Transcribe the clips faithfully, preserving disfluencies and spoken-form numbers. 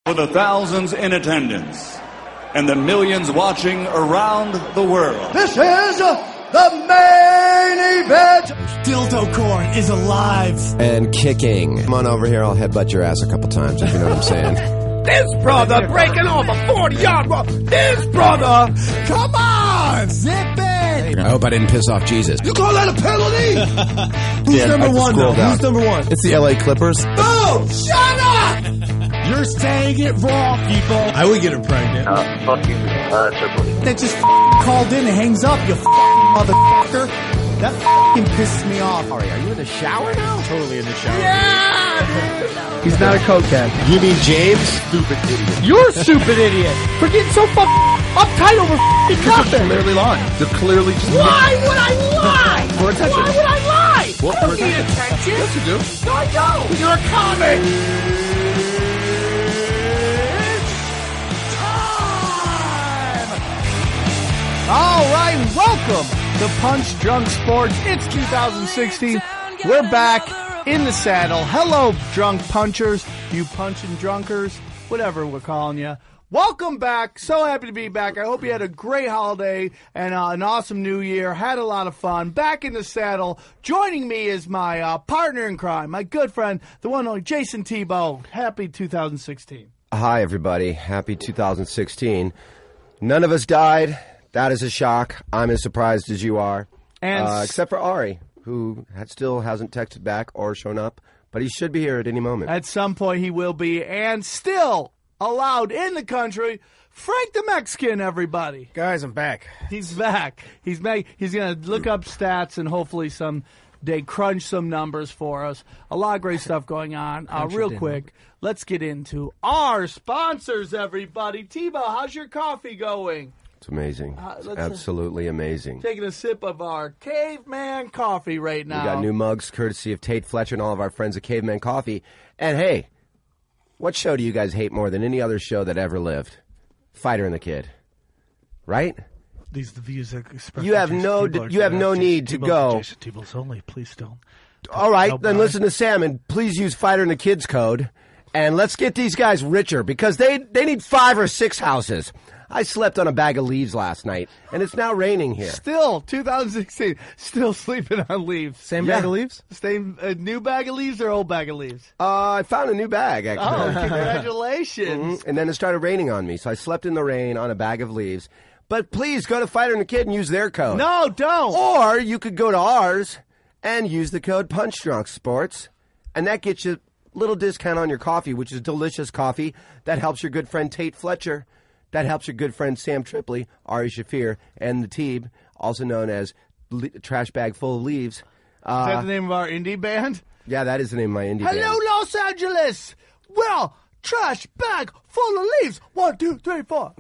For the thousands in attendance and the millions watching around the world. This is the main event. Dildo Corn is alive. And kicking. Come on over here, I'll headbutt your ass a couple times, if you know what I'm saying. This brother breaking off a forty-yard run. This brother. Come on, zip it. I hope I didn't piss off Jesus. You call that a penalty? Who's Yeah, number I one, though? scrolled Who's down. number one? It's the L A Clippers. Boom! Shut up! You're saying it wrong, people. I would get her pregnant. Uh, fuck you, uh, Triple H. That just f- called in and hangs up, you f- motherfucker. That f***ing pisses me off. Ari, are you in the shower now? Totally in the shower. Yeah! He's not a cokehead. You mean James? Stupid idiot. You're a stupid idiot for getting so fucking uptight over f***ing nothing. Clearly lying. They're clearly just... Why would I lie? For attention. Why would I lie? Well, I don't for need attention. attention. Yes, you do. No, I don't. You're a comic. All right, welcome to Punch Drunk Sports. It's two thousand sixteen. We're back in the saddle. Hello, drunk punchers, you punching drunkers, whatever we're calling you. Welcome back. So happy to be back. I hope you had a great holiday and uh, an awesome new year. Had a lot of fun. Back in the saddle. Joining me is my uh, partner in crime, my good friend, the one and only Jason Tebow. Happy two thousand sixteen. Hi, everybody. Happy two thousand sixteen. None of us died. That is a shock. I'm as surprised as you are. And uh, except for Ari, who had, still hasn't texted back or shown up. But he should be here at any moment. At some point he will be. And still allowed in the country, Frank the Mexican, everybody. Guys, I'm back. He's back. He's back. He's going to look up stats and hopefully someday crunch some numbers for us. A lot of great stuff going on. Uh, real quick, let's get into our sponsors, everybody. Tebow, how's your coffee going? It's amazing. Uh, It's let's, uh, absolutely amazing. Taking a sip of our Caveman coffee right now. We got new mugs courtesy of Tate Fletcher and all of our friends at Caveman Coffee. And hey, what show do you guys hate more than any other show that ever lived? Fighter and the Kid. Right? These are the views that express. You have Jason no Tebow, you have no Jason need to Tebow, go. Jason Tebow's only. Please don't. All right, No, then bye. listen to Sam and please use Fighter and the Kids code. And let's get these guys richer because they, they need five or six houses. I slept on a bag of leaves last night, and it's now raining here. Still, two thousand sixteen, still sleeping on leaves. Same Yeah. bag of leaves? Same uh, new bag of leaves or old bag of leaves? Uh, I found a new bag, Oh, actually. congratulations. Mhm. And then it started raining on me, so I slept in the rain on a bag of leaves. But please go to Fighter and the Kid and use their code. No, don't. Or you could go to ours and use the code PunchDrunkSports, and that gets you a little discount on your coffee, which is delicious coffee. That helps your good friend Tate Fletcher. That helps your good friend Sam Tripley, Ari Shafir, and the Teeb, also known as Le- Trash Bag Full of Leaves. Is Uh, that the name of our indie band? yeah, that is the name of my indie Hello, band. Los Angeles. Well, trash bag full of leaves. One, two, three, four.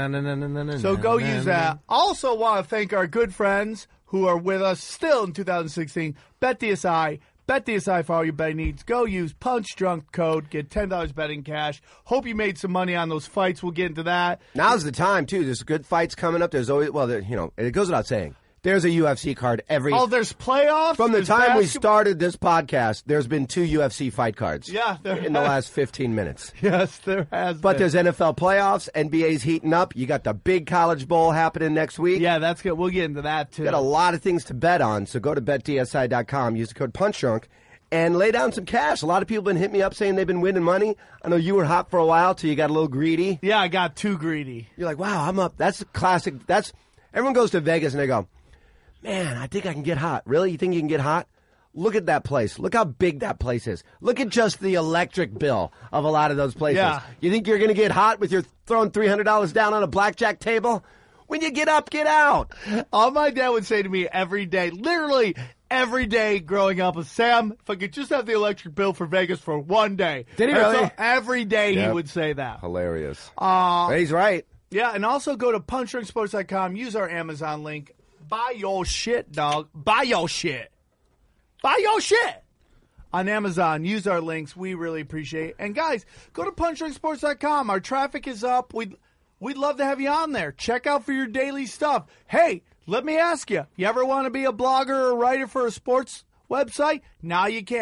So go use that. Also want to thank our good friends who are with us still in two thousand sixteen. BetDSI. BetDSI for all your betting needs. Go use Punch Drunk code. Get ten dollars betting cash. Hope you made some money on those fights. We'll get into that. Now's the time, too. There's good fights coming up. There's always, well, there, you know, it goes without saying. There's a U F C card every... Oh, there's playoffs? From the There's time we basketball? started this podcast, there's been two U F C fight cards. Yeah, there in the has. last fifteen minutes. Yes, there has But been. there's N F L playoffs, N B A's heating up. You got the big college bowl happening next week. Yeah, that's good. We'll get into that, too. Got a lot of things to bet on, so go to bet D S I dot com, use the code PUNCHDRUNK, and lay down some cash. A lot of people have been hitting me up saying they've been winning money. I know you were hot for a while till you got a little greedy. Yeah, I got too greedy. You're like, wow, I'm up. That's a classic. That's everyone goes to Vegas and they go, man, I think I can get hot. Really? You think you can get hot? Look at that place. Look how big that place is. Look at just the electric bill of a lot of those places. Yeah. You think you're going to get hot with your throwing three hundred dollars down on a blackjack table? When you get up, get out. All my dad would say to me every day, literally every day growing up, was, Sam, if I could just have the electric bill for Vegas for one day. Did he And really? so every day he Yep. would say that. Hilarious. Uh, But he's right. yeah, and also go to punch drunk sports dot com, use our Amazon link, buy your shit, dog. Buy your shit. Buy your shit. On Amazon, use our links. We really appreciate it. And guys, go to punch drunk sports dot com. Our traffic is up. We'd, we'd love to have you on there. Check out for your daily stuff. Hey, let me ask you, you ever want to be a blogger or writer for a sports website? Now you can.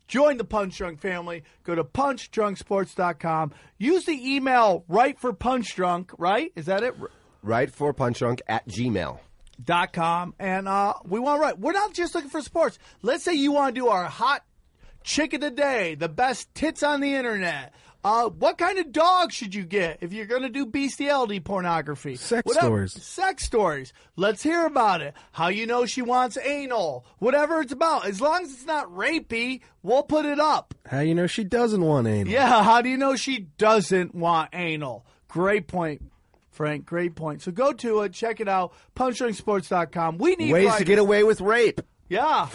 Join the Punch Drunk family. Go to punch drunk sports dot com. Use the email right for Punch Drunk, right? Is that it? Right for punchdrunk at gmail. Dot com. And uh, we want to write. We're not just looking for sports. Let's say you want to do our hot chick of the day, the best tits on the internet. Uh, what kind of dog should you get if you're going to do bestiality pornography? Sex Whatever. stories. Sex stories. Let's hear about it. How you know she wants anal. Whatever it's about. As long as it's not rapey, we'll put it up. How you know she doesn't want anal? Yeah, how do you know she doesn't want anal? Great point, Frank. Great point. So go to it. Check it out. punch drunk sports dot com. We need Ways writers. to get away with rape. Yeah.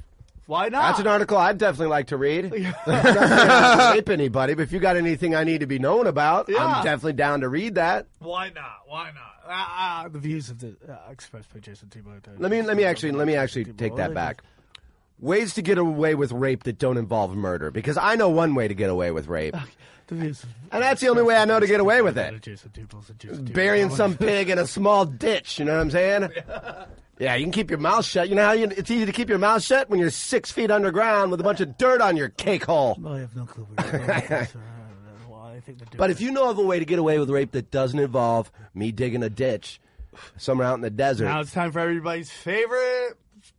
Why not? That's an article I'd definitely like to read. I'm not saying I don't rape anybody, but if you got anything I need to be known about, Yeah. I'm definitely down to read that. Why not? Why not? Uh, uh, the views of the uh, expressed by Jason Tebow. Let me let me actually let me actually take that back. Ways to get away with rape that don't involve murder, because I know one way to get away with rape, The views of and that's the only way I know to get away with it. Jason Tebow and Jason Tebow. Burying some pig in a small ditch. You know what I'm saying? Yeah, you can keep your mouth shut. You know how you, it's easy to keep your mouth shut when you're six feet underground with a bunch of dirt on your cake hole. I have no clue. Where you're going with this, uh, well, I think they're But if you know of a way to get away with rape that doesn't involve me digging a ditch somewhere out in the desert, Now it's time for everybody's favorite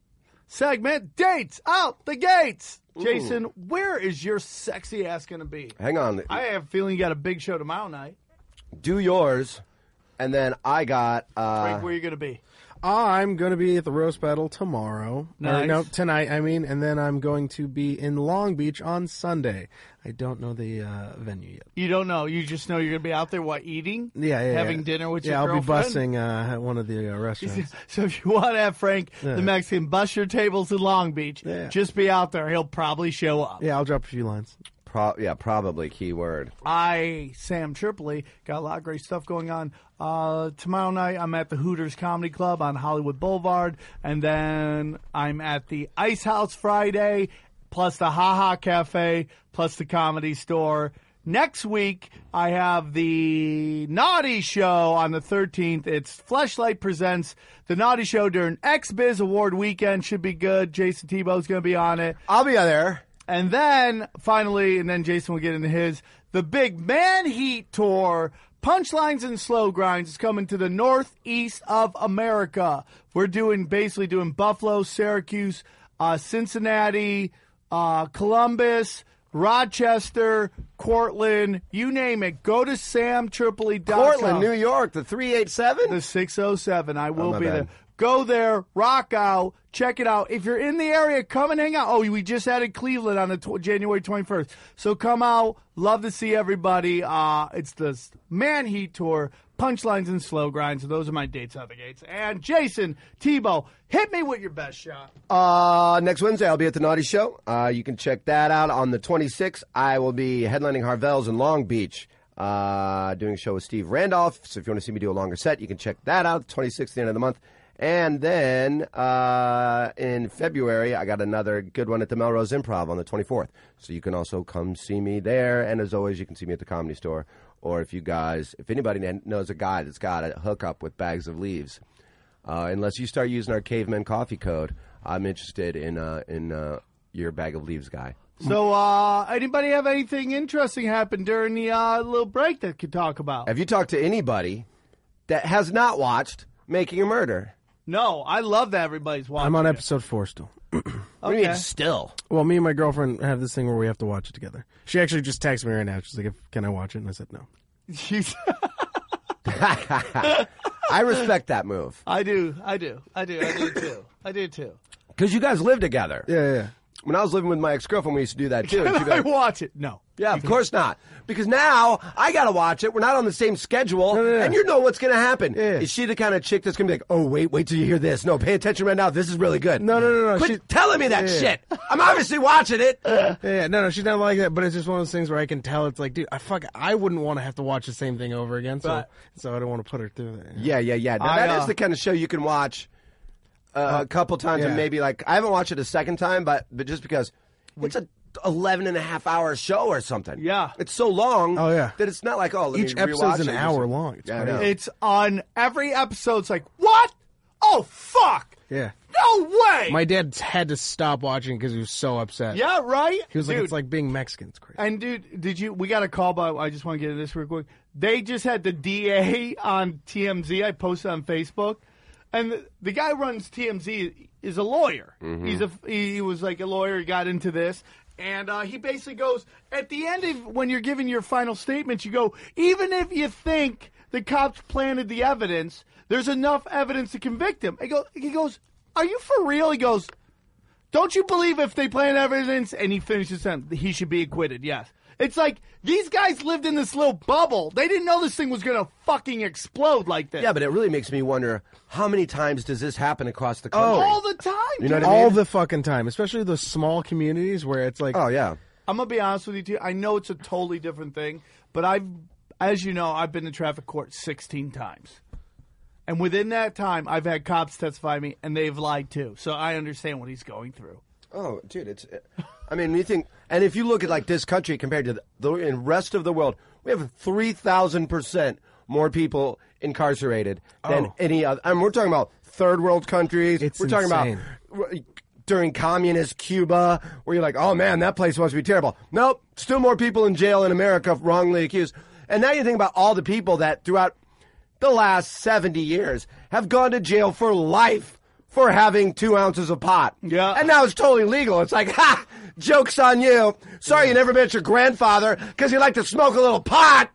segment, Dates Out the Gates. Jason, where is your sexy ass going to be? hang on, I have a feeling you got a big show tomorrow night. do yours, and then I got. Uh, Frank, where are you going to be? I'm going to be at the Roast Battle tomorrow. Nice. Or, no, tonight, I mean. And then I'm going to be in Long Beach on Sunday. I don't know the uh, venue yet. You don't know. You just know you're going to be out there, what, eating? Yeah, yeah. Having yeah. dinner with yeah, your I'll girlfriend? be bussing uh, at one of the uh, restaurants. So if you want to have Frank, the Mexican, bust your tables in Long Beach, Yeah. just be out there. He'll probably show up. Yeah, I'll drop a few lines. Pro- yeah, probably keyword. I, Sam Tripoli, got a lot of great stuff going on. Uh, tomorrow night, I'm at the Hooters Comedy Club on Hollywood Boulevard, and then I'm at the Ice House Friday, plus the Ha Ha Cafe, plus the Comedy Store. Next week, I have the Naughty Show on the thirteenth. It's Fleshlight Presents the Naughty Show during X-Biz Award Weekend. Should be good. Jason Tebow's going to be on it. I'll be there. And then, finally, and then Jason will get into his, the big Man Heat Tour, Punchlines and Slow Grinds, is coming to the northeast of America. We're doing, basically doing Buffalo, Syracuse, uh, Cincinnati, uh, Columbus, Rochester, Cortland, you name it. Go to sam tripoli dot com. Portland, New York, the three eight seven? The six oh seven. I will Oh, my be bad. there. Go there, rock out, check it out. If you're in the area, come and hang out. Oh, we just added Cleveland on the tw- January twenty-first. So come out. Love to see everybody. Uh, it's the Man Heat Tour, Punchlines and Slow Grinds. So those are my dates out the gates. And Jason Tebow, hit me with your best shot. Uh, next Wednesday, I'll be at the Naughty Show. Uh, you can check that out on the twenty-sixth. I will be headlining Harvell's in Long Beach, uh, doing a show with Steve Randolph. So if you want to see me do a longer set, you can check that out. twenty-sixth, the end of the month. And then uh, in February, I got another good one at the Melrose Improv on the twenty-fourth. So you can also come see me there. And as always, you can see me at the Comedy Store. Or if you guys, if anybody knows a guy that's got a hookup with Bags of Leaves, uh, unless you start using our Caveman Coffee code, I'm interested in uh, in uh, your Bag of Leaves guy. So, uh, anybody have anything interesting happen during the uh, little break that could talk about? Have you talked to anybody that has not watched Making a Murder? No, I love that everybody's watching. I'm on it. episode four still. What do you mean Okay. still? Well, me and my girlfriend have this thing where we have to watch it together. She actually just texted me right now. She's like, if, can I watch it? And I said no. I respect that move. I do, I do, I do, I do too. I do too. Because you guys live together. Yeah, yeah, yeah. When I was living with my ex-girlfriend, we used to do that too. And she'd be I like, watch it. No. yeah, of course not. Because now I got to watch it. We're not on the same schedule. No, no, no. And you know what's going to happen. Yeah. Is she the kind of chick that's going to be like, oh, wait, wait till you hear this. No, pay attention right now. This is really good. No, no, no, no. Quit She- telling me that Yeah. shit. I'm obviously watching it. Yeah, yeah, no, no, she's not like that. But it's just one of those things where I can tell. It's like, dude, I fuck, I wouldn't want to have to watch the same thing over again. So, Right. so I don't want to put her through that. Yeah, yeah, yeah. Now, I, that is uh, the kind of show you can watch uh, a couple times and yeah. maybe like, I haven't watched it a second time, but, but just because it's a eleven and a half hour show or something. Yeah. It's so long Oh, yeah. that it's not like, oh, let Each me episode's rewatch an it or hour something. long. It's Yeah, I crazy. know. It's on every episode. It's like, what? Oh, fuck. Yeah. No way! My dad had to stop watching because he was so upset. Yeah, right? He was like, Dude. it's like being Mexican. It's crazy. And, dude, did you – we got a call, but I just want to get into this real quick. They just had the D A on T M Z. I posted on Facebook. And the, the guy who runs T M Z is a lawyer. Mm-hmm. He's a He was like a lawyer. He got into this. And uh, he basically goes, at the end of when you're giving your final statements, you go, even if you think the cops planted the evidence, there's enough evidence to convict him. I go, he goes, are you for real? He goes, don't you believe if they planted evidence? And he finishes sentence, he should be acquitted, yes. It's like, these guys lived in this little bubble. They didn't know this thing was going to fucking explode like this. Yeah, but it really makes me wonder, how many times does this happen across the country? All the time. You know dude. what I mean? All the fucking time, especially those small communities where it's like, Oh, yeah. I'm going to be honest with you, too. I know it's a totally different thing, but I've, as you know, I've been to traffic court sixteen times. And within that time, I've had cops testify to me, and they've lied, too. So I understand what he's going through. Oh, dude, it's. I mean, you think, and if you look at like this country compared to the, the in rest of the world, we have three thousand percent more people incarcerated than Oh. any other. I mean, we're talking about third world countries. It's we're talking insane. about during communist Cuba, where you're like, oh man, that place must be terrible. Nope, still more people in jail in America wrongly accused. And now you think about all the people that throughout the last seventy years have gone to jail for life for having two ounces of pot. Yeah. And now it's totally legal. It's like, ha, joke's on you. Sorry you never met your grandfather because you like to smoke a little pot.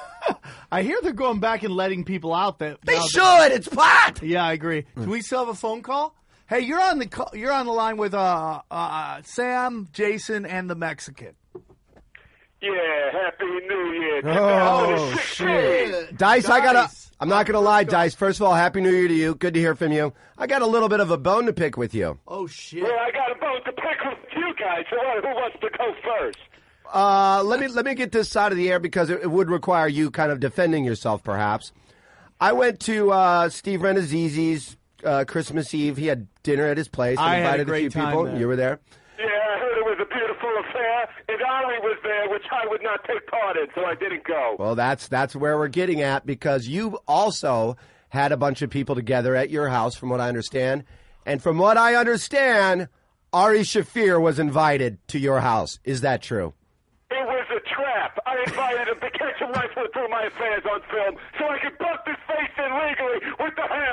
I hear they're going back and letting people out. That They now should. that- It's pot. Yeah, I agree. Do we still have a phone call? Hey, you're on the call, you're on the line with uh, uh, Sam, Jason, and the Mexican. Yeah, Happy New Year. Oh, shit. Dice, I gotta, Dice. I'm not gonna lie, Dice. First of all, Happy New Year to you. Good to hear from you. I got a little bit of a bone to pick with you. Oh shit! Well, I got a bone to pick with you guys. So uh, who wants to go first? Uh, let me let me get this side of the air because it, it would require you kind of defending yourself, perhaps. I went to uh, Steve Renazizi's uh, Christmas Eve. He had dinner at his place. I had a invited great few time people. there. You were there. Yeah, I heard it was a beautiful affair, and Ari was there, which I would not take part in, so I didn't go. Well, that's that's where we're getting at because you also had a bunch of people together at your house, from what I understand, and from what I understand, Ari Shaffir was invited to your house. Is that true? It was a trap. I invited him to catch a rifle through my affairs on film so I could bust his face in legally with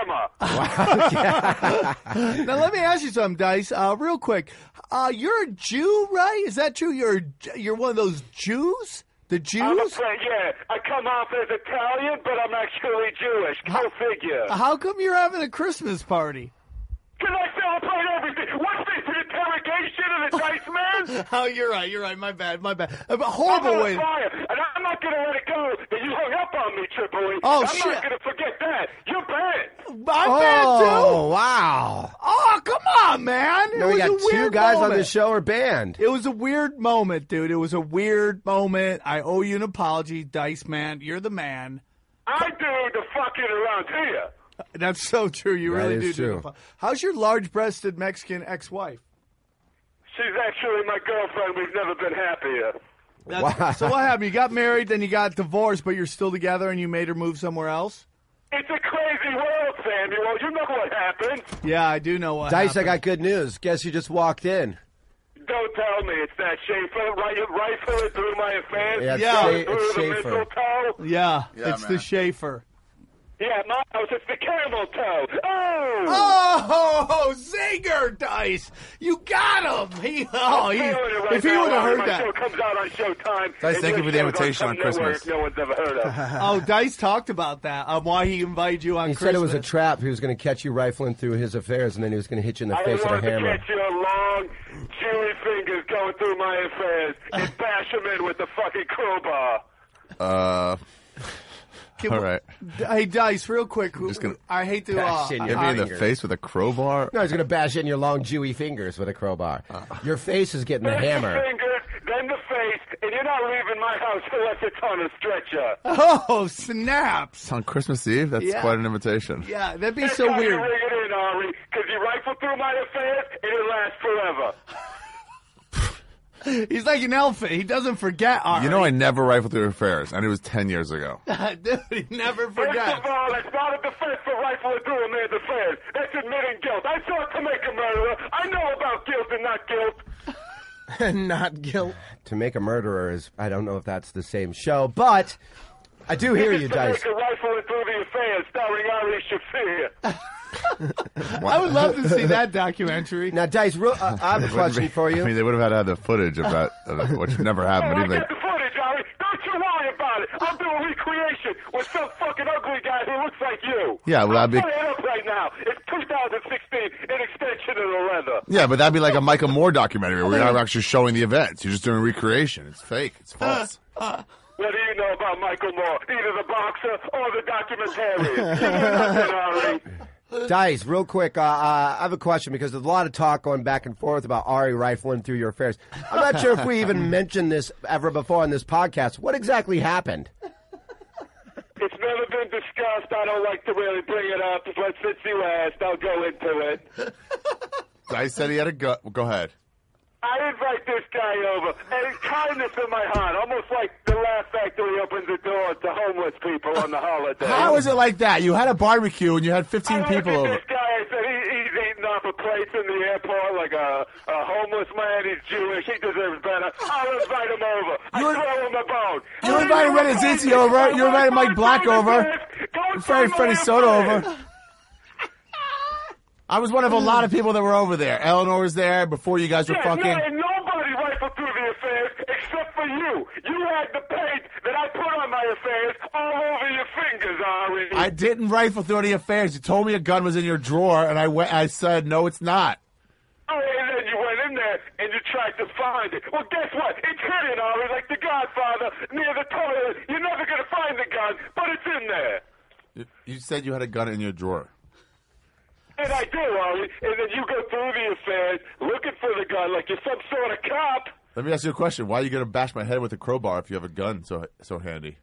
the hammer. Now let me ask you something, Dice. Uh, real quick, uh, you're a Jew, right? Is that true? You're a, you're one of those Jews, the Jews. I'm afraid, yeah. I come off as Italian, but I'm actually Jewish. Go figure. How come you're having a Christmas party? Can I celebrate everything? What's this, an interrogation of the Dice Man? Oh, you're right. You're right. My bad. My bad. A I'm horrible on way. fire, and I'm not going to let it go that you hung up on me, Tripoli. Oh, I'm shit. not going to forget that. You're banned. I'm bad Oh, too. wow. Oh, come on, man. It No, we was got a two weird guys on moment. the show are banned. It was a weird moment, dude. It was a weird moment. I owe you an apology, Dice Man. You're the man. I do the fucking around here. That's so true. You That really is do. do true. the fu- How's your large-breasted Mexican ex-wife? She's actually my girlfriend. We've never been happier. That's, Wow. So what happened? You got married, then you got divorced, but you're still together, and you made her move somewhere else? It's a crazy world, Samuel. You know what happened. Yeah, I do know what Dice, happened. I got good news. Guess you just walked in. Don't tell me it's that Schaefer right, rifling through my affairs. Yeah, it's Yeah. Sha- Through it's the Schaefer. mistletoe. Yeah, Yeah, it's man. the Schaefer. Yeah, my house, it's the camel toe. Oh! Oh, zinger, Dice! You got him! He, oh, he, I'm feeling it right if he now, would have Ari. heard my that. show comes out on Showtime. Dice, and thank your you for the show's invitation on some network Christmas. No one's ever heard of. Oh, Dice talked about that, um, why he invited you on He Christmas. said it was a trap. He was going to catch you rifling through his affairs, and then he was going to hit you in the I face with a wanted to hammer. catch your long, chewy fingers going through my affairs and bash them in with the fucking crowbar. Uh, Can all we- right. Hey, Dice, real quick. just gonna- I hate to. Uh, Bash in your Hit me in the fingers. face with a crowbar. No, he's going to bash in your long, Jewy fingers with a crowbar. Your face is getting the Bash hammer. the fingers, then the face, and you're not leaving my house unless it's on a stretcher. oh, snaps! It's on Christmas Eve. That's Yeah. quite an invitation. Yeah, that'd be That's so how weird. you ring it in, Ari, because you rifle through my affairs, and it lasts forever. He's like an elephant. He doesn't forget. Ari. You know, I never rifled through affairs, and it was ten years ago. Dude, he never First forgets. of all, that's not a defense for rifling through a man's affairs. That's admitting guilt. I saw it to make a murderer. I know about guilt and not guilt. Not guilt. To Make a Murderer is, I don't know if that's the same show, but I do hear you, To Dice. make a rifling through the affairs, starring Ari Shafir. I would love to see that documentary. Now, Dice, real, uh, I have a question for I you. mean, they would have had to have the footage of that, uh, which never happened. Oh, But I even got the footage, Ari. Don't you worry about it. I'll do a recreation with some fucking ugly guy who looks like you. Yeah, well, I'll that'd be- play it up right now. It's two thousand sixteen, an extension of the leather. yeah, but that'd be like a Michael Moore documentary where you're not actually showing the events. You're just doing a recreation. It's fake. It's false. What do you know about Michael Moore? Either the boxer or the documentarian. You know nothing, Ari. Dice, real quick, uh, uh, I have a question because there's a lot of talk going back and forth about Ari rifling through your affairs. I'm not sure if we even mentioned this ever before on this podcast. What exactly happened? It's never been discussed. I don't like to really bring it up, but since you asked, I'll go into it. Dice said he had a gun. Well, go ahead. I invite this guy over, and kindness in my heart, almost like the Laugh Factory opens the door to homeless people on the holiday. How is it like that? You had a barbecue and you had fifteen I people look at over. this guy, I said, he, he's eating off of plates in the airport like a, a homeless man. He's Jewish. He deserves better. I'll invite him over. I You- throw him a bone. you Hey, invited you're Red crazy. Azizi over. You Go invited Mike find Black my over. affairs. Go and Freddie, find my Freddie Soto affairs. over. I was one of a lot of people that were over there. Eleanor was there before you guys were Yeah, fucking. no, and nobody rifled through the affairs except for you. You had the paint that I put on my affairs all over your fingers, Ari. I didn't rifle through any affairs. You told me a gun was in your drawer, and I went. I said, no, it's not. Oh, and then you went in there and you tried to find it. Well, guess what? It's hidden, Ari, like the Godfather near the toilet. You're never going to find the gun, but it's in there. You- You said you had a gun in your drawer. And I do, Ari. And then you go through the affairs looking for the gun like you're some sort of cop. Let me ask you a question. Why are you going to bash my head with a crowbar if you have a gun so so handy?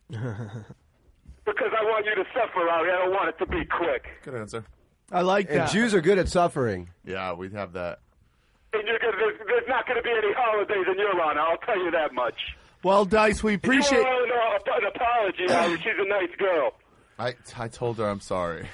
Because I want you to suffer, Ari. I don't want it to be quick. Good answer. I like And that. Jews are good at suffering. Yeah, we'd have that. And you're gonna, there's, there's not going to be any holidays in your honor. I'll tell you that much. Well, Dice, we appreciate. You owe her an apology, Ari. She's a nice girl. I, I told her I'm sorry.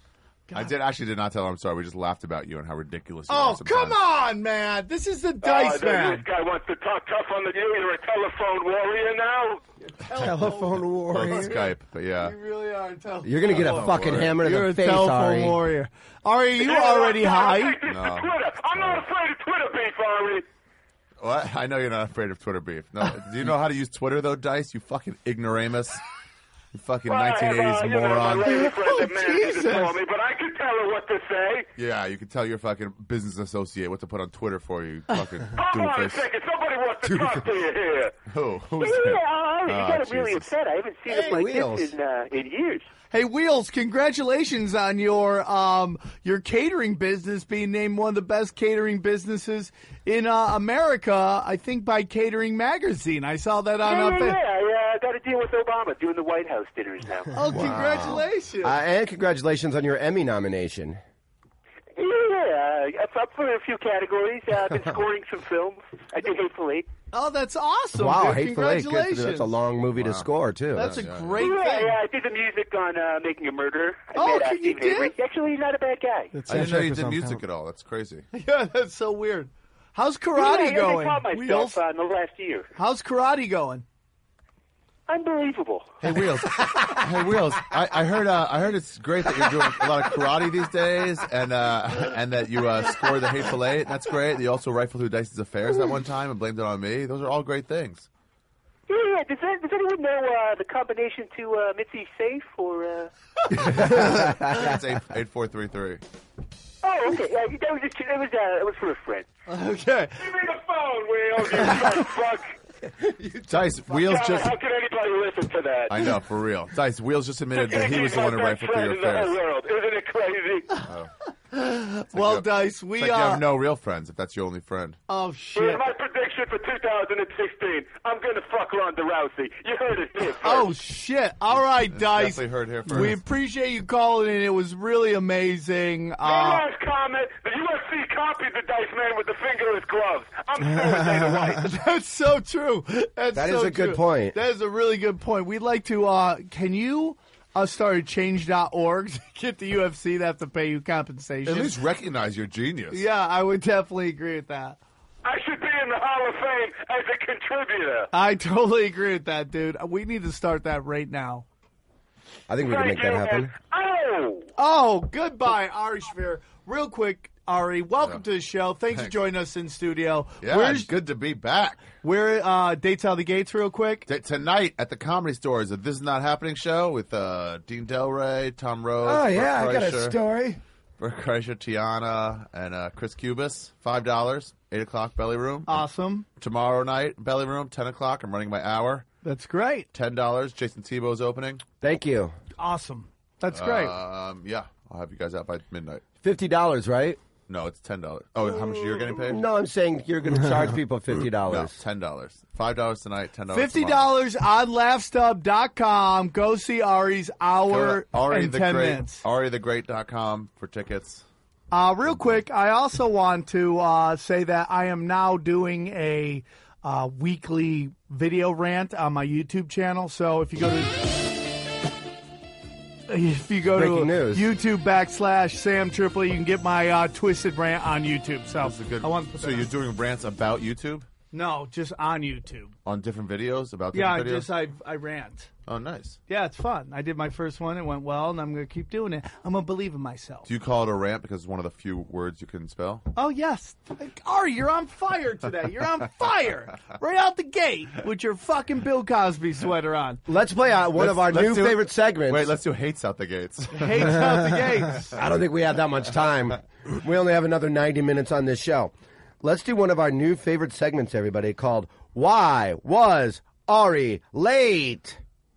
I did actually did not tell her I'm sorry. We just laughed about you and how ridiculous you are Oh, sometimes. come on, man! This is the Dice uh, man. This guy wants to talk tough on the you. You're a telephone warrior now. Telephone warrior. On Skype, but yeah. You really are a telephone. You're going to get a fucking warrior. hammer to You're the a face, telephone Ari. warrior. Ari, you Yeah, already I'll high? take this No. to Twitter. I'm not afraid of Twitter beef, Ari. What? I know you're not afraid of Twitter beef. No, do you know how to use Twitter though, Dice? You fucking ignoramus. You fucking Well, I have, nineteen eighties uh, you know, my moron. lady friend Oh, that manages Jesus. it for me, but I can tell her what to say. Yeah, you can tell your fucking business associate what to put on Twitter for you. you fucking Hold on a doofus. second. Somebody wants to talk to you here. Who? Who's Yeah, that? Ari, you Oh, got him really Jesus. upset. I haven't seen Hey, him like Wheels. this in uh, in years. Hey, Wheels! Congratulations on your um your catering business being named one of the best catering businesses in uh, America. I think by Catering Magazine. I saw that on. Yeah, uh, yeah, Fa- yeah. I uh, got a deal with Obama doing the White House dinners now. Oh, congratulations! Uh, and congratulations on your Emmy nomination. Yeah, yeah. Uh, up, up for a few categories. Uh, I've been scoring some films. I did Hateful Eight. Oh, that's awesome! Wow, dude. Hateful Eight. Good. Congratulations! That's a long movie to score, too. That's a Yeah. great Yeah, thing. yeah. I did the music on uh, Making a Murderer. I Oh, met, uh, you Stephen did? Avery. Actually, he's not a bad guy. That's I didn't know you Checkers did on music Pound. at all. That's crazy. Yeah, that's so weird. How's Yeah, karate I, going? I taught myself Wheels? uh, in the last year. How's karate going? Unbelievable. Hey Wheels, hey Wheels. I, I heard uh, I heard it's great that you're doing a lot of karate these days, and uh, and that you uh, scored the Hateful Eight. That's great. You also rifled through Dice's affairs that one time and blamed it on me. Those are all great things. Yeah, yeah. Does, that, does anyone know uh, the combination to uh, Mitzi's safe or? Uh... It's eight eight four three three. Oh, okay. Yeah, that was just, it was uh, it was for a friend. Okay. Give me the phone, Wheels. You fat fuck. Dice Wheels God, just. how can anybody listen to that? I know for real. Dice Wheels just admitted that he He's was the my one who best rifled through friend your in the whole affairs. world. Isn't it crazy? Well, you have- Dice, we It's like you uh have no real friends if that's your only friend. oh Here's shit. my prediction for two thousand sixteen. I'm going to fuck Ronda Rousey. You heard it here first. Oh shit! All right, Dice. Definitely heard here first. We appreciate you calling in. It was really amazing. One Uh, last comment. The U F C C copied the Dice Man with the fingerless gloves. I'm still with Dana White. That's so true. That's That so is a good true. point. That is a really good point. We'd like to, uh, can you uh, start a change dot org to get the U F C to have to pay you compensation? At least recognize your genius. Yeah, I would definitely agree with that. I should be in the Hall of Fame as a contributor. I totally agree with that, dude. We need to start that right now. I think we can Thank make that you, happen. and- oh! Oh, goodbye, Ari Shafir. Real quick, Ari, welcome Yeah. to the show. Thanks, Thanks. for joining us in studio. Yeah, Where's good to be back. where uh, dates out of the gates, real quick? T- tonight at the Comedy Store is a This Is Not Happening show with uh, Dean Delray, Tom Rose. Oh, yeah, Bert I got a Kreischer, story. Bert Kreischer, Tiana, and uh, Chris Cubis. five dollars, eight o'clock, Belly Room. Awesome. Tomorrow night, Belly Room, ten o'clock. I'm running my hour. That's great. ten dollars. Jason Tebow's opening. Thank you. Awesome. That's great. Um, yeah, I'll have you guys out by midnight. Fifty dollars, right? No, it's ten dollars. Oh, how much you're getting paid? No, I'm saying you're going to charge people fifty No, dollars. ten dollars. Five dollars tonight, ten dollars Fifty tomorrow. dollars on laugh stub dot com. Go see Ari's hour Ari and the ten Great, minutes. Ari the Great dot com for tickets. Uh, real quick, I also want to uh, say that I am now doing a uh, weekly video rant on my YouTube channel. So if you go to if you go Breaking to news. YouTube backslash Sam Tripoli, you can get my uh, twisted rant on YouTube. So That's a good. I want to put so that you're on. doing rants about YouTube No, just on YouTube. on different videos about Yeah, I different videos. just I I rant. Oh, nice. Yeah, it's fun. I did my first one. It went well, and I'm going to keep doing it. I'm going to believe in myself. Do you call it a rant because it's one of the few words you can spell? Oh, yes. Ari, you're on fire today. You're on fire. Right out the gate with your fucking Bill Cosby sweater on. Let's play uh, one Let's- of our let's new do- favorite segments. Wait, let's do hates out the gates. Hates out the gates. I don't think we have that much time. We only have another ninety minutes on this show. Let's do one of our new favorite segments, everybody, called Why Was Ari Late?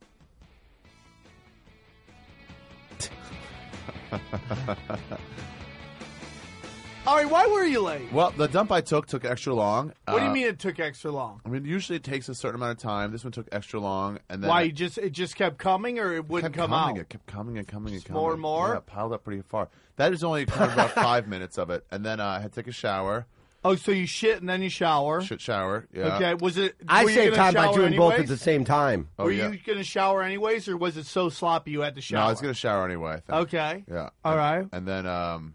Ari, why were you late? Well, the dump I took took extra long. What do you Uh, mean it took extra long? I mean, usually it takes a certain amount of time. This one took extra long, and then Why, it you just it just kept coming or it wouldn't kept come coming. out? It kept coming and coming and Just coming. more and more? Yeah, it piled up pretty far. That is only kind of about five minutes of it, and then uh, I had to take a shower. Oh, so you shit and then you shower. Shit shower. Yeah. Okay, was it I were you saved gonna time by shower doing both at anyways? the same time. Oh, Were yeah. you going to shower anyways, or was it so sloppy you had to shower? No, I was gonna shower anyway. I think. Okay. Yeah. All and, right. And then, um,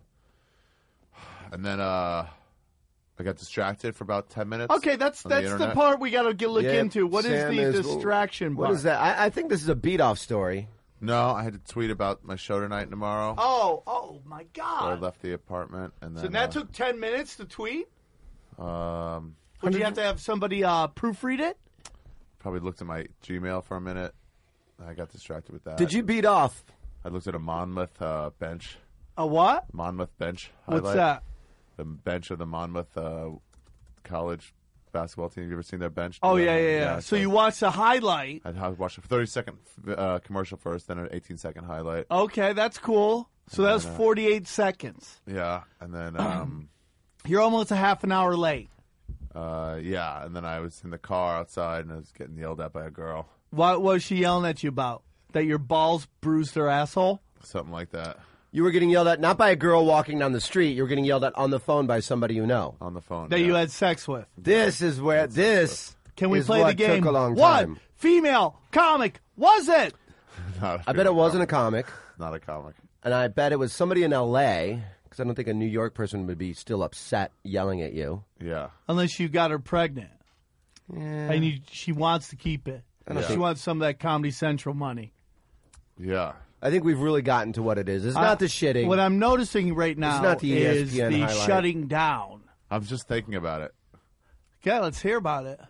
and then, uh, I got distracted for about ten minutes. Okay, that's on the that's the, internet. part we got to get look Yep, into. What is Sam the is- distraction What part? is that? I, I think this is a beat-off story. No, I had to tweet about my show tonight and tomorrow. Oh, oh my So I God! left the apartment, and then So that uh, took ten minutes to tweet. um, Would you have to have somebody uh, proofread it? probably looked at my Gmail for a minute. I got distracted with that. Did you beat off? I looked at a Monmouth uh, bench. A what? Monmouth bench. What's highlight. that? The bench of the Monmouth uh, college basketball team. You ever seen their bench? Oh Do yeah, that? yeah, yeah. So you watched the highlight. I watched a thirty second uh, commercial first, then an eighteen second highlight. Okay, that's cool. So that was then, uh, forty-eight seconds. Yeah, and then um, You're almost a half an hour late. uh, yeah, and then I was in the car outside, and I was getting yelled at by a girl, What was she yelling at you about? That your balls bruised her asshole? something like that, You were getting yelled at not by a girl walking down the street. You were getting yelled at on the phone by somebody you know. on the phone. That yeah. you had sex with? This is where this. Can we is play what the game? Took a long What time. female comic was it? Not a I bet it wasn't a comic, Not a comic. and I bet it was somebody in L A because I don't think a New York person would be still upset yelling at you. Yeah. Unless you got her pregnant. And you, she wants to keep it. don't She think- wants some of that Comedy Central money. Yeah. I think we've really gotten to what it is. It's I- not the shitting. What I'm noticing right now not the E S is P N the highlight. shutting down. I'm just thinking about it. Okay, let's hear about it.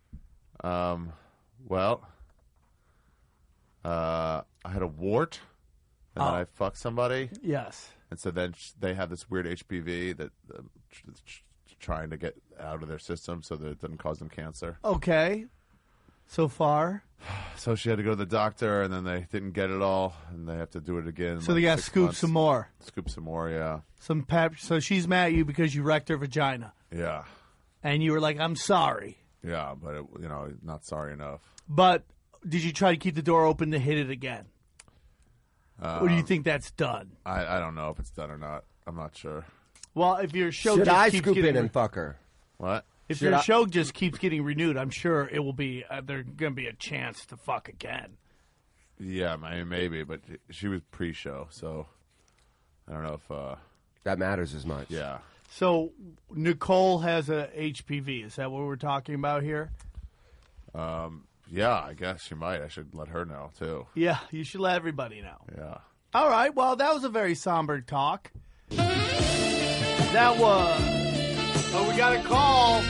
Um, well, uh, I had a wart, and then Oh. I fucked somebody, Yes. and so then sh- they have this weird H P V that uh, tr- tr- trying to get out of their system so that it doesn't cause them cancer. Okay. So far. So she had to go to the doctor, and then they didn't get it all, and they have to do it again. in So they like got to six scoop months. some more. Scoop some more, yeah, Some pep. So she's mad at you because you wrecked her vagina. yeah, And you were like, I'm sorry. yeah. But it, you know, not sorry enough. But did you try to keep the door open to hit it again? or Um, do you think that's done? I, I don't know if it's done or not. I'm not sure. Well, if your show Should just I keeps scoop getting in and fuck her? What? if should your I- show just keeps getting renewed, I'm sure it will be. Uh, there's going to be a chance to fuck again. Yeah, I mean, maybe, but she was pre-show, so I don't know if. Uh, That matters as much. yeah. So Nicole has a H P V. Is that what we're talking about here? Um, yeah, I guess she might. I should let her know too. Yeah, you should let everybody know. Yeah. All right. Well, that was a very somber talk. That was. Oh, we got a call.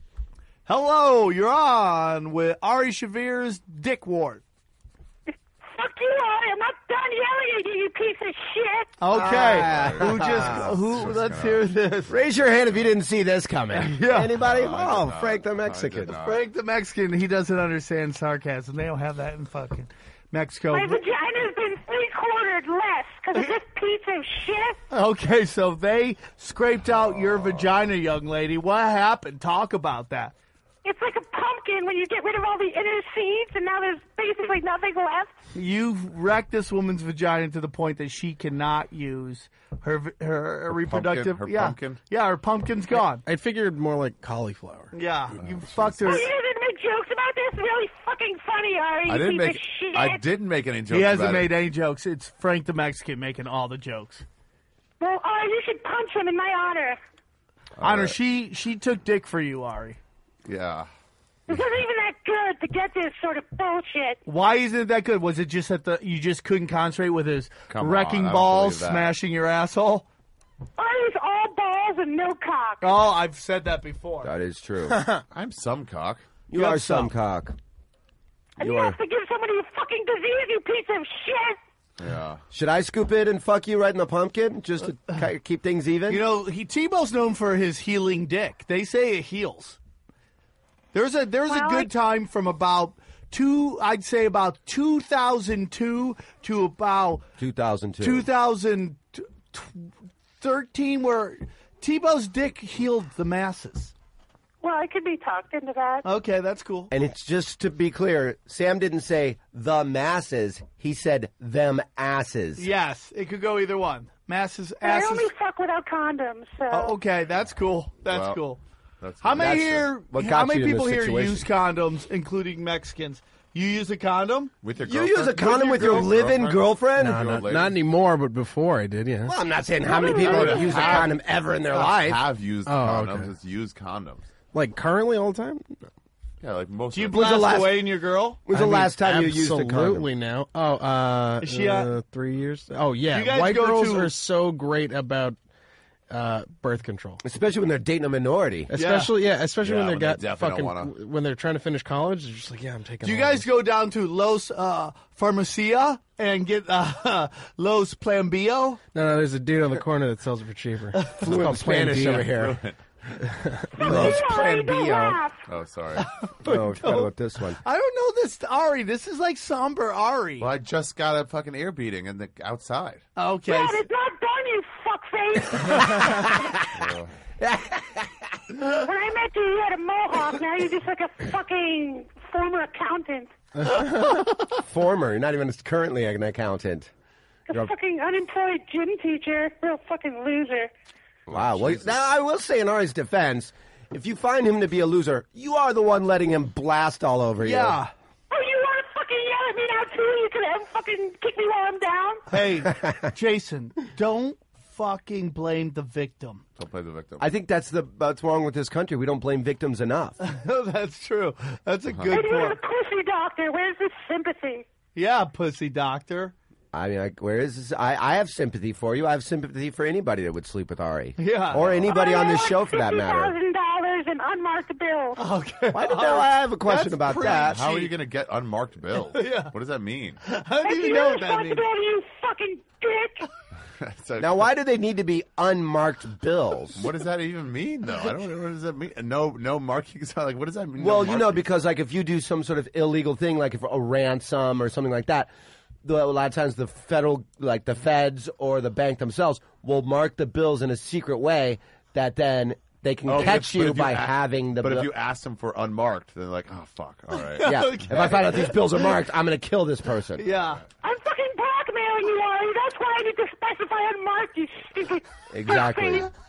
Hello, you're on with Ari Shavir's Dick Wart. Fuck you, Ari. I'm not done yelling at you, you piece of shit. Okay. Ah. Who just who? Let's hear this. Raise your hand if you didn't see this coming. Yeah. Anybody? No, I did Oh, not. Frank the I did Mexican. not. Frank the Mexican. He doesn't understand sarcasm. They don't have that in fucking Mexico. My vagina's been three-quartered less because of this piece of shit. Okay, so they scraped out your vagina, young lady. What happened? Talk about that. It's like a pumpkin when you get rid of all the inner seeds, and now there's basically nothing left. You've wrecked this woman's vagina to the point that she cannot use her her, her reproductive. pumpkin- her yeah, pumpkin? yeah, her pumpkin's gone. I figured more like cauliflower. Yeah, you fucked her. Oh, you didn't make jokes about this? Really fucking funny, Ari, you I didn't piece make. of shit. I didn't make any jokes. He hasn't about made it. any jokes. It's Frank the Mexican making all the jokes. Well, Ari, you should punch him in my honor. Honor, right. she she took dick for you, Ari. Yeah. This isn't even that good to get this sort of bullshit. Why isn't it that good? Was it just that the you just couldn't concentrate with his Come on, wrecking I don't balls, believe that. smashing your asshole? Ari's all balls and no cock. Oh, I've said that before. That is true. I'm some cock. You, You are have some some. cock. And You you are. have to give somebody a fucking disease, you piece of shit. Yeah. Should I scoop it and fuck you right in the pumpkin just to ki- keep things even? You know, he Tebow's known for his healing dick. They say it heals. There's a there's Well, a good time from about two, I'd say about two thousand two to about two thousand two. two thousand thirteen, where Tebow's dick healed the masses. Well, I could be talked into that. Okay, that's cool. And it's just to be clear, Sam didn't say the masses. He said them asses. Yes, it could go either one. Masses, I asses. only fuck without condoms, so. Oh, okay, that's cool. That's Well, cool. That's How many That's here? what How got many you in people this here situation. use condoms, including Mexicans? You use a condom? with your You girlfriend? use a condom with your girl- live-in girlfriend? No, Your not, old lady? not anymore, but before I did, yeah. Well, I'm not saying how many people I have used a have- condom ever in their I life. have used Oh, condoms. okay. It's used condoms. Like currently all the time? Yeah, like most. Do you of Was the blast last- away in your girl? When's I the mean, last time you used a condom? Absolutely now. Oh, uh, Is she, uh, uh, three years? Oh, yeah. You guys White go girls to- are so great about uh, birth control. Especially when they're dating a minority. Especially, yeah, especially Yeah, when they when they got definitely fucking, don't wanna- when they're trying to finish college, they're just like, yeah, I'm taking Do you all guys this. go down to Los uh, Farmacia and get uh, Los Plan Bio? No, no, there's a dude on the corner that sells it for cheaper. It's Fluent called Spanish Plan over B. here. Los Plan B, uh, Oh, sorry. Oh, forgot about this one. I don't know this, Ari. This is like somber Ari. Well, I just got a fucking ear beating in the outside. Okay. Dad, it's not done, you fuckface. When I met you, you had a mohawk. Now you're just like a fucking former accountant. Former. You're not even currently an accountant. A You're- fucking unemployed gym teacher. Real fucking loser. Wow. Well, now, I will say in Ari's defense, if you find him to be a loser, you are the one letting him blast all over you. Yeah. Oh, you want to fucking yell at me now, too? You can have fucking kick me while I'm down? Hey, Jason, don't fucking blame the victim. Don't play the victim. I think that's the what's wrong with this country. We don't blame victims enough. That's true. That's a And good you're the point. pussy doctor. Where's the sympathy? Yeah, pussy doctor. I mean, I, where is this? I, I have sympathy for you. I have sympathy for anybody that would sleep with Ari. Yeah. Or anybody on this I show for that fifty matter. thousand dollars in unmarked bills. Okay. Why did I have a question That's about pretty that? How are you going to get unmarked bills? Yeah. What does that mean? I don't That's even your know what that means. responsibility, you fucking dick. So- Now, why do they need to be unmarked bills? What does that even mean, though? I don't know. What does that mean? No, no markings. Like, what does that mean? Well, no you know, markings? because like if you do some sort of illegal thing, like if a ransom or something like that, the, a lot of times the federal, like the feds or the bank themselves, will mark the bills in a secret way that then they can Okay, catch but you if by a- having the. But bill. if you ask them for unmarked, then they're like, oh fuck, all right. yeah, Okay. if I find out these bills are marked, I'm going to kill this person. Yeah. I'm fucking blackmailing you, Ari. That's why I need to specify unmarked, you stupid Exactly. fuckface.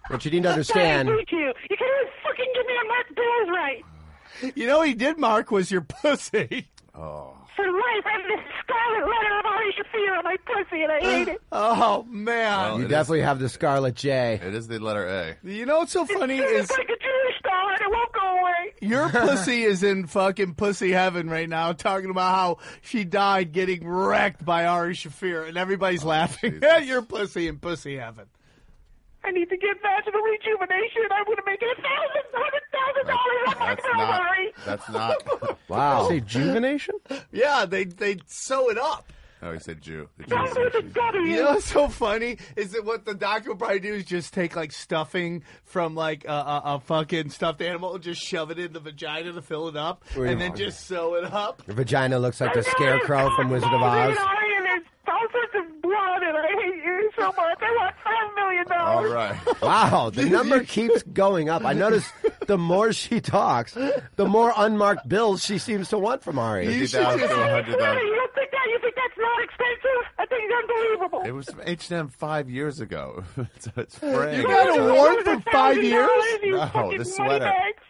What you need to I understand. hate you. You can't even fucking give me a Mark Bills right. You know what he did, Mark, was your pussy. Oh. For life, I have this scarlet letter of Ari Shafir on my pussy, and I hate it. Oh, man. Well, You it definitely have the Scarlet J. It is the letter A. You know what's so funny is It's like a Jewish doll, and it won't go away. your pussy is in fucking pussy heaven right now, talking about how she died getting wrecked by Ari Shafir, and everybody's laughing at your pussy in pussy heaven. I need to get vaginal rejuvenation. I'm going to make it a thousand, hundred thousand dollars on my That's bill, not. Ari. That's not. Wow. Say juvenation? Yeah, they they sew it up. Oh, he said Jew. The Don't Jew. do the W. You know what's so funny is that what the doctor will probably do is just take like stuffing from like a, a, a fucking stuffed animal and just shove it in the vagina to fill it up, and then just sew it up. Your vagina looks like the scarecrow from Wizard of Oz. Ari, and there's all sorts of blood, and I hate you so much. I want five million All dollars. right. Wow, the number keeps going up. I notice the more she talks, the more unmarked bills she seems to want from Ari. fifty thousand to one hundred Really? thousand. You don't think that? You think that's not expensive? I think it's unbelievable. It was from H and M five years ago. it's, it's fraying. You got a award for five years? You No, fucking the sweater. moneybags.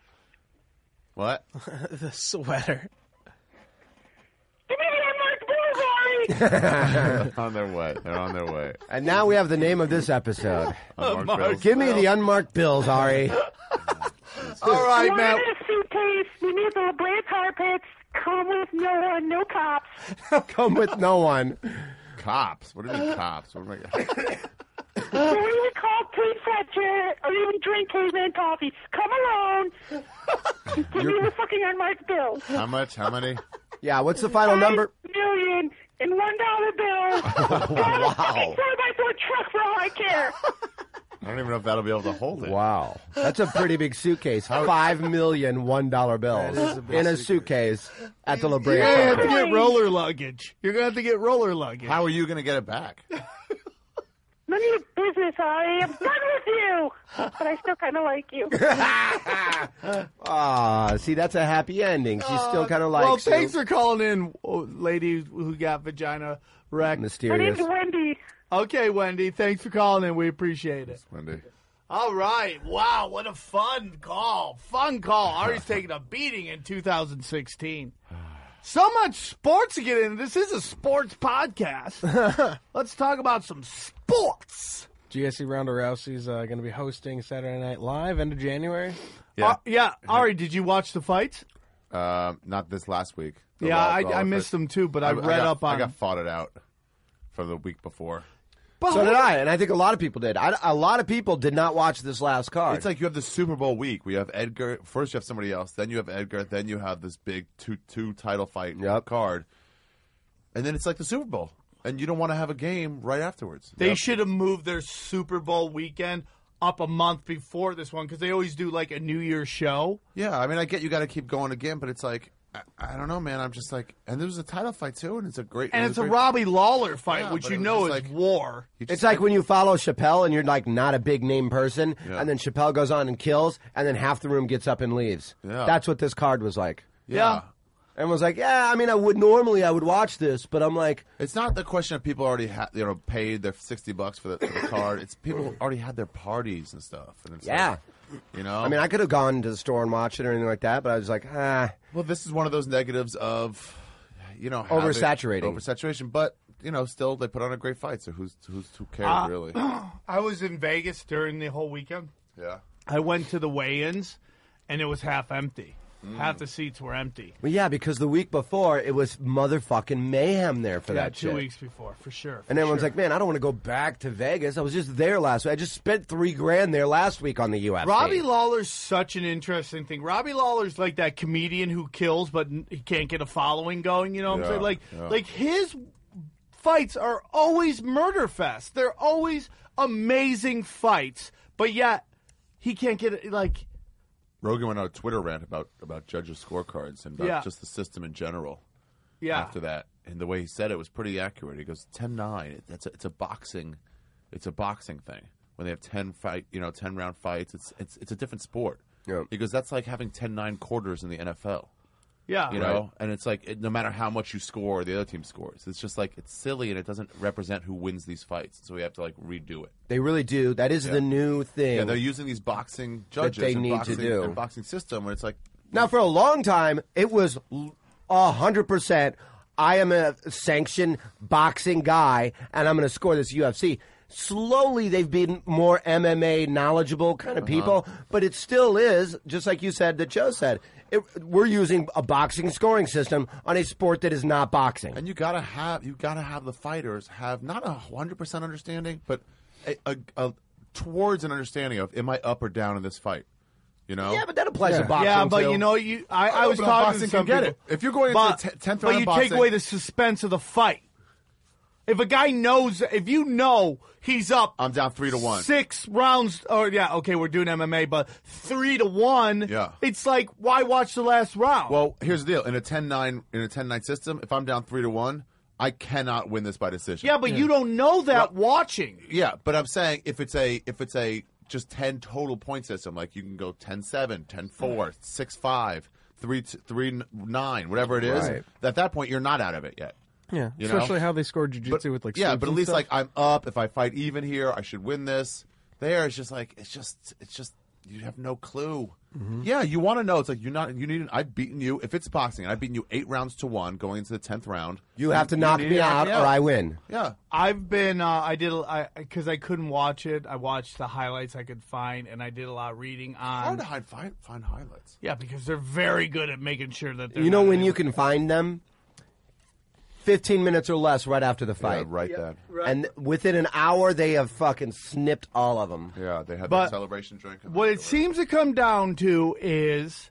What? The sweater. Give me the unmarked bills, Ari. They're on their way. They're on their way. And now we have the name of this episode. Unmarked bills. Give me the unmarked bills, Ari. All right, One Matt. in a suitcase. We need the LeBlanc carpets. Come with no one, no cops. Come with no one. Cops. What do you mean cops? What am I? Don't even call Pete Fletcher or even drink caveman coffee. Come alone. Give me the fucking unmarked bills. How much? How many? Yeah, what's the final number? Five million in one dollar bills. Wow. Four by four truck for all I care. I don't even know if that'll be able to hold it. Wow. That's a pretty big suitcase. Five million one dollar bills in a suitcase at the La Brea You're gonna have to Carpet. get roller luggage. You're gonna have to get roller luggage. How are you going to get it back? None of your business, Ari. I'm done with you. But I still kind of like you. Ah, see, that's a happy ending. She still kind of likes Well, you. thanks for calling in, oh, lady who got vagina wrecked. My Mysterious. name's Wendy. Okay, Wendy, thanks for calling in. We appreciate it. Wendy. All right. Wow, what a fun call. Fun call. Ari's taking a beating in two thousand sixteen. So much sports to get in. This is a sports podcast. Let's talk about some sports. G S C Ronda Rousey's uh, going to be hosting Saturday Night Live end of January. Yeah. Uh, yeah, Ari, did you watch the fights? Uh, not this last week. The Yeah, Raw- I, Raw I missed fight. them too, but I, I read got, up on I got fought it out for the week before. But So did I, and I think a lot of people did. I, a lot of people did not watch this last card. It's like you have the Super Bowl week. We have Edgar. First, you have somebody else. Then you have Edgar. Then you have this big two two title fight Yep. card. And then it's like the Super Bowl, and you don't want to have a game right afterwards. They Yep. should have moved their Super Bowl weekend up a month before this one because they always do like a New Year's show. Yeah, I mean, I get you got to keep going again, but it's like I, I don't know, man. I'm just like, and there was a title fight too, and it's a great. And it it's was a great- Robbie Lawler fight, Yeah, which but you it was know is just like- war. You just- It's like when you follow Chappelle and you're like not a big name person, Yeah. and then Chappelle goes on and kills, and then half the room gets up and leaves. Yeah. That's what this card was like. yeah. Everyone's like, yeah, I mean, I would normally I would watch this, but I'm like, It's not the question of people already ha- you know paid their sixty bucks for the, for the card. It's people who already had their parties and stuff. And it's yeah. like, you know. I mean, I could have gone to the store and watched it or anything like that, but I was like, ah. Well, this is one of those negatives of, you know, having- Oversaturating. Oversaturation, but you know, still they put on a great fight. So who's who's who cares Uh, really? I was in Vegas during the whole weekend. Yeah. I went to the weigh-ins, and it was half empty. Mm. Half the seats were empty. Well, yeah, because the week before it was motherfucking mayhem there for Yeah, that two shit. weeks before, for sure. for And everyone's sure. like, man, I don't want to go back to Vegas. I was just there last week. I just spent three grand there last week on the U F C. Robbie Lawler's such an interesting thing. Robbie Lawler's like that comedian who kills, but n- he can't get a following going. You know what I'm Yeah, saying? Like, yeah. like his fights are always murder fest. They're always amazing fights, but yet he can't get it. Like, Rogan went on a Twitter rant about about judges' scorecards and about Yeah. just the system in general. yeah, After that, and the way he said it was pretty accurate. He goes ten nine. That's a, it's a boxing, it's a boxing thing. When they have ten fight, you know, ten round fights, it's it's it's a different sport. Yeah. He goes, that's like having ten nine quarters in the N F L. Yeah. You know, and it's like it, no matter how much you score, the other team scores. It's just like it's silly and it doesn't represent who wins these fights. So we have to like redo it. They really do. That is Yeah. the new thing. Yeah, they're using these boxing judges they and need to boxing, do. and boxing system where it's like Now, for a long time, it was a hundred percent. I am a sanctioned boxing guy, and I'm going to score this U F C. Slowly, they've been more M M A knowledgeable kind of people, but it still is, just like you said, that Joe said. It, we're using a boxing scoring system on a sport that is not boxing. And you gotta have you gotta have the fighters have not a hundred percent understanding, but a, a, a towards an understanding of am I up or down in this fight? You know? Yeah, but that applies to boxing. Yeah, but too. you know, you I, I know, was but talking boxing to some can get people. it. If you're going into but, the te- tenth but round you of take boxing- away the suspense of the fight. If a guy knows, if you know he's up, I'm down three to one. Six rounds, or yeah, okay, we're doing M M A, but three to one. Yeah. It's like, why watch the last round? Well, here's the deal: in a ten nine in a ten nine system, if I'm down three to one, I cannot win this by decision. yeah, but you don't know that watching. Yeah, but I'm saying if it's a if it's a just ten total point system, like you can go ten seven, ten four, six five, three three nine, whatever it is. Right. At that point, you're not out of it yet. Yeah, You know? especially how they score jiu-jitsu But- with like yeah, sweeps but at and least stuff. like I'm up. If I fight even here, I should win this. There, it's just like it's just it's just you have no clue. Mm-hmm. Yeah, you want to know. It's like you're not. You need. I've beaten you. If it's boxing, I've beaten you eight rounds to one going into the tenth round. You have to knock need me to knock out, me or I win. Yeah. I've been, uh, I did, I because I couldn't watch it. I watched the highlights I could find, and I did a lot of reading on. Hard to hide, find, find highlights. Yeah, because they're very good at making sure that they're You know not when able- you can find them? fifteen minutes or less right after the Yeah, fight. right then. And within an hour, they have fucking snipped all of them. Yeah, they had But that celebration drink. What it seems to come down to is,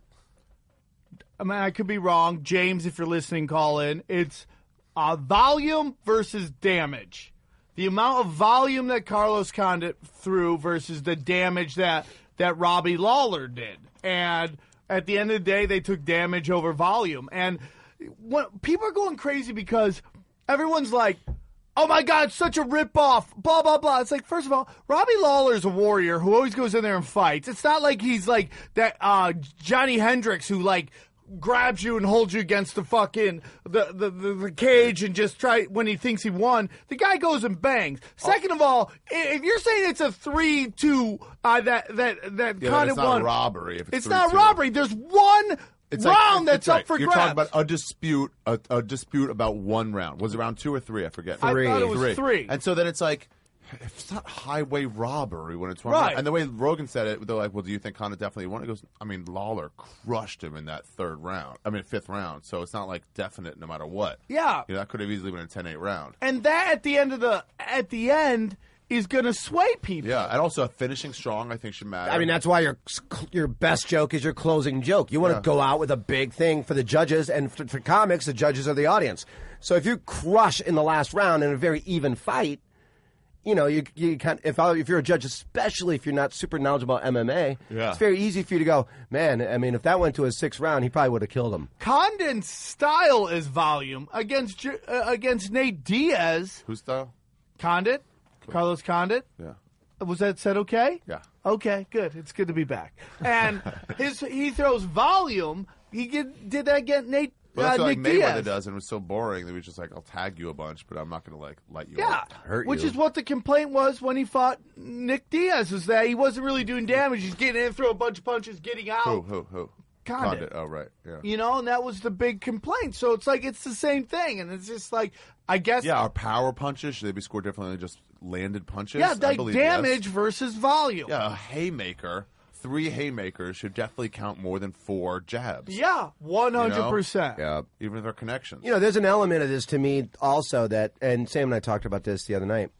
I mean, I could be wrong. James, if you're listening, call in. It's uh, volume versus damage. The amount of volume that Carlos Condit threw versus the damage that, that Robbie Lawler did. And at the end of the day, they took damage over volume. And what, people are going crazy because everyone's like, oh my God, such a ripoff, blah, blah, blah. It's like, first of all, Robbie Lawler's a warrior who always goes in there and fights. It's not like he's like that uh, Johnny Hendricks who like grabs you and holds you against the fucking the, the, the, the cage and just try when he thinks he won. The guy goes and bangs. Second of all, if you're saying it's a three two uh, that that that Yeah, kind it's of not won, a robbery. If it's it's not three two. robbery. There's one It's like- round it's that's up right. for You're grabs. talking about a dispute, a, a dispute about one round. Was it round two or three? I forget. I thought it was three. And so then it's like, it's not highway robbery when it's one Right. round. And the way Rogan said it, they're like, well, do you think Conor definitely won? He goes, I mean, Lawler crushed him in that third round. I mean, fifth round. So it's not like definite no matter what. Yeah. You know, that could have easily been a ten eight round. And that at the end of the at the end is going to sway people. Yeah, and also finishing strong, I think, should matter. I mean, that's why your your best joke is your closing joke. You want to Yeah. go out with a big thing for the judges, and for, for comics, the judges are the audience. So if you crush in the last round in a very even fight, you know, you you can if I, if you're a judge, especially if you're not super knowledgeable about M M A, Yeah. it's very easy for you to go, man. I mean, if that went to a sixth round, he probably would have killed him. Condon's style is volume against Ju- uh, against Nate Diaz. Whose style? Condit, Carlos Condit. Yeah. Was that said okay? Yeah. Okay, good. It's good to be back. And his he throws volume. He get, did that against Nate Well, that's uh, what like Nick Mayweather Diaz. does, and it was so boring that he was just like, I'll tag you a bunch, but I'm not going to like let you Yeah, out. Hurt which you. is what the complaint was when he fought Nick Diaz, is that he wasn't really doing damage. He's getting in, throw a bunch of punches, getting out. Who, who, who? Condit. Oh, right. Yeah. You know, and that was the big complaint. So it's like it's the same thing, and it's just like I guess Yeah, our power punches, should they be scored differently than just landed punches? yeah, I like believe damage yes. versus volume. Yeah, a haymaker, three haymakers should definitely count more than four jabs. Yeah, one hundred percent. Yeah. Even if they're connections. You know, there's an element of this to me also that, and Sam and I talked about this the other night.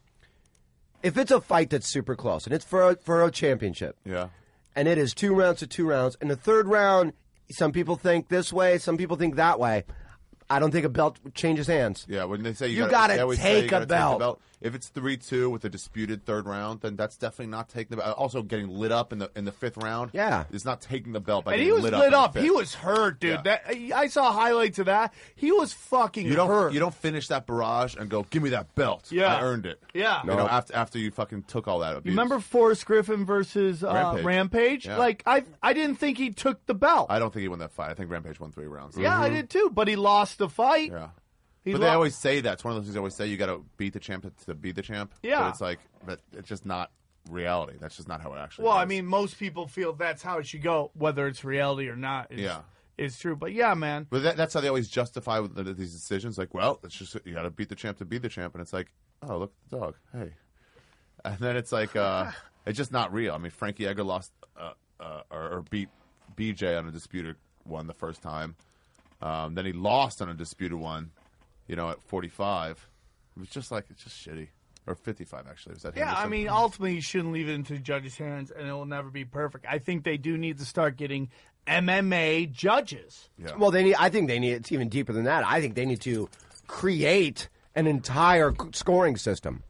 If it's a fight that's super close, and it's for a, for a championship, Yeah. and it is two rounds to two rounds, and the third round, some people think this way, some people think that way. I don't think a belt changes hands. Yeah, when they say you, You gotta, gotta they always say take you a gotta belt. Take the belt. If it's three two with a disputed third round, then that's definitely not taking the belt. Also, getting lit up in the in the fifth round. Yeah, is not taking the belt. By And he getting was lit, lit up. up. in the He fifth. was hurt, dude. Yeah. That I saw highlights of that. He was fucking You don't hurt. you don't finish that barrage and go, give me that belt. Yeah. I earned it. Yeah. You know, after after you fucking took all that abuse. You remember Forrest Griffin versus uh, Rampage? Rampage? Yeah. Like I, I didn't think he took the belt. I don't think he won that fight. I think Rampage won three rounds. Yeah, I did too. But he lost the fight. Yeah. He but lo- they always say that. It's one of those things they always say. You got to beat the champ to, to be the champ. Yeah. But it's like, but it's just not reality. That's just not how it actually Well, goes. I mean, most people feel that's how it should go, whether it's reality or not. Is, Yeah. is true. But yeah, man. But that, that's how they always justify with the, these decisions. Like, well, it's just you got to beat the champ to be the champ, and it's like, oh, look at the dog, hey, and then it's like, uh, it's just not real. I mean, Frankie Edgar lost uh, uh, or, or beat B J on a disputed one the first time. Um, then he lost on a disputed one, you know, at forty-five. It was just like it's just shitty. Or fifty-five, actually. Was that Yeah, Henderson? I mean, ultimately, you shouldn't leave it into the judges' hands, and it will never be perfect. I think they do need to start getting M M A judges. Yeah. Well, they need. I think they need. It's even deeper than that. I think they need to create an entire scoring system.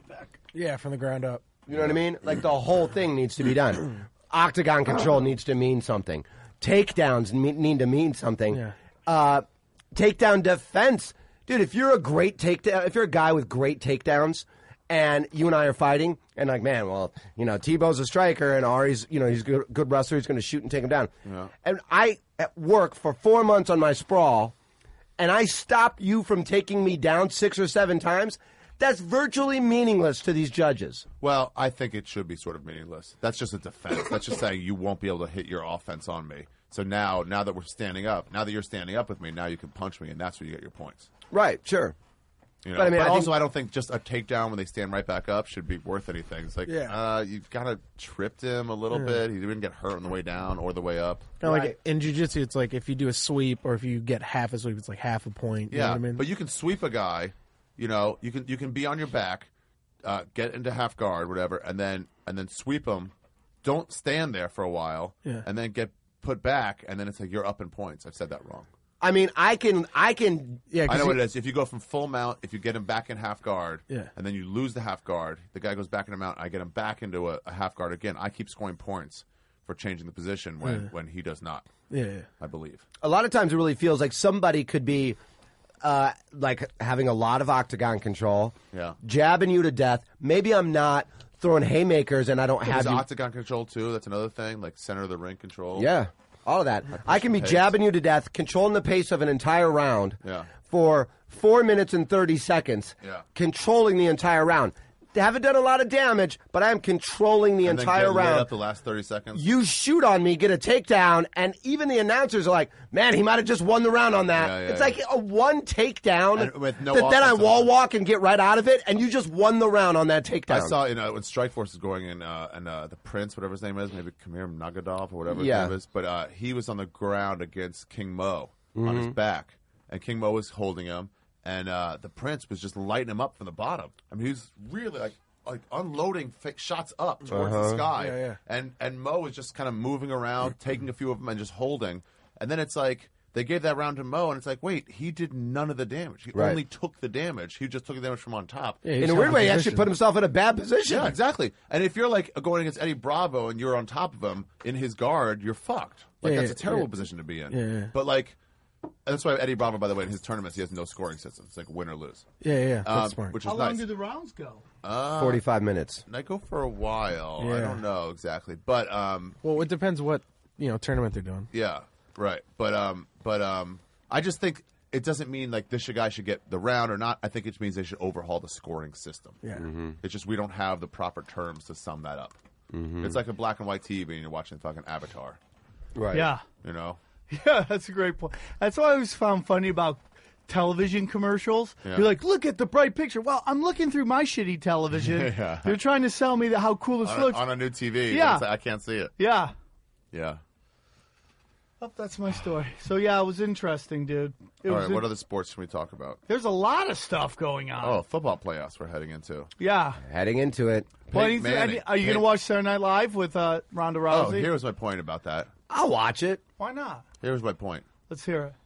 Yeah, from the ground up. You know what I mean? Like the whole thing needs to be done. Octagon control needs to mean something. Takedowns me- need to mean something. Yeah. Uh, takedown defense, dude. If you're a great takedown, if you're a guy with great takedowns, and you and I are fighting, and like, man, well, you know, Tebow's a striker, and Ari's, you know, he's a good, good wrestler. He's going to shoot and take him down. Yeah. And I at work for four months on my sprawl, and I stop you from taking me down six or seven times. That's virtually meaningless to these judges. Well, I think it should be sort of meaningless. That's just a defense. That's just saying you won't be able to hit your offense on me. So now, now that we're standing up, now that you're standing up with me, now you can punch me, and that's where you get your points. Right, sure. You know? But I mean, I also, think- I don't think just a takedown when they stand right back up should be worth anything. It's like, Yeah. uh, you've kind of tripped him a little Yeah. bit. He didn't get hurt on the way down or the way up. Kind of like in jiu-jitsu, it's like if you do a sweep or if you get half a sweep, it's like half a point. You Yeah, know what I mean? but you can sweep a guy. You know, you can you can be on your back, uh, get into half guard, whatever, and then and then sweep him. Don't stand there for a while, Yeah. and then get put back, and then it's like you're up in points. I've said that wrong. I mean, I can, I can. Yeah, I know you, what it is. If you go from full mount, if you get him back in half guard, Yeah. and then you lose the half guard, the guy goes back in a mount. I get him back into a, a half guard again. I keep scoring points for changing the position when, Yeah. when he does not. Yeah, yeah. I believe. A lot of times, it really feels like somebody could be, uh, like having a lot of octagon control, Yeah. jabbing you to death. Maybe I'm not throwing haymakers, and I don't have There's you. octagon control too. That's another thing, like center of the ring control. Yeah, all of that. I can be pace. jabbing you to death, controlling the pace of an entire round Yeah. for four minutes and thirty seconds, Yeah. controlling the entire round. They haven't done a lot of damage, but I am controlling the and then entire get lit round. up the last thirty seconds. You shoot on me, get a takedown, and even the announcers are like, man, he might have just won the round on that. Yeah, yeah, it's yeah. like a one takedown And with no that then I offense on wall it. walk and get right out of it, and you just won the round on that takedown. I saw, you know, when Strikeforce is going in, uh, and uh, the Prince, whatever his name is, maybe Kamir Nagadov or whatever Yeah. his name is, but uh, he was on the ground against King Mo on his Mhm. back, and King Mo was holding him, and uh, the Prince was just lighting him up from the bottom. I mean, he was really like like unloading fi- shots up towards Uh-huh. the sky, Yeah, yeah. and and Mo was just kind of moving around, taking a few of them and just holding, and then it's like. They gave that round to Mo, and it's like, wait, he did none of the damage. He Right. only took the damage. He just took the damage from on top. Yeah, in a weird way, he actually put himself in a bad position. Yeah, exactly. And if you're like going against Eddie Bravo and you're on top of him in his guard, you're fucked. Like Yeah, that's yeah, a terrible yeah. position to be in. Yeah, yeah. But like, that's why Eddie Bravo, by the way, in his tournaments, he has no scoring system. It's like win or lose. Yeah, yeah, that's Um, smart. Which is How long nice. do the rounds go? Uh, forty-five minutes. They go for a while. I Yeah. don't know exactly, but um, Well, it depends what you know tournament they're doing. yeah, right. But um, but um, I just think it doesn't mean like this guy should get the round or not. I think it means they should overhaul the scoring system. Yeah. It's just we don't have the proper terms to sum that up. It's like a black and white T V and you're watching fucking Avatar. Right. Yeah. You know? Yeah, that's a great point. That's what I always found funny about television commercials. Yeah. You're like, look at the bright picture. Well, I'm looking through my shitty television. Yeah. They're trying to sell me the, how cool this On a, looks. on a new T V. Yeah. It's like, I can't see it. yeah. Yeah. Oh, that's my story. So, yeah, it was interesting, dude. It All was right, in- what other sports can we talk about? There's a lot of stuff going on. Oh, football playoffs we're heading into. Yeah. Heading into it. Well, Peyton anything- Manning. are you going to Peyton- watch Saturday Night Live with uh, Ronda Oh, Rousey? here was my point about that. I'll watch it. Why not? Here was my point. Let's hear it.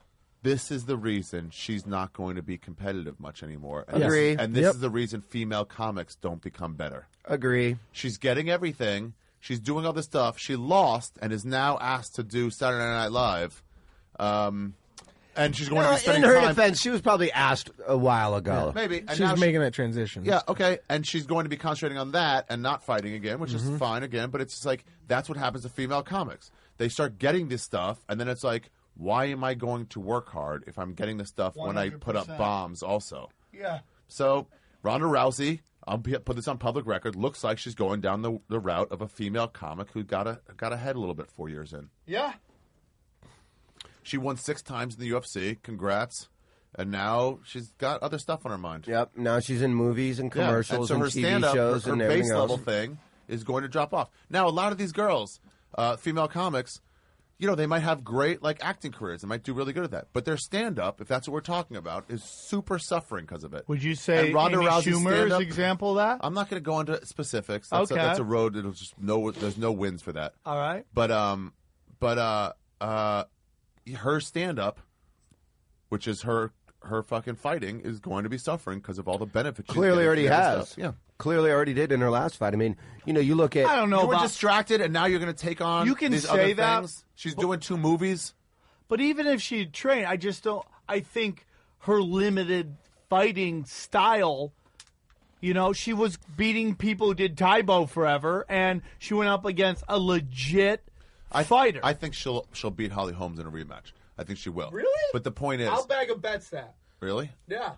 this is the reason she's not going to be competitive much anymore. And Agree. This, and this Yep. is the reason female comics don't become better. Agree. She's getting everything. She's doing all this stuff. She lost and is now asked to do Saturday Night Live. Um, and she's going No, to be in spending her time. defense, she was probably asked a while ago. Maybe. And She's now she- making that transition. Yeah, okay. And she's going to be concentrating on that and not fighting again, which Mhm. is fine again. But it's just like, that's what happens to female comics. They start getting this stuff, and then it's like, why am I going to work hard if I'm getting this stuff when I put up one hundred percent. bombs also? Yeah. So Ronda Rousey, I'll be, put this on public record, looks like she's going down the, the route of a female comic who got a, got ahead a little bit four years in. Yeah. She won six times in the U F C. Congrats. And now she's got other stuff on her mind. Yep. Now she's in movies and commercials yeah. and, and so her T V stand-up, shows her, her and base everything level else. thing is going to drop off. Now, a lot of these girls, uh, female comics, you know, they might have great like acting careers. They might do really good at that. But their stand-up, if that's what we're talking about, is super suffering because of it. Would you say And Ronda Amy Rousey's Schumer is stand-up- an example of that? I'm not going to go into specifics. That's, Okay. a, that's a road. It'll just no. There's no wins for that. All right. But um, but uh, uh, her stand-up, which is her her fucking fighting, is going to be suffering because of all the benefits. she's Clearly getting already from the other has. stuff. Yeah. Clearly already did in her last fight. I mean, you know, you look at. I don't know You were about distracted, and now you're going to take on. You can these say other that, things. She's doing two movies. But even if she trained, I just don't. I think her limited fighting style. You know, she was beating people who did Taibo forever, and she went up against a legit I, fighter. I think she'll she'll beat Holly Holmes in a rematch. I think she will. Really? But the point is, I'll bag a bets that. really, Yeah.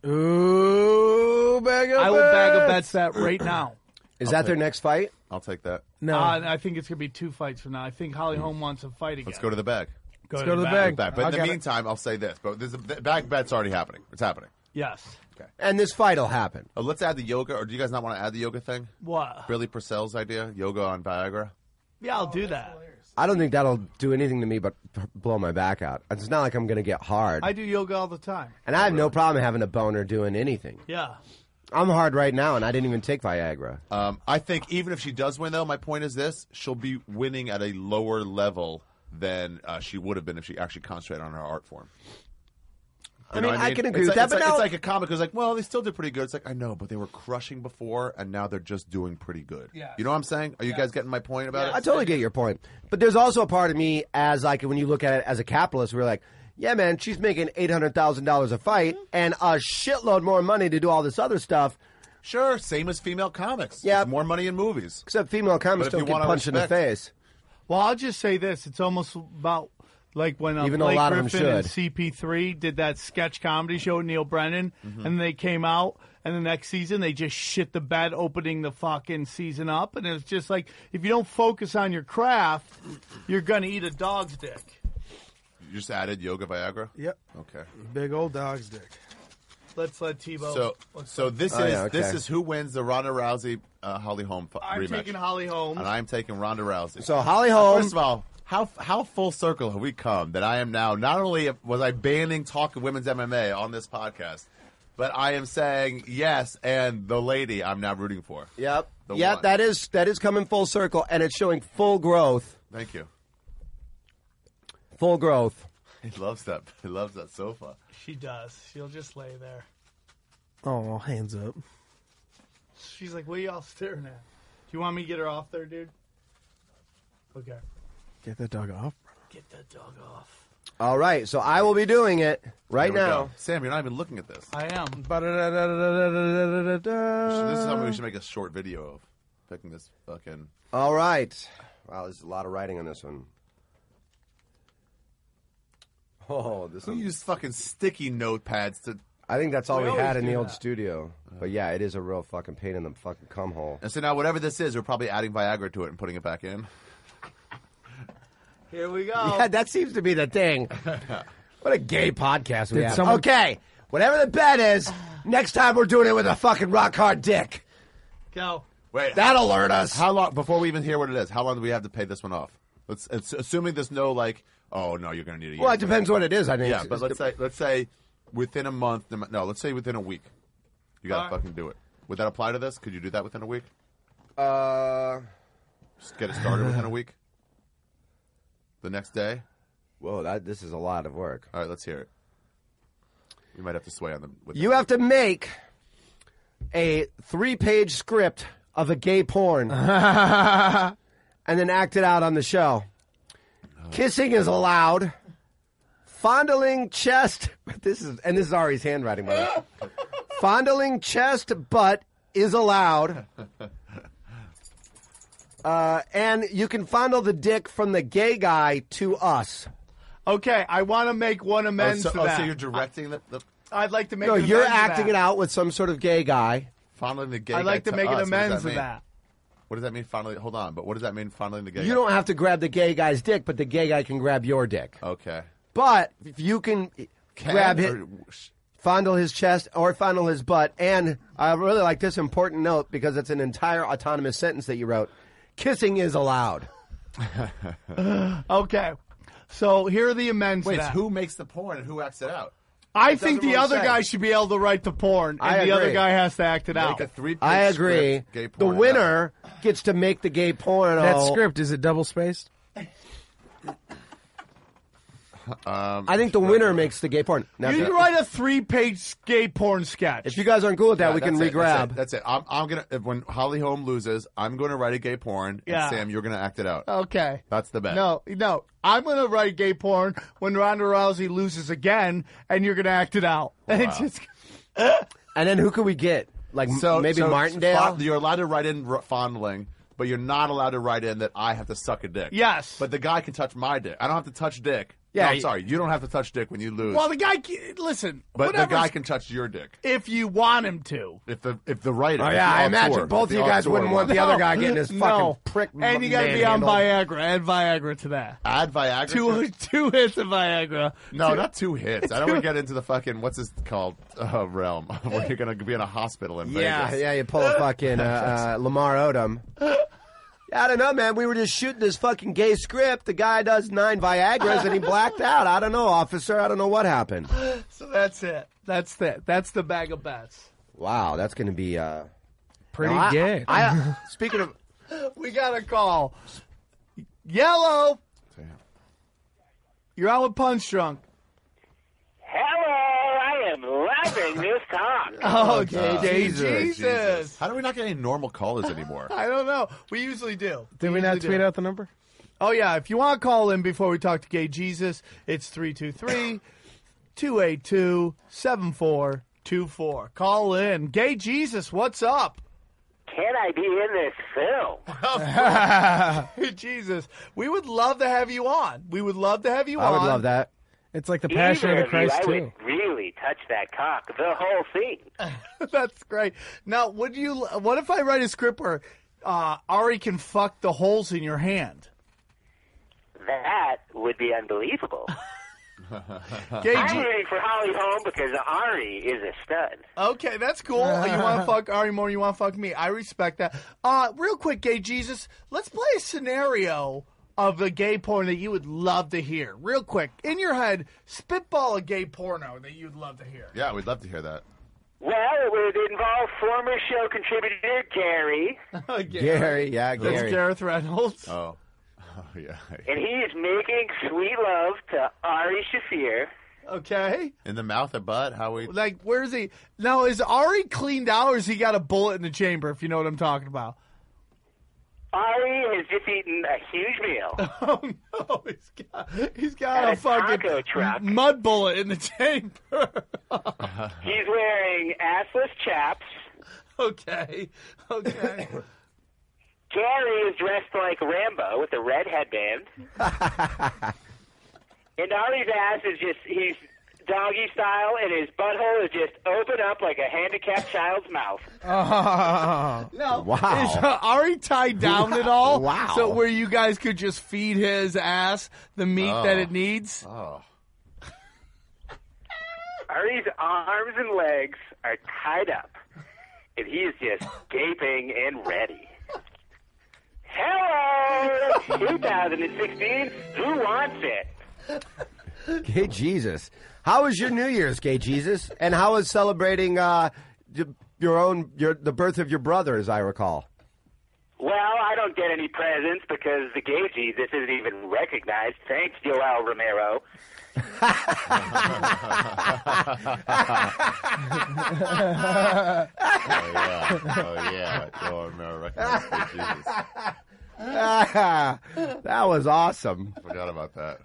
Ooh, bag of I will bag a bets. bets that right now. Is I'll that take their it. next fight? I'll take that. No. Uh, I think it's going to be two fights from now. I think Holly Holm wants to fight again. Let's go to the bag. Go Let's go to the bag. Back. But I'll in the get it. meantime, I'll say this. But there's a, the bag bet's already happening. It's happening. Yes. And this fight will happen. Uh, let's add the yoga. Or do you guys not want to add the yoga thing? What? Billy Purcell's idea, yoga on Viagra. Yeah, I'll do that. I don't think that'll do anything to me but p- blow my back out. It's not like I'm going to get hard. I do yoga all the time. and I have no problem having a boner doing anything. Yeah. I'm hard right now, and I didn't even take Viagra. Um, I think even if she does win, though, my point is this: she'll be winning at a lower level than uh, she would have been if she actually concentrated on her art form. You I know mean, what I can agree it's with like, that, It's, but like, now- it's like a comic who's like, well, they still did pretty good. It's like, I know, but they were crushing before, and now they're just doing pretty good. Yes. You know what I'm saying? Are you guys getting my point about I it? totally get your point. But there's also a part of me, as like when you look at it as a capitalist, we're like, yeah, man, she's making eight hundred thousand dollars a fight and a shitload more money to do all this other stuff. Sure, same as female comics. Yeah. There's more money in movies. Except female comics But if don't you get wanna punched in the respect- face. Well, I'll just say this. It's almost about like when uh, Even though a Blake lot of them Griffin and should. C P three did that sketch comedy show with Neil Brennan, Mm-hmm. and they came out, and the next season they just shit the bed opening the fucking season up, and it's just like, if you don't focus on your craft, you're going to eat a dog's dick. You just added yoga Viagra? Yep. Okay. Big old dog's dick. Let's let Tebow. So, let's so let- this Oh, is yeah, okay. this is who wins the Ronda Rousey uh, Holly Holm fu- I'm rematch. taking Holly Holm. And I'm taking Ronda Rousey. So Holly Holm. First of all, how how full circle have we come that I am now? Not only was I banning talk of women's M M A on this podcast, but I am saying yes, and the lady I'm now rooting for. Yep. The Yeah, one. that is that is coming full circle, and it's showing full growth. Thank you. Full growth. He loves that. He loves that sofa. She does. She'll just lay there. Oh, hands up. She's like, what are y'all staring at? Do you want me to get her off there, dude? Okay. Get that dog off. Get that dog off. All right, so I will be doing it right There we now. go. Sam, you're not even looking at this. I am. This is something we should make a short video of. Picking this fucking. All right. Wow, there's a lot of writing on this one. Oh, this Who one. used fucking sticky notepads to? I think that's all We we, always had in do the old that. studio. But yeah, it is a real fucking pain in the fucking cum hole. And so now, whatever this is, we're probably adding Viagra to it and putting it back in. Here we go. Yeah, that seems to be the thing. What a gay podcast we Did have. someone- Okay, whatever the bet is, next time we're doing it with a fucking rock hard dick. Go. Wait, That'll alert us. How long before we even hear what it is? How long do we have to pay this one off? Let's it's, assuming there's no like, oh no, you're going to need a year. Well, it depends what it is. I think. Yeah, but let's say let's say within a month. No, let's say within a week. You got to All right. fucking do it. Would that apply to this? Could you do that within a week? Uh, Just get it started within a week. The next day. whoa, that this is a lot of work. All right, let's hear it. You might have to sway on them. With You have to make a three-page script of a gay porn and then act it out on the show. Oh. Kissing is allowed. Fondling chest. This is and this is Ari's handwriting, by the way. Fondling chest, butt is allowed. Uh, and you can fondle the dick from the gay guy to us. Okay, I want to make one amends oh, so, to that. Oh, so you're directing the... the... I'd like to make No, an you're amends to acting that. it out with some sort of gay guy. Fondling the gay I'd guy like to, to make us. an amends to to that. What does that mean, fondling? Hold on, but what does that mean, fondling the gay You guy? don't have to grab the gay guy's dick, but the gay guy can grab your dick. Okay. But if you can, Can grab or- him, fondle his chest or fondle his butt, and I really like this important note because it's an entire autonomous sentence that you wrote. Kissing is allowed. Okay, so here are the amends Wait, to that. who makes the porn and who acts it out? I It think doesn't the really other say. guy should be able to write the porn, and I the other agree. guy has to act it out. Make a three-page I agree. script, gay The porn and winner gets to make the gay porno. That script, is it double spaced? Um, I think the winner makes the gay porn. Now, You if- can write a three-page gay porn sketch. if you guys aren't cool with that, yeah, we can that's it, regrab. That's it. That's it. I'm, I'm gonna if, when Holly Holm loses, I'm going to write a gay porn, Yeah. and Sam, you're going to act it out. Okay. That's the bet. No, no. I'm going to write gay porn when Ronda Rousey loses again, and you're going to act it out. And it's just, And then who could we get? Like So maybe so Martindale? fond- you're allowed to write in r- fondling, but you're not allowed to write in that I have to suck a dick. Yes. But the guy can touch my dick. I don't have to touch dick. Yeah, No, I'm you- sorry. You don't have to touch dick when you lose. well, the guy, ca- listen, but the whatever's- guy can touch your dick if you want him to. if the if the writer. Oh if yeah, the I imagine auteur- both if of the you guys auteur wouldn't want wants- the other guy getting his fucking No. prick. And you got to be on manhandled. Viagra. Add Viagra to that. Add Viagra. to Two, it? two hits of Viagra. No, Two- not two hits. I don't want to get into the fucking what's this called uh, realm where you're gonna be in a hospital in Yeah, Vegas. yeah, you pull a fucking uh, uh, Lamar Odom. I don't know, man. We were just shooting this fucking gay script. The guy does nine Viagras and he blacked out. I don't know, officer. I don't know what happened. So that's it. That's it. That's the bag of bets. Wow, that's going to be uh, Pretty now, I- gay. I, I, speaking of, We got a call. Yellow. You're out with Punch Drunk. Hello, I am loving this talk. Oh, God. J J Jesus. Jesus. How do we not get any normal callers anymore? I don't know. We usually do. Did we not usually tweet do. out the number? Oh, yeah. If you want to call in before we talk to Gay Jesus, it's three two three, two eight two, seven four two four. Call in. Gay Jesus, what's up? Can I be in this film? Jesus. We would love to have you on. We would love to have you I on. would love that. It's like the Passion Either of the of you, Christ I too. would really touch that cock, the whole scene. That's great. Now, would you? What if I write a script where uh, Ari can fuck the holes in your hand? That would be unbelievable. Gay I'm Je- rooting for Holly Holm because Ari is a stud. Okay, that's cool. You want to fuck Ari more? You want to fuck me? I respect that. Uh, real quick, Gay Jesus, let's play a scenario of a gay porn that you would love to hear. Real quick, in your head, spitball a gay porno that you'd love to hear. Yeah, we'd love to hear that. Well, it would involve former show contributor Gary, Gary, yeah, That's Gary. Gareth Reynolds. Oh, oh yeah. and he is making sweet love to Ari Shafir. Okay. In the mouth or butt? How we? Like, where's he? Now, is Ari cleaned out or has he got a bullet in the chamber, if you know what I'm talking about? Ari has just eaten a huge meal. Oh, no. He's got, he's got At a a fucking taco truck. mud bullet in the chamber. He's wearing assless chaps. Okay. Okay. Gary is dressed like Rambo with a red headband. And Ari's ass is just, he's doggy style, and his butthole is just open up like a handicapped child's mouth. No. Wow. Is uh, Ari tied down at all? Wow. So where you guys could just feed his ass the meat Oh. that it needs? Oh. Ari's arms and legs are tied up, and he is just gaping and ready. Hello! twenty sixteen, who wants it? Gay Jesus. How was your New Year's, Gay Jesus? And how was celebrating uh, y- your own your the birth of your brother, as I recall? Well, I don't get any presents because the gay Jesus isn't even recognized. Thanks, Joel Romero. Oh yeah, oh yeah, oh Romero recognized Jesus. That was awesome. Forgot about that.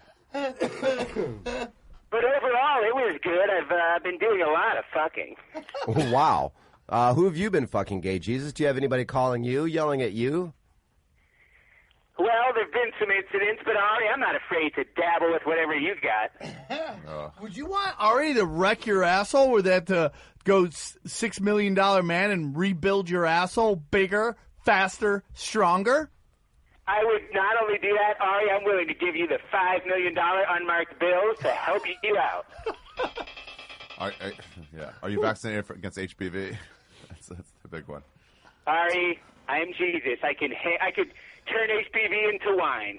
But overall, it was good. I've uh, been doing a lot of fucking. Wow. Uh, who have you been fucking, Gay Jesus? Do you have anybody calling you, yelling at you? Well, there have been some incidents, but Ari, I'm not afraid to dabble with whatever you got. Oh. Would you want Ari to wreck your asshole? Or that to go s- six million dollar man and rebuild your asshole bigger, faster, stronger? I would not only do that, Ari, I'm willing to give you the five million dollars unmarked bills to help you out. Are, are, yeah. Are you vaccinated for, against H P V? That's, that's the big one. Ari, I am Jesus. I can ha- I could turn H P V into wine.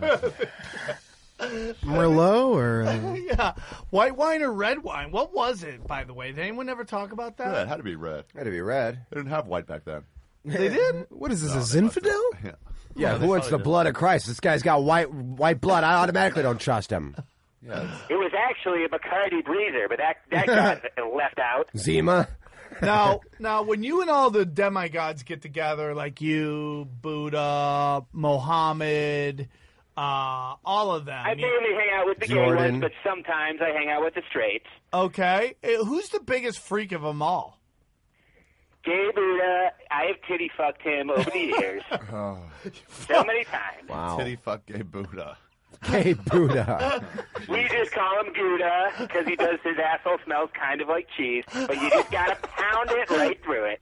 Merlot or uh, Yeah, white wine or red wine? What was it, by the way? Did anyone ever talk about that? Yeah, it had to be red. Had to be red. They didn't have white back then. They did? what is this? No, a they must have- Zinfandel? Yeah. Yeah, who wants the blood of Christ? This guy's got white white blood. I automatically don't trust him. Yeah. It was actually a Bacardi Breezer, but that, that got left out. Zima? Now, now, when you and all the demigods get together, like you, Buddha, Mohammed, uh, all of them. I mainly hang out with the Jordan. gay ones, but sometimes I hang out with the straights. Okay, uh, who's the biggest freak of them all? Gay Buddha, I have titty fucked him over the years. Oh. So many times. Wow. Titty fuck gay Buddha. Gay Buddha. We just call him Gouda because he does his asshole smells kind of like cheese, but you just gotta pound it right through it.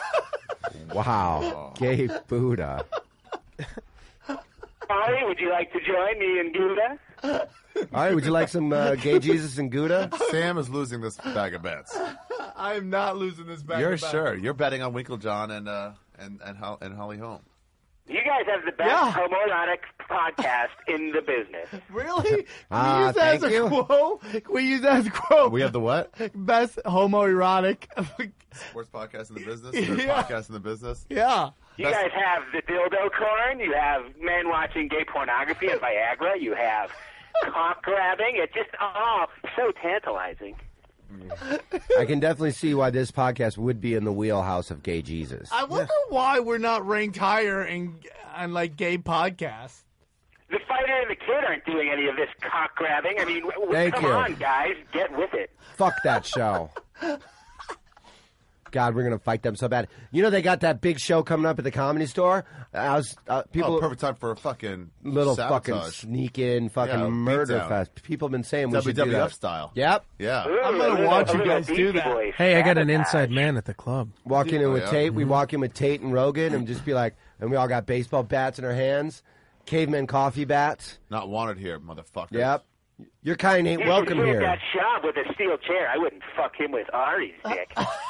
Wow. Gay Buddha. Ollie, would you like to join me and Gouda? All right, would you like some uh, Gay Jesus and Gouda? Sam is losing this bag of bets. I am not losing this back. You're sure. You're betting on Winklejohn and uh and and, Hol- and Holly Holm. You guys have the best Yeah. homoerotic podcast in the business. Really? Can Ah, we use that as thank a you. quote? Can we use that as a quote? We have the what? Best homoerotic. Sports podcast in the business. Third Yeah. podcast in the business. Yeah. You guys have the dildo corn. You have men watching gay pornography and Viagra. You have cock grabbing. It's just all so tantalizing. I can definitely see why this podcast would be in the wheelhouse of Gay Jesus. I wonder why we're not ranked higher in on like gay podcasts. The fighter and the kid aren't doing any of this cock grabbing. I mean, w- Thank come you. on, guys, get with it. Fuck that show. God, we're gonna fight them so bad. You know they got that big show coming up at the Comedy Store. I was uh, people Oh, perfect time for a fucking little sabotage. fucking sneak in fucking Yeah, murder beatdown. fest. People have been saying we should W W F do that. style. Yep. Yeah. Ooh, I'm a gonna little- watch a you little guys do Beastie that. Boys Hey, I got an sabotage. inside man at the club. Walking in Oh, with yeah? Tate, we walk in with Tate and Rogan, and just be like, and we all got baseball bats in our hands, caveman coffee bats. Not wanted here, motherfucker. Yep. Your kind ain't You welcome should here. that shop with a steel chair. I wouldn't fuck him with Ari's dick.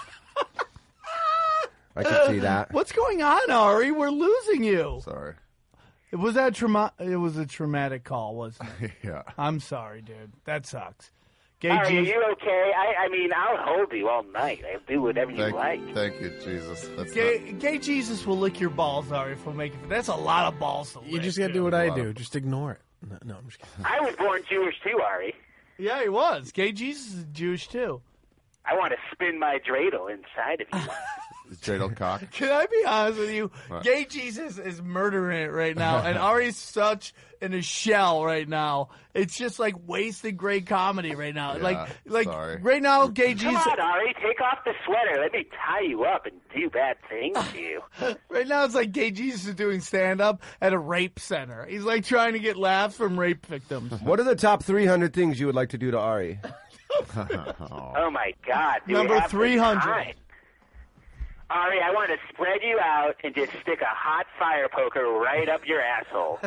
I can see that. What's going on, Ari? We're losing you. Sorry. Was that trauma? It was a traumatic call, wasn't it? Yeah. I'm sorry, dude. That sucks. Gay Ari, are Jesus. you okay? I, I mean, I'll hold you all night. I'll do whatever you Thank like. you. Thank you, Jesus. That's Gay, gay Jesus will lick your balls, Ari, if we'll make it. That's a lot of balls to lick. You just got to do dude. what I Wow. do. Just ignore it. No, no I'm just kidding. I was born Jewish too, Ari. Yeah, he was. Gay Jesus is Jewish too. I want to spin my dreidel inside of you. not dreidel cock. Can I be honest with you? What? Gay Jesus is murdering it right now, and Ari's such in a shell right now. It's just like wasted great comedy right now. Yeah, like, like sorry. right now, Gay Come Jesus. on, Ari, take off the sweater. Let me tie you up and do bad things to you. Right now, it's like Gay Jesus is doing stand up at a rape center. He's like trying to get laughs from rape victims. What are the top three hundred things you would like to do to Ari? Oh my God! Do we Number have the three hundred. time? Ari, I want to spread you out and just stick a hot fire poker right up your asshole.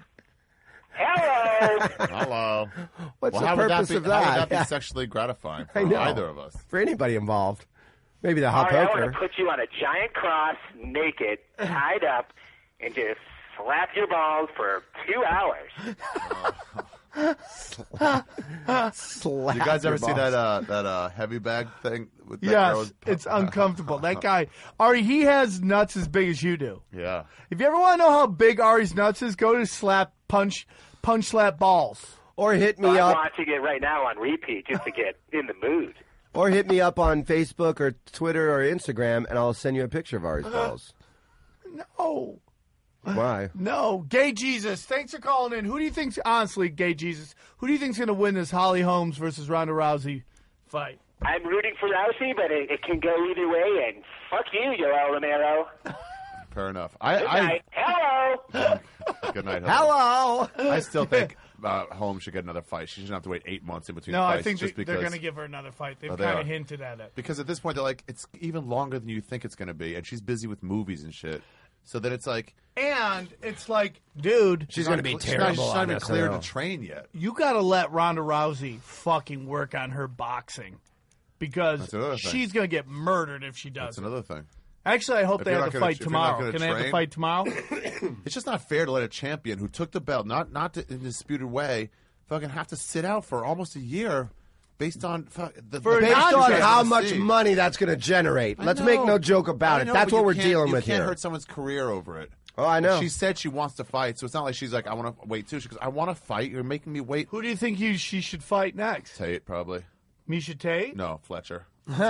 Hello. Hello. What's well, the how would purpose that be, of How that? would that be Yeah. sexually gratifying for I know. either of us? For anybody involved. Maybe the hot Ari, I want poker. to put you on a giant cross, naked, tied up, and just slap your balls for two hours. Slap You guys your ever see balls. that uh, that uh, heavy bag thing? With that Yes, girl with- it's uncomfortable. That guy, Ari, he has nuts as big as you do. Yeah. If you ever want to know how big Ari's nuts is, go to slap punch punch slap balls. Or hit me I'm up. watching it right now on repeat just to get in the mood. Or hit me up on Facebook or Twitter or Instagram, and I'll send you a picture of Ari's balls. No. Why? No. Gay Jesus, thanks for calling in. Who do you think's, honestly, Gay Jesus, who do you think's going to win this Holly Holmes versus Ronda Rousey fight? I'm rooting for Rousey, but it, it can go either way, and fuck you, Yoel Romero. Fair enough. I, Good I night. Hello. Good night. Hello. I still think uh, Holmes should get another fight. She shouldn't have to wait eight months in between No, fights. I think just they, because, they're going to give her another fight. They've Oh, they kind are. of hinted at it. Because at this point, they're like, it's even longer than you think it's going to be, and she's busy with movies and shit. So then it's like, And it's like, dude, She's going to be she's not, terrible she's not on even S N cleared L. to train yet. you got to let Ronda Rousey fucking work on her boxing because That's another thing. she's going to get murdered if she That's doesn't. another thing. Actually, I hope If they you're have not the gonna- fight if you're not tomorrow. gonna Can they have the train- fight tomorrow? It's just not fair to let a champion who took the belt, not not to, in a disputed way, fucking have to sit out for almost a year based on fuck, the, For the Based not on to how see. much money that's going to generate. I Let's know. make no joke about I it. know, That's but what you we're can't- dealing you with can't here. hurt someone's career over it. Oh, I know. She said she wants to fight, so it's not like she's like, I want to wait too. She goes, I want to fight. You're making me wait. Who do you think you, she should fight next? Tate, probably. Misha Tate? No, Fletcher.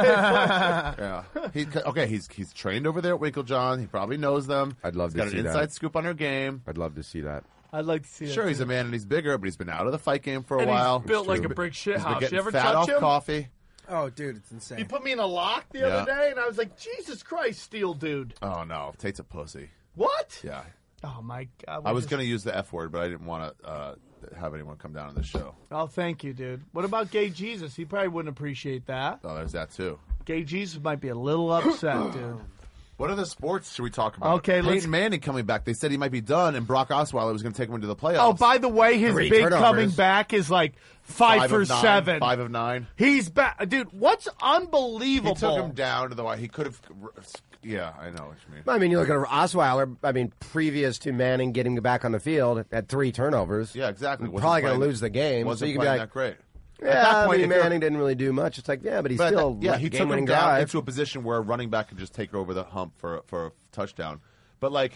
yeah. He, okay, he's he's trained over there at Winklejohn. He probably knows them. I'd love he's to got see an that. inside scoop on her game. I'd love to see that. I'd like to see that. Sure, too. he's a man and he's bigger, but he's been out of the fight game for a And he's while. built like He's a brick shit he's been house. getting You ever fat touch off him? coffee. Oh, dude, it's insane. He put me in a lock the Yeah. other day, and I was like, Jesus Christ, steel dude. Oh no, Tate's a pussy. What? Yeah. Oh, my God. I was just- going to use the F word, but I didn't want to uh, have anyone come down on the show. Oh, thank you, dude. What about Gay Jesus? He probably wouldn't appreciate that. Oh, there's that too. Gay Jesus might be a little upset, dude. What other sports should we talk about? Okay, let's- Peyton Manning coming back. They said he might be done, and Brock Osweiler was going to take him into the playoffs. Oh, by the way, his Three big turnovers. coming back is like five, Five for of nine, seven. Five of nine. He's back. Dude, what's unbelievable? He took him down to the wire. He could have. Yeah, I know what you mean. I mean, you look at Osweiler, I mean, previous to Manning getting back on the field at three turnovers. Yeah, exactly. Wasn't Probably going playing- to lose the game. Wasn't so you can be playing like, that great. yeah, At that point, I mean, if you're- Manning didn't really do much. It's like, yeah, but he's But at still that- yeah, he took him game-winning down drive. into a position where a running back could just take over the hump for for a touchdown. But like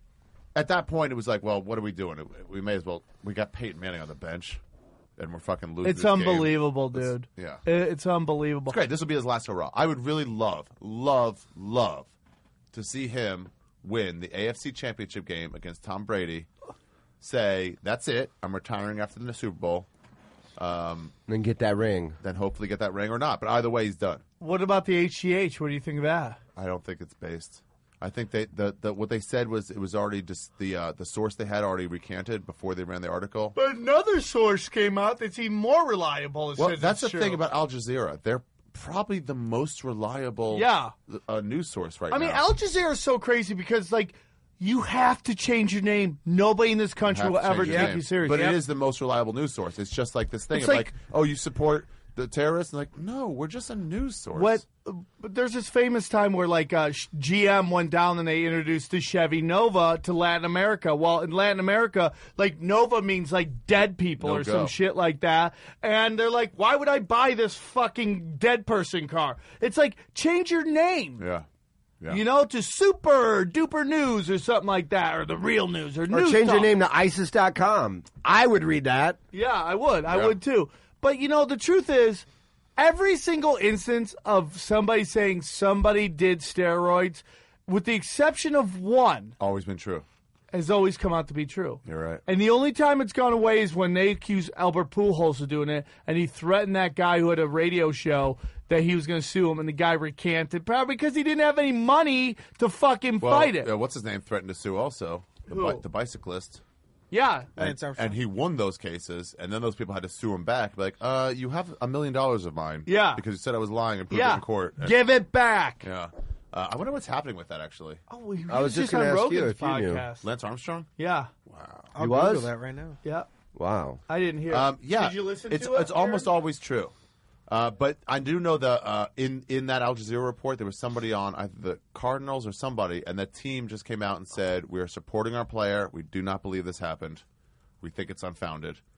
at that point, it was like, well, what are we doing? We may as well. We got Peyton Manning on the bench, and we're fucking losing. It's this game. unbelievable, Let's- dude. Yeah, It- It's unbelievable. it's great. This will be his last hurrah. I would really love, love, love to see him win the A F C Championship game against Tom Brady. Say that's it. I'm retiring after the Super Bowl. Um, then get that ring. Then hopefully get that ring or not. But either way, he's done. What about the H G H? What do you think of that? I don't think it's based. I think they the, the what they said was it was already just the uh, the source they had already recanted before they ran the article. But another source came out that's even more reliable. It Well, says that's the it's true. thing about Al Jazeera. They're probably the most reliable Yeah. uh, news source right I mean, now. Al Jazeera is so crazy because, like, you have to change your name. Nobody in this country Have will to ever change your take name. you serious. But Yep. it is the most reliable news source. It's just like this thing It's of like- like, oh, you support the terrorists? And like, no, we're just a news source. What? But there's this famous time where like uh, sh- G M went down and they introduced the Chevy Nova to Latin America. Well, in Latin America, like Nova means like dead people No or go. some shit like that. And they're like, why would I buy this fucking dead person car? It's like change your name. Yeah. Yeah. You know, to Super Duper News or something like that, or the Real News, or, Or News change your Talk. name to ISIS dot com. I would read that. Yeah, I would. I Yeah. would too. But you know, the truth is, every single instance of somebody saying somebody did steroids, with the exception of one, Always been true. has always come out to be true. You're right. And the only time it's gone away is when they accused Albert Pujols of doing it, and he threatened that guy who had a radio show that he was going to sue him, and the guy recanted, probably because he didn't have any money to fucking Well, fight it. uh, what's his name threatened to sue also? The, Who? bi- the bicyclist. Yeah. And, and he won those cases, and then those people had to sue him back. Be like, uh, you have a million dollars of mine. Yeah. Because you said I was lying and proved it Yeah. in court. And- Give it back. Yeah. Uh, I wonder what's happening with that, actually. Oh, we I was just on gonna ask you Rogan's if you knew. podcast. Lance Armstrong? Yeah. Wow. I'll He Google was? that right now. Yeah. Wow. I didn't hear. Um, yeah. Did you listen it's, to it? It's almost Aaron? always true. Uh, but I do know that uh, in, in that Al Jazeera report, there was somebody on either the Cardinals or somebody, and that team just came out and said, we are supporting our player. We do not believe this happened. We think it's unfounded.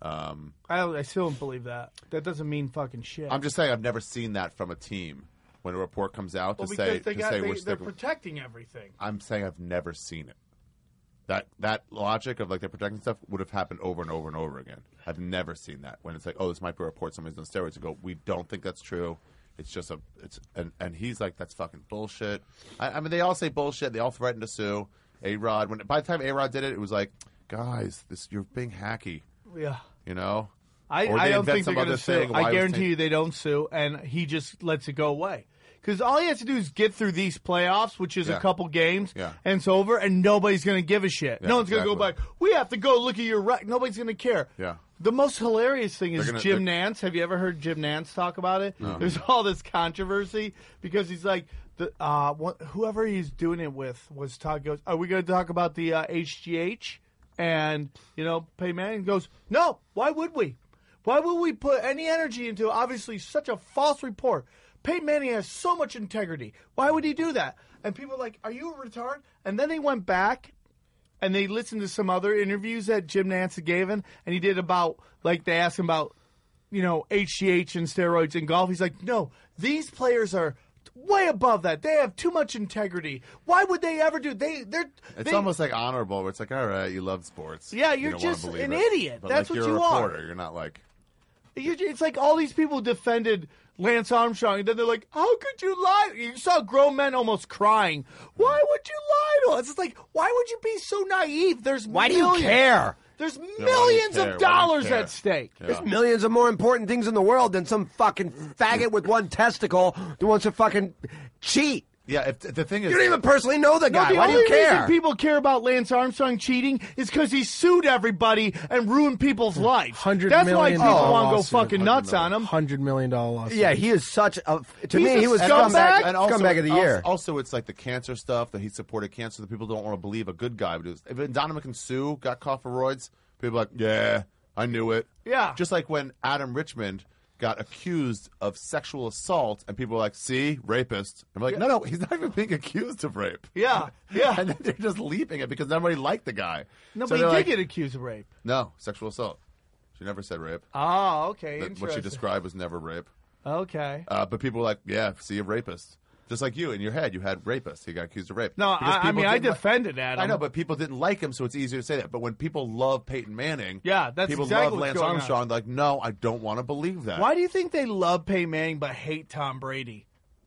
Um, I, I still don't believe that. That doesn't mean fucking shit. I'm just saying I've never seen that from a team when a report comes out well, to because say they to got, say they, we're they're sticking. protecting everything. I'm saying I've never seen it. That that logic of like they're protecting stuff would have happened over and over and over again. I've never seen that when it's like, oh, this might be a report somebody's on steroids. You go, we don't think that's true. It's just a it's and, and he's like, that's fucking bullshit. I, I mean, they all say bullshit. They all threaten to sue. A-Rod, when by the time A-Rod did it, it was like, guys, this you're being hacky. Yeah, you know. I, Or I they don't invent think they're some going to other sue. thing. Why I was guarantee they- you they don't sue, and he just lets it go away. Because all he has to do is get through these playoffs, which is Yeah. a couple games, Yeah. and it's over, and nobody's going to give a shit. Yeah, no one's going to go exactly. back, we have to go look at your record. Nobody's going to care. Yeah. The most hilarious thing is They're gonna- Jim they're- Nantz. Have you ever heard Jim Nantz talk about it? No. There's all this controversy because he's like, the uh, what, whoever he's doing it with was talk goes, are we going to talk about the uh, H G H? And, you know, Peyton Manning goes, no, why would we? Why would we put any energy into obviously such a false report? Peyton Manning has so much integrity. Why would he do that? And people are like, are you a retard? And then they went back and they listened to some other interviews that Jim Nantz had given, and he did about, like, they asked him about, you know, H G H and steroids in golf. He's like, no, these players are way above that. They have too much integrity. Why would they ever do? They, they're. It's they, almost like honorable, where it's like, all right, you love sports. Yeah, You you're don't wanna just believe an it. idiot. But, That's like, what you're you a are. reporter. You're not like. You're, it's like all these people defended Lance Armstrong, and then they're like, how could you lie? You saw grown men almost crying. Why would you lie to us? It's like, why would you be so naive? There's Why do you millions, care? There's why do you millions care? Why of do you dollars care? at stake. There's millions of more important things in the world than some fucking faggot with one testicle who wants to fucking cheat. Yeah, if the thing is, You don't even personally know the guy. No, the Why do only you care? reason people care about Lance Armstrong cheating is because he sued everybody and ruined people's lives. Hundred That's why million people dollar want to go lawsuit. fucking nuts on him. Hundred million dollar lawsuit. Yeah, he is such a. To He's me, a he was scumbag. scumbag, and also, scumbag of the year. Also, also, it's like the cancer stuff that he supported cancer. That people don't want to believe a good guy would do. If Donovan Sue got caught for roids, people are like, yeah, I knew it. Yeah. Just like when Adam Richmond got accused of sexual assault, and people were like, see, rapist. I'm like, no, no, he's not even being accused of rape. Yeah, yeah. And then they're just leaving it because nobody liked the guy. No, So but he they're did like, get accused of rape. No, sexual assault. She never said rape. Oh, okay. That- what she interesting. described was never rape. Okay. Uh, but people were like, yeah, see, a rapist. Just like you, in your head, you had rapist. He got accused of rape. No, Because I, I people mean, I didn't li- defended Adam. I know, but people didn't like him, so it's easier to say that. But when people love Peyton Manning, Yeah, that's people exactly love what's Lance going on. Armstrong. They're like, no, I don't want to believe that. Why do you think they love Peyton Manning but hate Tom Brady?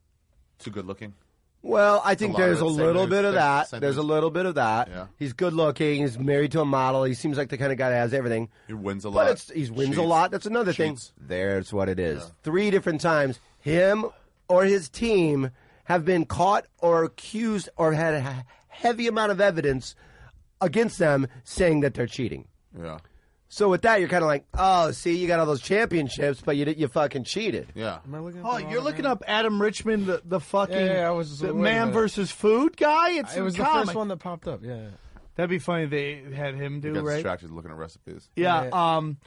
Too good looking. Well, I think a lot there's of a it. Same little news. bit of Same- that. same There's a news. little bit of that. Yeah. He's good looking. He's married to a model. He seems like the kind of guy that has everything. He wins a But lot. it's, he wins Cheats. a lot. That's another Cheats. thing. There's what it is. Three different times, him or his team have been caught or accused or had a heavy amount of evidence against them saying that they're cheating. Yeah. So with that, you're kind of like, oh, see, you got all those championships, but you you fucking cheated. Yeah. Am I looking? Oh, you're looking up Adam Richmond, the, the fucking Yeah, yeah, I was- the wait a man minute. versus food guy. It's It was a the comic. first one that popped up. Yeah. yeah. That'd be funny if they had him He do got right. distracted looking at recipes. Yeah. Um,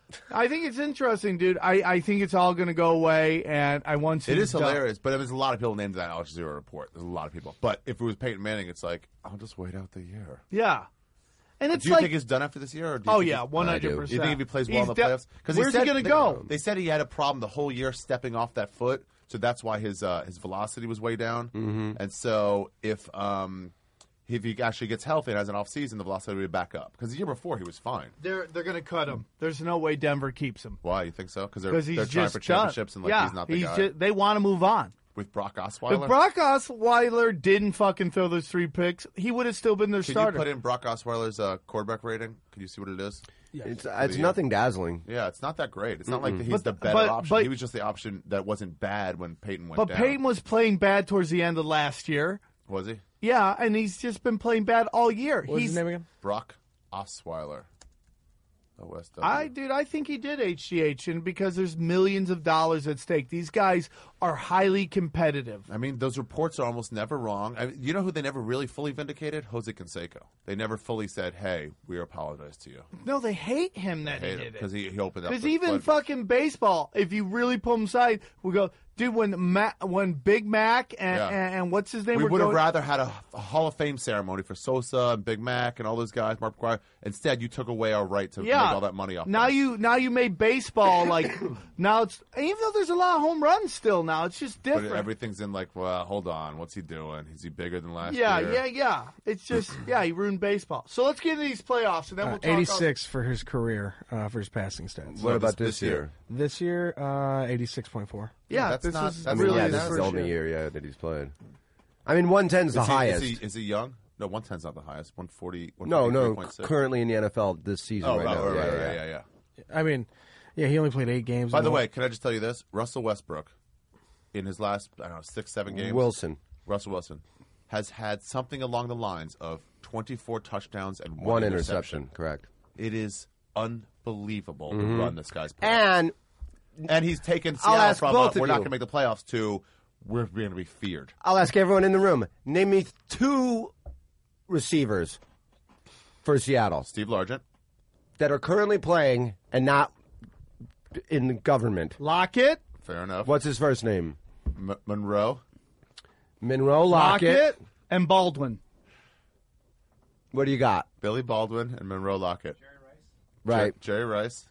I think it's interesting, dude. I, I think it's all going to go away, and I want to. It is hilarious, but there's a lot of people named that Al Jazeera report. There's a lot of people. But if it was Peyton Manning, it's like, I'll just wait out the year. Yeah. And it's do you like, think he's done after this year? Or do you oh think yeah, he's- one I hundred do. percent. You think if he plays well in the He's de- playoffs? Because where's he gonna they, go? They said he had a problem the whole year stepping off that foot, so that's why his uh, his velocity was way down. Mm-hmm. And so if um, if he actually gets healthy and has an off season, the velocity will be back up. Because the year before he was fine. They're they're going to cut him. There's no way Denver keeps him Why you think so? Because they're because he's they're trying just for done. championships and like yeah, he's not the he's guy. ju- they want to move on. With Brock Osweiler, If Brock Osweiler didn't fucking throw those three picks, he would have still been their can starter. you put in Brock Osweiler's uh, quarterback rating? Can you see what it is? It's, For it's the nothing dazzling. Yeah, it's not that great. It's not like he's But- the better but- option. but- he was just the option that wasn't bad when Peyton went but down. Peyton was playing bad towards the end of last year. Was he? Yeah, and he's just been playing bad all year. What's he's his name again? Brock Osweiler. O S W. I, dude, I think he did H G H, and because there's millions of dollars at stake. These guys are highly competitive. I mean, those reports are almost never wrong. I, you know who they never really fully vindicated? Jose Canseco. They never fully said, hey, we apologize to you. No, they hate him that Hate he him did it. because he, he opened up. Because the even flood- fucking baseball, if you really pull him aside, we go, Dude, when Ma- when Big Mac and, Yeah. and, and what's his name? We were would have going- rather had a, a Hall of Fame ceremony for Sosa and Big Mac and all those guys, Mark McGwire. Instead, you took away our right to yeah. make all that money off. Now them. you now you made baseball like now it's even though there's a lot of home runs still now, it's just But different. everything's in like, well, hold on, what's he doing? Is he bigger than last yeah, year? yeah, yeah. It's just yeah, he ruined baseball. So let's get into these playoffs and then Uh, we'll talk eighty-six for his career uh, for his passing stats. What about this- this this year? year? This year, uh, eighty-six point four. Yeah, that's this not- is that's I mean, really yeah, his this is first the only year. year, yeah, that he's played. I mean, one ten is the Is he, highest. Is he, is he young? No, one ten's not the highest. one forty. no, no, one forty-three point six. currently in the N F L this season Oh, right, right, now. right, yeah, right, yeah, right, yeah, yeah. I mean, yeah, he only played eight games. By in the way, can I just tell you this? Russell Westbrook, in his last, I don't know, six, seven games. Wilson. Russell Wilson has had something along the lines of twenty-four touchdowns and one, One interception. interception, correct. It is unbelievable the Mhm. run this guy's playing. And and he's taken I'll Seattle ask from both a, of we're not you. going to make the playoffs to we're going to be feared. I'll ask everyone in the room. Name me two receivers for Seattle. Steve Largent. That are currently playing and not in the government. Lockett. Fair enough. What's his first name? M- Monroe. Monroe Lockett. Lockett and Baldwin. What do you got? Billy Baldwin and Monroe Lockett. Right. Jer- Jerry Rice.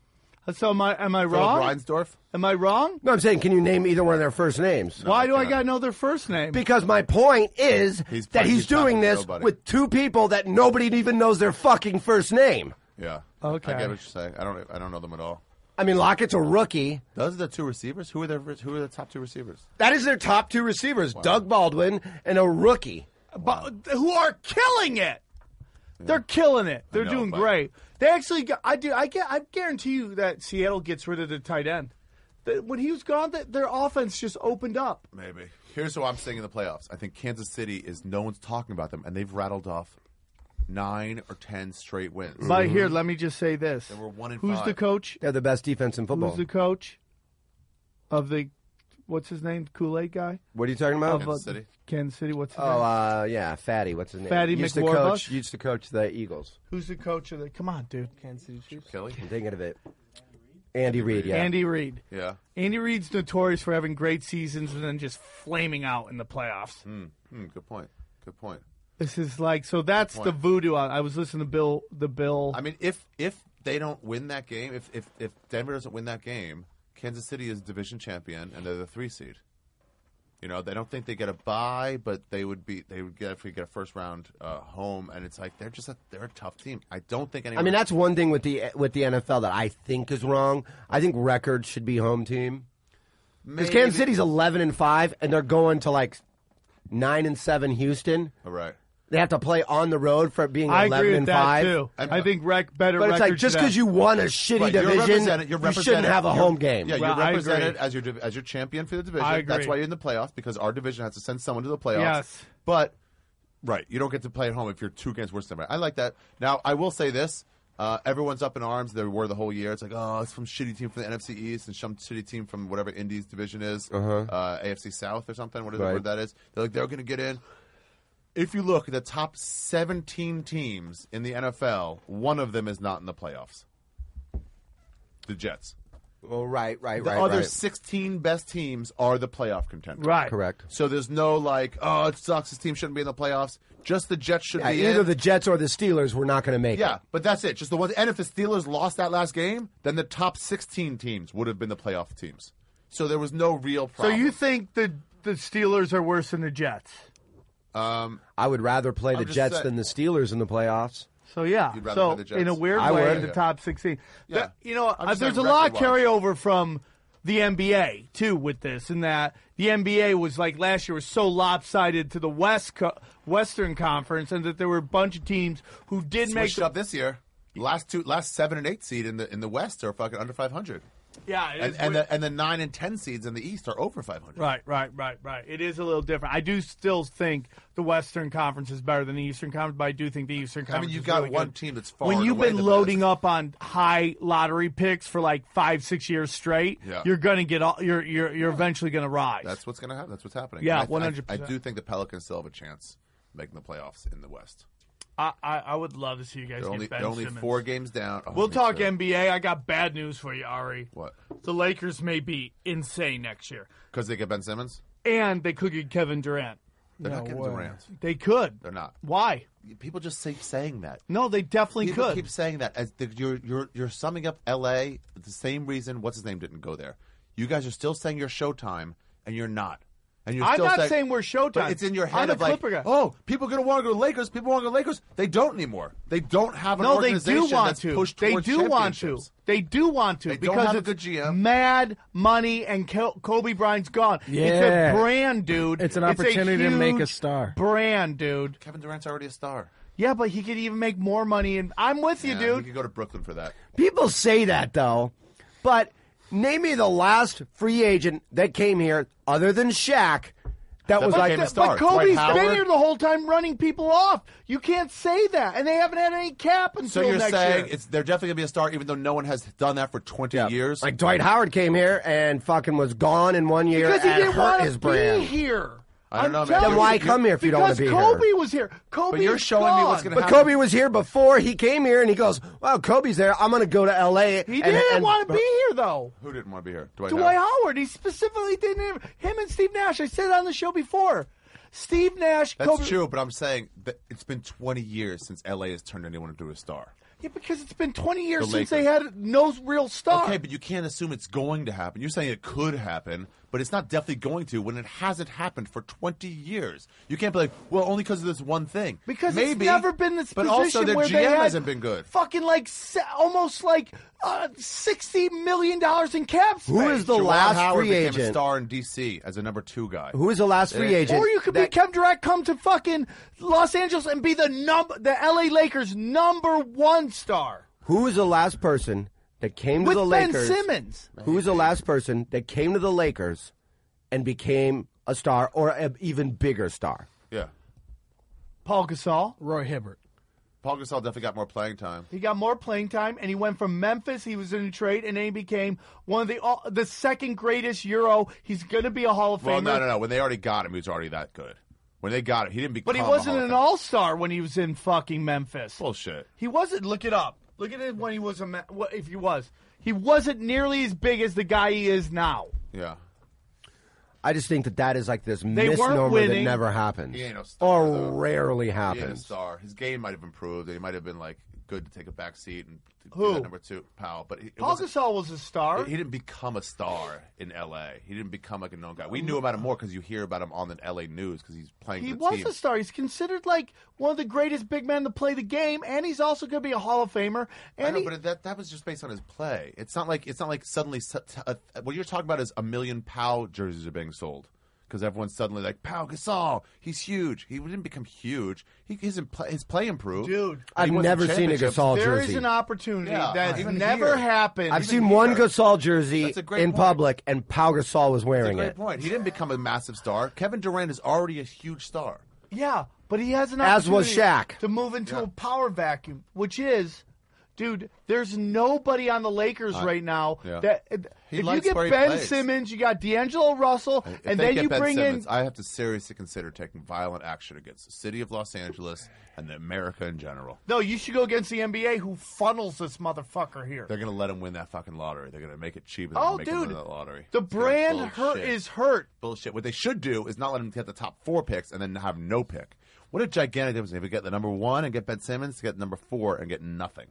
So am I am I Philip wrong? Reinsdorf. Am I wrong? No, I'm saying, can you name either one of their first names? Why do I got to know their first name? Because my point is He's that playing- he's he's talking doing to this nobody. with two people that nobody even knows their fucking first name. Yeah. Okay. I get what you're saying. I don't. I don't know them at all. I mean, Lockett's a rookie. Those are the two receivers. Who are their Who are the top two receivers? That is their top two receivers, Doug Baldwin and a rookie. But who are killing it? They're killing it. They're know, doing but- great. They actually, got, I do, I get, I guarantee you that Seattle gets rid of the tight end. That when he was gone, that their offense just opened up. Maybe. Here's who I'm seeing in the playoffs. I think Kansas City is no one's talking about them, and they've rattled off nine or ten straight wins. But here, let me just say this: They were one in Who's five. the coach? They're the best defense in football. Who's the coach of the? What's his name? Kool-Aid guy What are you talking about? of Kansas uh, City. Kansas City. What's his Oh, name? uh, yeah, Fatty. What's his name? Fatty used to McWarbuck? coach. Used to coach the Eagles. Who's the coach of the? Come on, dude. Kansas City Chiefs. Kelly. I'm thinking of it. Andy Reid. Yeah. Andy Reid. Yeah. Andy Reid's notorious for having great seasons and then just flaming out in the playoffs. Mm, mm, good point. Good point. This is like so. That's Good the point. voodoo. I, I was listening to Bill. The Bill. I mean, if if they don't win that game, if if if Denver doesn't win that game, Kansas City is division champion, and they're the three seed. You know, they don't think they get a bye, but they would be. They would get if we get a first round uh, home, and it's like they're just a, they're a tough team. I don't think anyone. I mean, that's one thing with the with the N F L that I think is wrong. I think record should be home team. Because Maybe- Kansas City's eleven and five, and they're going to like nine and seven Houston. All right. They have to play on the road for being I eleven agree with and that five. too. I think rec better. But it's like record just should because have- you won a shitty Right, you're division, represented- you're you represented- shouldn't have a you're- home game. Yeah, you're Well, I represented agree. as your div- as your champion for the division. I agree. That's why you're in the playoffs because our division has to send someone to the playoffs. Yes. But right, you don't get to play at home if you're two games worse than them. I like that. Now, I will say this: uh, everyone's up in arms. They were the whole year. It's like, oh, it's from shitty team from the N F C East and some shitty team from whatever Indies division is, Uh-huh. uh, A F C South or something. What is Right. what that is? They're like they're going to get in. If you look at the top seventeen teams in the N F L, one of them is not in the playoffs. The Jets. Well, right, right, The right, other right. sixteen best teams are the playoff contenders. Right. Correct. So there's no like, oh, it sucks. This team shouldn't be in the playoffs. Just the Jets should Yeah, be either in. the Jets or the Steelers were not going to make yeah, it. but that's it. Just the ones. And if the Steelers lost that last game, then the top sixteen teams would have been the playoff teams. So there was no real So problem. you think the the Steelers are worse than the Jets? Um, I would rather play I'm the just Jets saying- than the Steelers in the playoffs. So yeah. You'd rather So play the Jets. in a weird I way, would. the Yeah. top sixteen. Yeah. The- you know, I'm uh, just there's a saying lot of record-wise. carryover from the N B A too with this, in that the N B A was like last year was so lopsided to the West Co- Western Conference, and that there were a bunch of teams who did make switched up this year. Last two, last seven and eight seed in the in the West are fucking under five hundred. yeah, it And, is and weird. the and the nine and ten seeds in the East are over five hundred. Right, right, right, right. It is a little different. I do still think the Western Conference is better than the Eastern Conference, but I do think the Eastern I Conference mean, you've is got really one good. team that's far When and you've away been the loading best. up on high lottery picks for like five, six years straight, Yeah. you're gonna get all. You're you're you're eventually gonna rise. That's what's going to happen. That's what's happening. Yeah, And I- one hundred I, I percent. do think the Pelicans still have a chance making the playoffs in the West. I, I, I would love to see you guys They're get only, Ben they're only Simmons. four games down. Oh, We'll me talk too. N B A. I got bad news for you, Ari. What? The Lakers may be insane next year. Because they get Ben Simmons? And they could get Kevin Durant. They're No not getting way. Durant. They could. They're not. Why? People just keep saying that. No, they definitely People could. keep saying that. As the, you're you're you're summing up L A the same reason what's his name didn't go there. You guys are still saying you're Showtime, and you're not. And you're I'm still not saying, saying we're Showtime. But it's in your head I'm a of like, Clipper guy. oh, people are going to want to go to Lakers. People want to go to Lakers. They don't anymore. They don't have an No, they organization do want that's to. pushed They towards do want to. championships. They do want to They don't because have a it's good G M. mad money and Kel- Kobe Bryant's gone. It's Yeah. a brand, dude. It's an opportunity to make a huge star. Brand, dude. Kevin Durant's already a star. Yeah, but he could even make more money. And I'm with you, Yeah, dude. You could go to Brooklyn for that. People say that though, but name me the last free agent that came here other than Shaq. That was That like became a But, star. but Kobe's Dwight been Howard. here the whole time running people off. You can't say that. And they haven't had any cap until So you're next saying year. it's they're definitely going to be a star, even though no one has done that for twenty years. like Dwight Howard came here and fucking was gone in one year Because he and didn't hurt want his to brand. be here. I don't I'm know, man. telling Then why you, come here if you don't wanna because be here? Kobe was here. Kobe But you're is showing me what's gone. gonna But happen. Kobe was here before he came here, and he goes, "Wow, Kobe's there. I'm going to go to L A." He and, didn't and- want to be here, though. Who didn't want to be here? Dwight, Dwight Howard. Howard. He specifically didn't. Even, him and Steve Nash. I said it on the show before. Steve Nash. That's Kobe, true, but I'm saying that it's been twenty years since L A has turned anyone into a star. Yeah, because it's been twenty years The since Lakers. they had no real star. Okay, but you can't assume it's going to happen. You're saying it could happen, but it's not definitely going to when it hasn't happened for twenty years. You can't be like, well, only because of this one thing. Because Maybe, it's never been this but position also their where G they M had hasn't been good. Fucking like se- almost like uh, sixty million dollars in cap space. Who is the Jawan last Howard free became a agent? star in D C as a number two guy. Who is the last free Yeah. agent? Or you could be that- Kevin Durant, come to fucking Los Angeles and be the number, the L A Lakers number one star Who is the last person that came to with the Ben Lakers? Simmons. Who is the last person that came to the Lakers and became a star or an even bigger star? Yeah. Paul Gasol. Roy Hibbert. Paul Gasol definitely got more playing time. He got more playing time, and he went from Memphis. He was in a trade, and then he became one of the all, the second greatest Euro. He's going to be a Hall of Well, Famer. no, no, no. When they already got him, he was already that good. When they got him, he didn't become But he a wasn't Hall of an Fame. all-star when he was in fucking Memphis. Bullshit. He wasn't. Look it up. Look at it when he was a. Me- what if he was? He wasn't nearly as big as the guy he is now. Yeah. I just think that that is like this weren't misnomer that winning. never happens. He ain't no star, or though. rarely He ain't a happens. star. His game might have improved. And he might have been like good to take a back seat and to Who? do that number two, Powell. But he, it Paul wasn't- Gasol was a star. He didn't become a star in L A. He didn't become like a known guy. We knew about him more because you hear about him on the L A news because he's playing He for the was team. a star. He's considered like one of the greatest big men to play the game, and he's also going to be a Hall of Famer. I And know, he, but that that was just based on his play. It's not like it's not like suddenly su- t- uh, what you're talking about is a million Powell jerseys are being sold because everyone's suddenly like Pau Gasol. He's huge. He didn't become huge. He his play, his play improved. dude, I've He won never some seen a championships. Gasol there jersey. is an opportunity Yeah, that's even never here. happened. I've even seen one here. Gasol jersey That's a great in point. public, and Pau Gasol was That's a wearing great it. point. He didn't become a massive star. Kevin Durant is already a huge star. Yeah, but he has an As was opportunity Shaq. to move into Yeah. a power vacuum, which is, dude, there's nobody on the Lakers right now yeah. that He if you likes get where he Ben plays. Simmons, you got D'Angelo Russell, If and they then get you Ben bring Simmons, in. I have to seriously consider taking violent action against the city of Los Angeles and the America in general. No, you should go against the N B A, who funnels this motherfucker here. They're going to let him win that fucking lottery. They're going to make it cheap. and Oh, make him dude, win that lottery. the It's gonna be brand hurt bullshit. is hurt. Bullshit. What they should do is not let him get the top four picks and then have no pick. What a gigantic difference if you get the number one and get Ben Simmons to get number four and get nothing.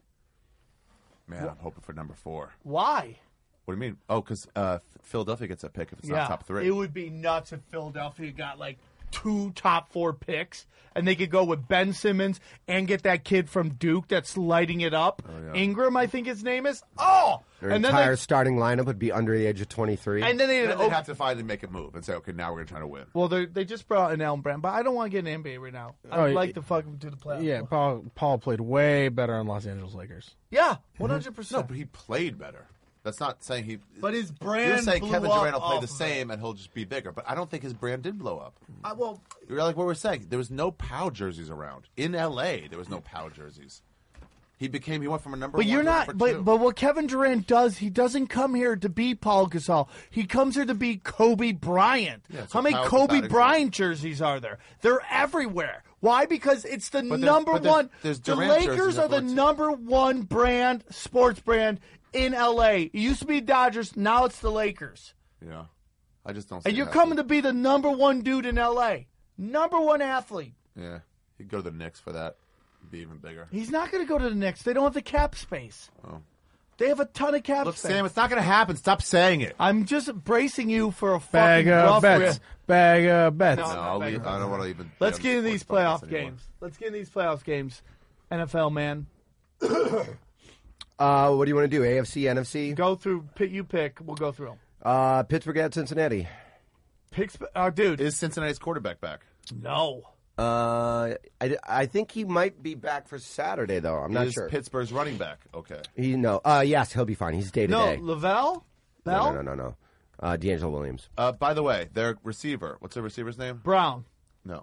Man, I'm hoping for number four. Why? What do you mean? Oh, because uh, Philadelphia gets a pick if it's yeah, not top three. it would be nuts if Philadelphia got like two top four picks, and they could go with Ben Simmons and get that kid from Duke that's lighting it up. yeah. Ingram, I think his name is. Oh, Their and then entire they, starting lineup would be under the age of twenty-three. and then they, Then oh, they have to finally make a move and say, okay, now we're going to try to win. well, they they just brought in Elm Brand, but I don't want to get an N B A right now. I'd Oh, like y- to fucking do the playoffs. Yeah, Paul Paul played way better on Los Angeles Lakers. yeah, one hundred No, percent. but he played better. That's not saying he. But his brand You're saying blew Kevin up Durant will play off the of same and he'll just be bigger, but I don't think his brand did blow up. I, well, You're like what we're saying. There was no Pow jerseys around in L A. There was no Pow jerseys. He became. He went from a number. But one you're to a not. number But two. but what Kevin Durant does, he doesn't come here to be Paul Gasol. He comes here to be Kobe Bryant. Yeah, so How many how is Kobe that Bryant jerseys are there? They're everywhere. Why? Because it's the But there's- number but there's- one. there's the Durant Lakers jerseys are the everywhere, too. number one brand, sports brand in L A. It used to be Dodgers. Now it's the Lakers. Yeah, I just don't. See And it you're happening. coming to be the number one dude in L A. Number one athlete. Yeah, he'd go to the Knicks for that. It'd be even bigger. He's not going to go to the Knicks. They don't have the cap space. Oh. They have a ton of cap Look, space. Sam, it's not going to happen. Stop saying it. I'm just bracing you for a Bag fucking of rough bets. rip. Bag of bets. No, No, I'm I'll not leave, betting. I don't want to even. Let's bet get on into these sports playoff buckets anymore. games. Let's get into these playoff games. N F L, man. Uh, what do you want to do? A F C, N F C? Go through. Pick, you pick. We'll go through them. Uh, Pittsburgh at Cincinnati. Picks. Uh, dude. Is Cincinnati's quarterback back? No. Uh, I, I think he might be back for Saturday, though. I'm not Is sure. Pittsburgh's running back? Okay. He no. Uh, yes, he'll be fine. He's day to No. day. Lavelle? Bell? No, no, no, no. no. Uh, D'Angelo Williams. Uh, by the way, their receiver. What's their receiver's name? Brown. No.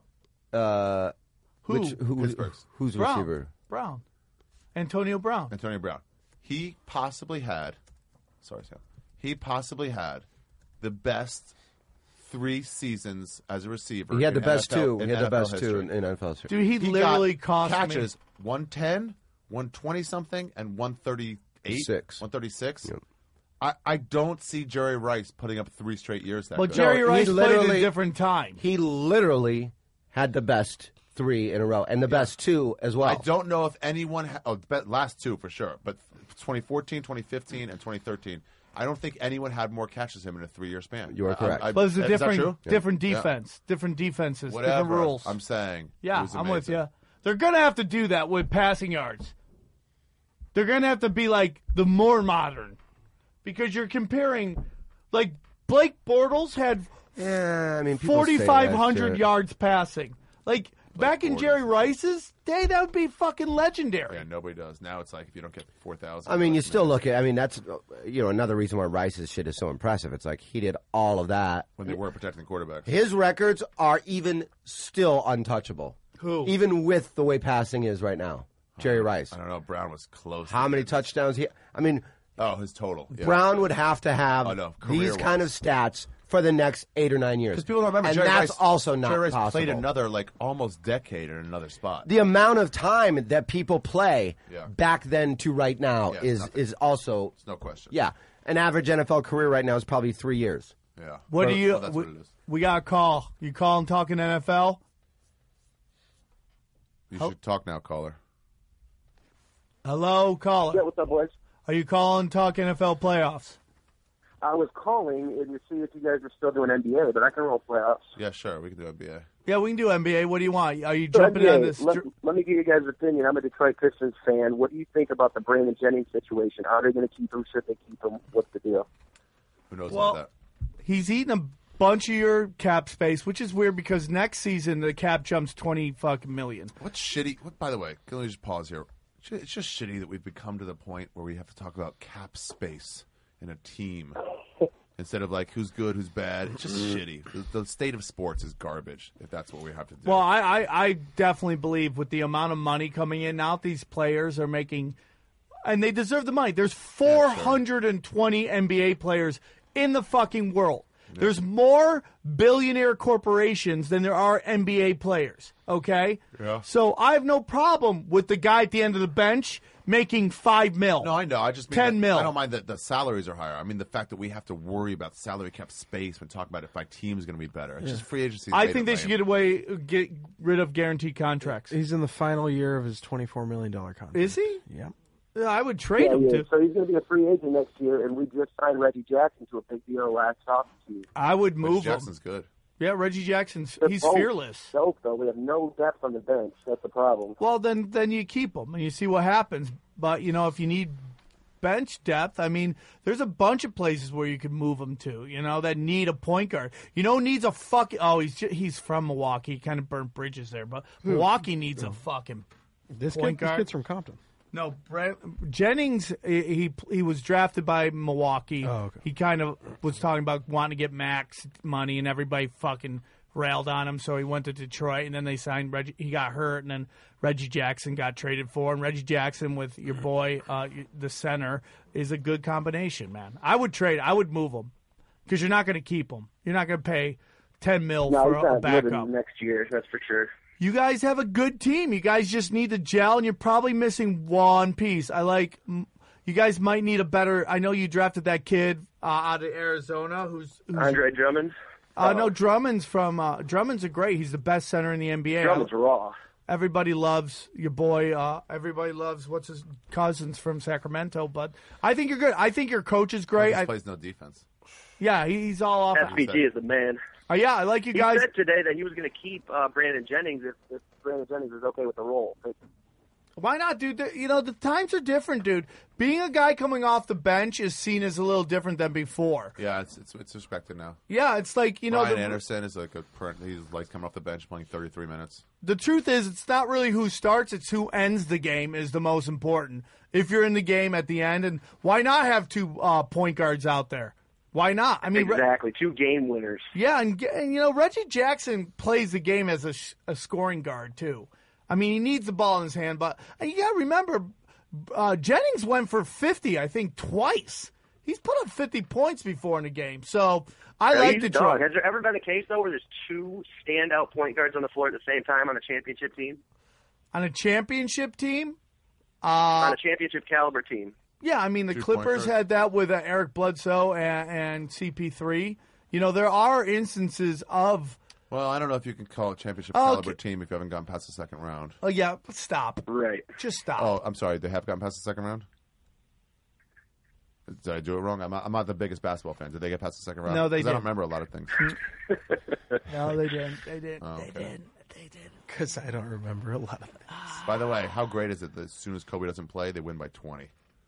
Uh, Who? Which, who Pittsburgh's. Who's the Brown. receiver? Brown. Antonio Brown. Antonio Brown. He possibly had. Sorry, Sam. He possibly had the best three seasons as a receiver. He had the in best N F L two. in He had the N F L best two history. in, in N F L history. Dude, he, He literally got cost me. catches one ten, one twenty something, and one thirty-eight, Six. one thirty-six. Yep. I, I don't see Jerry Rice putting up three straight years that Well, good. Jerry he Rice played at literally- a different time. He literally had the best three in a row, and the best two as well. I don't know if anyone. Ha- oh, the last two for sure, but twenty fourteen, twenty fifteen, and twenty thirteen. I don't think anyone had more catches than him in a three-year span. You are I- correct. I, I, But it's a is different, that true? different Yeah. defense, different defenses, Whatever. different rules. I'm saying. it Yeah, was I'm with amazing. you. They're going to have to do that with passing yards. They're going to have to be like the more modern because you're comparing, like Blake Bortles had Yeah, I mean, people say that forty-five hundred shit. yards passing. Like back in Bortles. Jerry Rice's day, that would be fucking legendary. Yeah, nobody does. Now it's like if you don't get four thousand. I mean, you still look at. I mean, that's uh, you know another reason why Rice's shit is so impressive. It's like he did all of that. when they weren't protecting the quarterbacks. His records are even still untouchable. Who? Even with the way passing is right now, Jerry Rice. I don't know. Brown was close. How many touchdowns he? I mean, Oh, his total. Yeah. Brown would have to have Oh, no, these career-wise. kind of stats for the next eight or nine years. Because people don't remember and Jerry that's Rice, also not Jerry Rice possible. played another like almost decade in another spot. The amount of time that people play Yeah. back then to right now Yeah, is nothing. is also It's no question. yeah. An average N F L career right now is probably three years. Yeah. What do you? Well, that's we, what it is. we got a call. You calling talking N F L? You Oh. should talk now, caller. Hello, caller. Yeah, what's up, boys? Are you calling talk N F L playoffs? I was calling and to see if you guys were still doing N B A, but I can roll playoffs. Yeah, sure. We can do N B A. Yeah, we can do N B A. What do you want? Are you So jumping N B A, on this? let, let me get you guys' opinion. I'm a Detroit Pistons fan. What do you think about the Brandon Jennings situation? Are they going to keep him? Should they keep him? What's the deal? Who knows Well, about He's eating a bunch of your cap space, which is weird because next season the cap jumps twenty fucking million. that? What's shitty? What, by the way, can we just pause here? It's just shitty that we've become to the point where we have to talk about cap space in a team instead of like who's good, who's bad. It's just shitty. The, the state of sports is garbage. If that's what we have to do. Well, I, I, I definitely believe with the amount of money coming in now, these players are making, and they deserve the money. There's four hundred twenty N B A players in the fucking world. There's more billionaire corporations than there are N B A players, okay? Yeah. So I have no problem with the guy at the end of the bench making five mil. No, I know. I just mean ten that- mil. I don't mind that the salaries are higher. I mean the fact that we have to worry about salary cap space when talking about if my team's going to be better. It's just free agency. I think they should get away, get rid of guaranteed contracts. He's in the final year of his twenty-four million dollars contract. Is he? Yeah. I would trade yeah, him yeah. to. So he's going to be a free agent next year, and we just signed Reggie Jackson to a big deal last offseason. I would Reggie move him. Jackson's good. Yeah, Reggie Jackson's They're he's both fearless. Dope, though. We have no depth on the bench. That's the problem. Well, then then you keep him and you see what happens. But you know, if you need bench depth, I mean, there's a bunch of places where you could move him to. You know, that need a point guard. You know, needs a fucking. Oh, he's ju- he's from Milwaukee. He kind of burnt bridges there, but Milwaukee needs a fucking This, point kid, this guard. kid's from Compton. No, Brent, Jennings. He, he he was drafted by Milwaukee. Oh, okay. He kind of was talking about wanting to get max money, and everybody fucking railed on him, so he went to Detroit, and then they signed Reggie. He got hurt, and then Reggie Jackson got traded for him. Reggie Jackson with your boy, uh, the center, is a good combination, man. I would trade. I would move him because you're not going to keep him. You're not going to pay ten mil No, for he's a, a not living backup. next year. That's for sure. You guys have a good team. You guys just need to gel, and you're probably missing one piece. I like. You guys might need a better. I know you drafted that kid uh, out of Arizona, who's, who's Andre Drummond. Uh, no, Drummond's from. Uh, Drummond's a great. He's the best center in the N B A. Drummond's raw. Everybody loves your boy. Uh, everybody loves what's his cousins from Sacramento. But I think you're good. I think your coach is great. He just I, plays no defense. yeah, he, he's all off. S V G is the man. Uh, yeah, I like you he guys. He said today that he was going to keep uh, Brandon Jennings if, if Brandon Jennings is okay with the role. Why not, dude? The- You know, the times are different, dude. Being a guy coming off the bench is seen as a little different than before. Yeah, it's it's, it's respected now. Yeah, it's like, you know, Brian the, Anderson is like a current. He's like coming off the bench playing thirty-three minutes. the truth is it's not really who starts, it's who ends the game is the most important. If you're in the game at the end, and why not have two uh, point guards out there? Why not? I mean, Re- exactly, two game winners. yeah, and, and you know, Reggie Jackson plays the game as a, sh- a scoring guard, too. I mean, he needs the ball in his hand, but and you got to remember, uh, Jennings went for fifty, I think, twice. He's put up fifty points before in a game, so I Yeah, like he's the a dog. trade. Has there ever been a case, though, where there's two standout point guards on the floor at the same time on a championship team? On a championship team? Uh, on a championship caliber team? Yeah, I mean, the Two point Clippers guards. had that with uh, Eric Bledsoe and, and C P three. You know, there are instances of... Well, I don't know if you can call it championship Oh, caliber okay. team if you haven't gotten past the second round. Oh, yeah, stop. Right. Just stop. Oh, I'm sorry. They have gotten past the second round? Did I do it wrong? I'm not, I'm not the biggest basketball fan. Did they get past the second round? No, they 'Cause I don't didn't. remember a lot of things. No, they didn't. They didn't. Oh, They okay. didn't. They didn't. Because I don't remember a lot of things. By the way, how great is it that as soon as Kobe doesn't play, they win by twenty?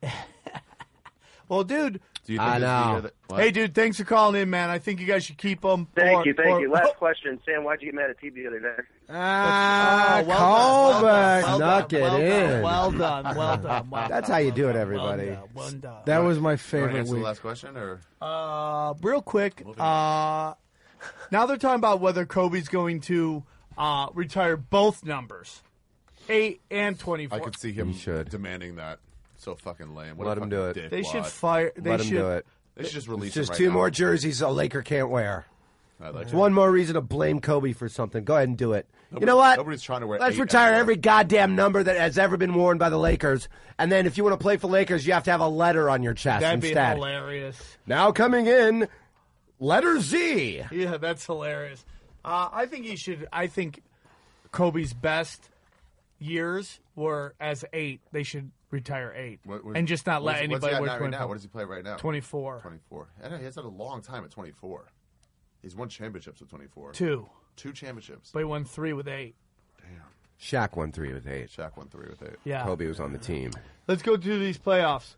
Well, dude. Do you think I it's the know. year that- what? Hey, dude, thanks for calling in, man. I think you guys should keep them. Thank or, you, thank or- you. Last question. Sam, why'd you get mad at T B the other day? Ah, Oh, well done, callback. well done, Knock it well done, in. Well done, well done. Well That's done, how you well do it, done, everybody. Well done, well done. That was my You want to favorite answer the week. last question, or Uh, real quick, uh, now they're talking about whether Kobe's going to uh, retire both numbers, eight and twenty-four. I could see him He should. demanding that. So fucking lame. What Let a him fucking do it. dick They should wad. fire. They Let him should do it. They should just release It's just him right two now. more jerseys a Laker can't wear. I like It's it. one more reason to blame Kobe for something. Go ahead and do it. you Nobody- know what? nobody's trying to wear Let's eight retire everywhere. every goddamn number that has ever been worn by the Lakers. And then if you want to play for Lakers, you have to have a letter on your chest That'd be instead. hilarious. Now coming in, letter Z. Yeah, that's hilarious. Uh, I think he should. I think Kobe's best years were as eight. They should retire eight What- what- and just not what's- let anybody what's he at wear now, right twenty-four. now? What does he play right now? twenty-four. twenty-four. I know he has had a long time at twenty-four. He's won championships with twenty-four. Two, Two championships. but he won three with eight. Shaq won three with eight. Shaq won three with eight. Yeah. Kobe was on the team. Let's go through these playoffs.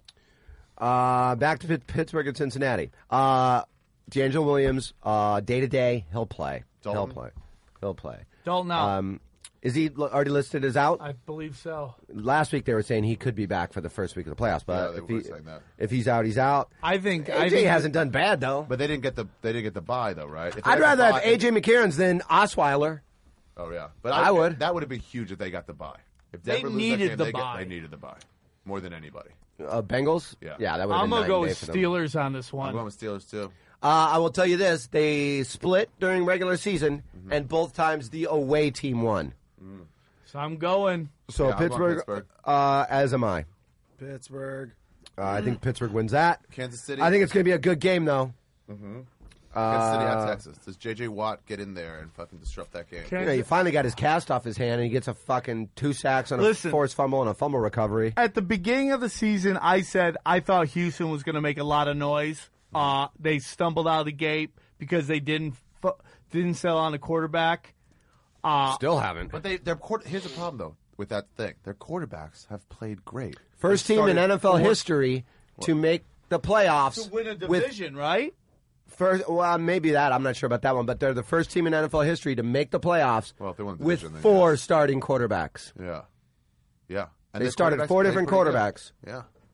Uh, back to Pitt- Pittsburgh and Cincinnati. Uh, D'Angelo Williams, uh, day to day, he'll play. He'll Dalton? play. He'll play. Dalton out. Um, is he l- already listed as out? I believe so. Last week they were saying he could be back for the first week of the playoffs, Yeah, but they if, were he, saying that. if he's out, he's out. I think. A J I think hasn't done bad though. But they didn't get the they didn't get the bye though, right? If they I'd had rather the have bye- A J McCarron's than Osweiler. Oh yeah, but I would. That would have been huge if they got the bye. If They Denver lose that needed game, the they, get- bye. they needed the bye more than anybody. Uh, Bengals. Yeah. yeah, that would. have I'm been gonna night go and day with for them. Steelers on this I'm one. going with Steelers too. Uh, I will tell you this: they split during regular season, Mm-hmm. and both times the away team won. So I'm going. So Yeah, I'm going Pittsburgh, Pittsburgh. Uh, as am I. Pittsburgh. Uh, I think Pittsburgh wins that. Kansas City. I think it's going to be a good game, though. Kansas City at Uh, Texas. Does J J Watt get in there and fucking disrupt that game? Can- You know, he finally got his cast off his hand, and he gets a fucking two sacks on a Listen. forced fumble and a fumble recovery. At the beginning of the season, I said I thought Houston was going to make a lot of noise. Uh, they stumbled out of the gate because they didn't fu- didn't sell on a quarterback. Uh, Still haven't. But they, their quarter, here's the problem though with that thing. Their quarterbacks have played great. First They team in started N F L four- history to make the playoffs. to win a with division, right? First, well, maybe that. I'm not sure about that one, but they're the first team in N F L history to make the playoffs Well, if they won the with division, then four yes. starting quarterbacks. Yeah, yeah. And They their started quarterbacks four played different pretty good. quarterbacks. Yeah,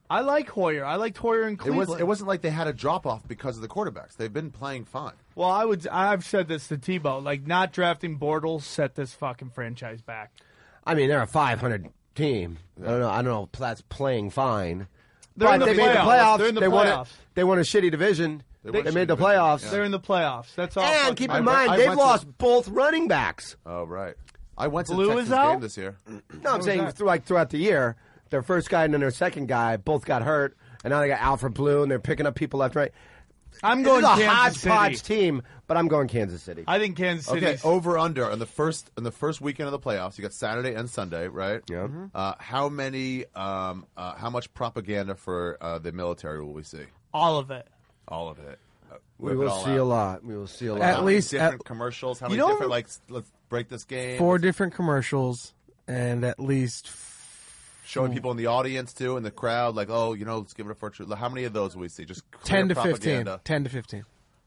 I like Hoyer. I liked Hoyer in It Cleveland. was. It wasn't like they had a drop off because of the quarterbacks. They've been playing fine. Well, I would. I've said this to Tebow. Like, not drafting Bortles set this fucking franchise back. I mean, they're a five hundred team. I don't know. I don't know if that's playing fine. They're but in the they made the playoffs. playoffs. They're in the they won. A, playoffs. they won a shitty division. They, won a made the shitty division, playoffs. yeah. They're in the playoffs. That's all. And fucking- keep I in went- mind, I they've went to- lost both running backs. Oh right. I went to Blue the is Texans out? game this year. No, I'm saying through, like throughout the year, their first guy and then their second guy both got hurt, and now they got Alfred Blue, and they're picking up people left and right. I'm This going is a Kansas hodgepodge City. team, but I'm going Kansas City. I think Kansas City. Okay, over under on the first on the first weekend of the playoffs. You got Saturday and Sunday, right? Yeah. Uh, how many? Um, uh, how much propaganda for uh, the military will we see? all of it. All of it. Uh, We whip it will all see out. a lot. We will see a lot. At How many least- different at- commercials. How You many know- different like? Let's break this game. Four different commercials and at least Showing people in the audience too, in the crowd, like, oh, you know, let's give it a fortune. How many of those will we see? Just clear ten to fifteen. propaganda. Ten to fifteen.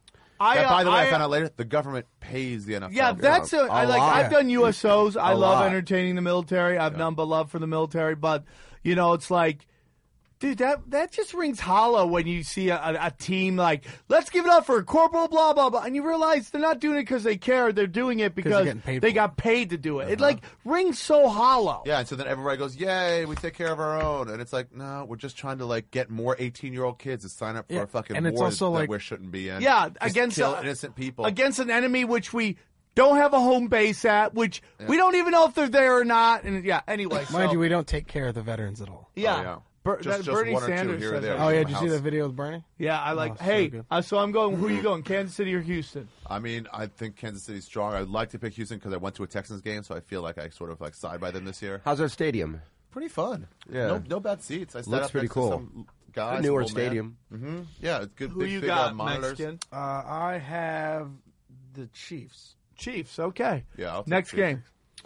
I, Yeah, by the way, I, I, found out later the government pays the N F L. Yeah, that's a, I A like. lot. I've done U S Os. I A love lot. entertaining the military. I've none but love for the military. But you know, it's like, dude, that that just rings hollow when you see a, a, a team like, let's give it up for Corporal blah blah blah, and you realize they're not doing it because they care. They're doing it because getting paid they for got paid to do it. It like rings so hollow. Yeah, and so then everybody goes, "Yay, we take care of our own," and it's like, no, we're just trying to like get more eighteen-year-old kids to sign up for Yeah, a fucking and it's war also, that like- we shouldn't be in. Yeah, Just against kill uh, innocent people. against an enemy which we don't have a home base at, which we don't even know if they're there or not. And yeah, anyway, Mind so, you, we don't take care of the veterans at all. yeah. Oh, yeah. Ber- Just- that just Bernie one or two Sanders here or says there. that. Oh yeah, my did you see house. that video with Bernie? Yeah, I like. Oh, so hey, good. uh, so I'm going. Who are you going? Kansas City or Houston? I mean, I think Kansas City's strong. I'd like to pick Houston because I went to a Texans game, so I feel like I sort of like side by them this year. How's our stadium? Pretty fun. Yeah. no, no bad seats. I sat Looks up pretty next cool. To some guys, A newer old man. stadium. Mm-hmm. Yeah, it's good. Who big, you big, got, uh, monitors. Mexican? Uh, I have the Chiefs. Chiefs. Okay. Yeah. I'll take Next Chiefs. game.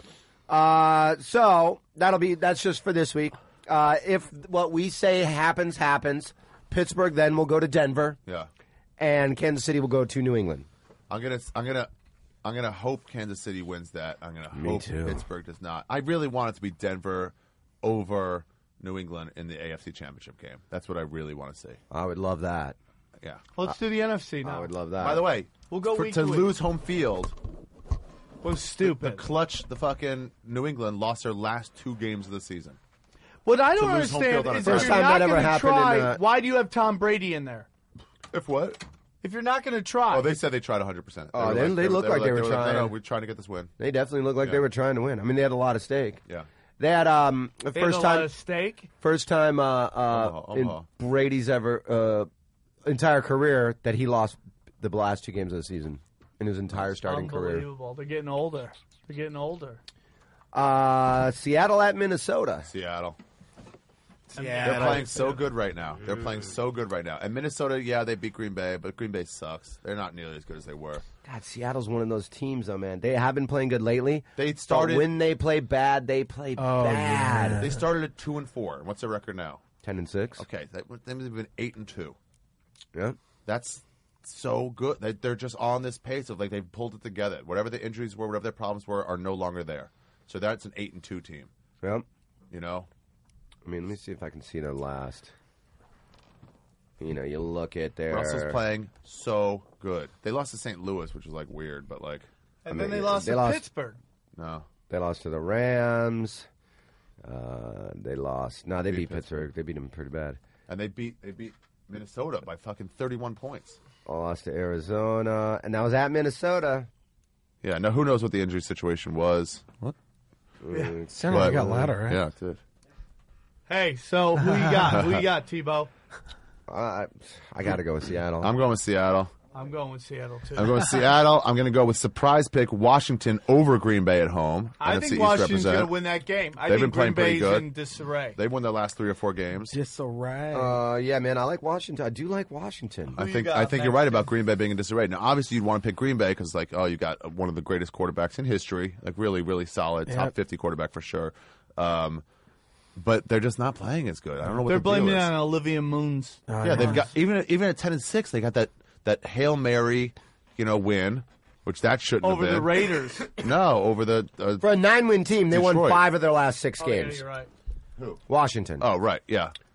Uh, so that'll be that's just for this week. Uh, if what we say happens, happens. Pittsburgh then will go to Denver, Yeah. and Kansas City will go to New England. I'm gonna, I'm gonna, I'm gonna hope Kansas City wins that. I'm gonna Me hope too. Pittsburgh does not. I really want it to be Denver over New England in the A F C Championship game. That's what I really want to see. I would love that. Yeah. Let's do the N F C now. I would love that. By the way, We'll go for, week to to week. lose home field. was The stupid. clutch, the fucking New England lost their last two games of the season. What I don't to lose home understand field on a is Friday. if First you're time not that ever going to happened in, try, uh, why do you have Tom Brady in there? If what? If you're not going to try, Oh, they said they tried one hundred percent. Oh, were they- they looked like they were No, trying. no, we're trying to get this win. They definitely looked like Yeah. they were trying to win. I mean, they had a lot of stake. Yeah. They had um the they had first a lot time of steak. first time uh, uh Omaha, in Omaha. Brady's ever uh entire career that he lost the last two games of the season in his entire starting career. Unbelievable. They're getting older. They're getting older. Uh, Seattle at Minnesota. Seattle. Yeah, They're playing so good right now. They're playing so good right now. And Minnesota, yeah, they beat Green Bay, but Green Bay sucks. They're not nearly as good as they were. God, Seattle's one of those teams, though, man. They have been playing good lately. They started but when they play bad, they play Oh, bad. yeah. They started at two and four. What's their record now? Ten and six. Okay, that, they've been eight and two. Yeah. That's so good. They, they're just on this pace of like they've pulled it together. Whatever the injuries were, whatever their problems were, are no longer there. So that's an eight and two team. Yep. You know, I mean, let me see if I can see their last. You know, you look at their. Russell's playing so good. They lost to Saint Louis, which is like weird, but like And I then mean, they lost they to lost- Pittsburgh. no. They lost to the Rams. Uh, they lost. No, they Beat beat Pittsburgh. They beat them pretty bad. And they beat they beat Minnesota by fucking thirty-one points. Lost to Arizona, and that was at Minnesota. Yeah. Now who knows what the injury situation was? What? Yeah. Sounded like it got louder, right? Yeah, it did. Hey, so who you got? Who you got, Tebow? I, I got to go with Seattle. I'm going with Seattle. I'm going with Seattle too. I'm going with Seattle. I'm going to go with surprise pick Washington over Green Bay at home. I N F C think East Washington's represent. going to win that game. I They've think been playing Green pretty Bay's good. in disarray. They've won their last three or four games. Disarray. Uh, yeah, man, I like Washington. I do like Washington. I you think got, I think Matt? you're right about Green Bay being in disarray. Now, obviously, you'd want to pick Green Bay because, like, oh, you got one of the greatest quarterbacks in history, like really, really solid, Yep. top fifty quarterback for sure. Um, but they're just not playing as good. I don't know what They're the deal blaming it is. on Olivia Moons. Yeah, they've got even at- even at ten and six, they got that that Hail Mary, you know, win, which that shouldn't Over have the been. Raiders. No, over the uh, For a nine-win team, they won Detroit. five of their last six Oh, yeah, games. you're right. Washington. oh right, yeah.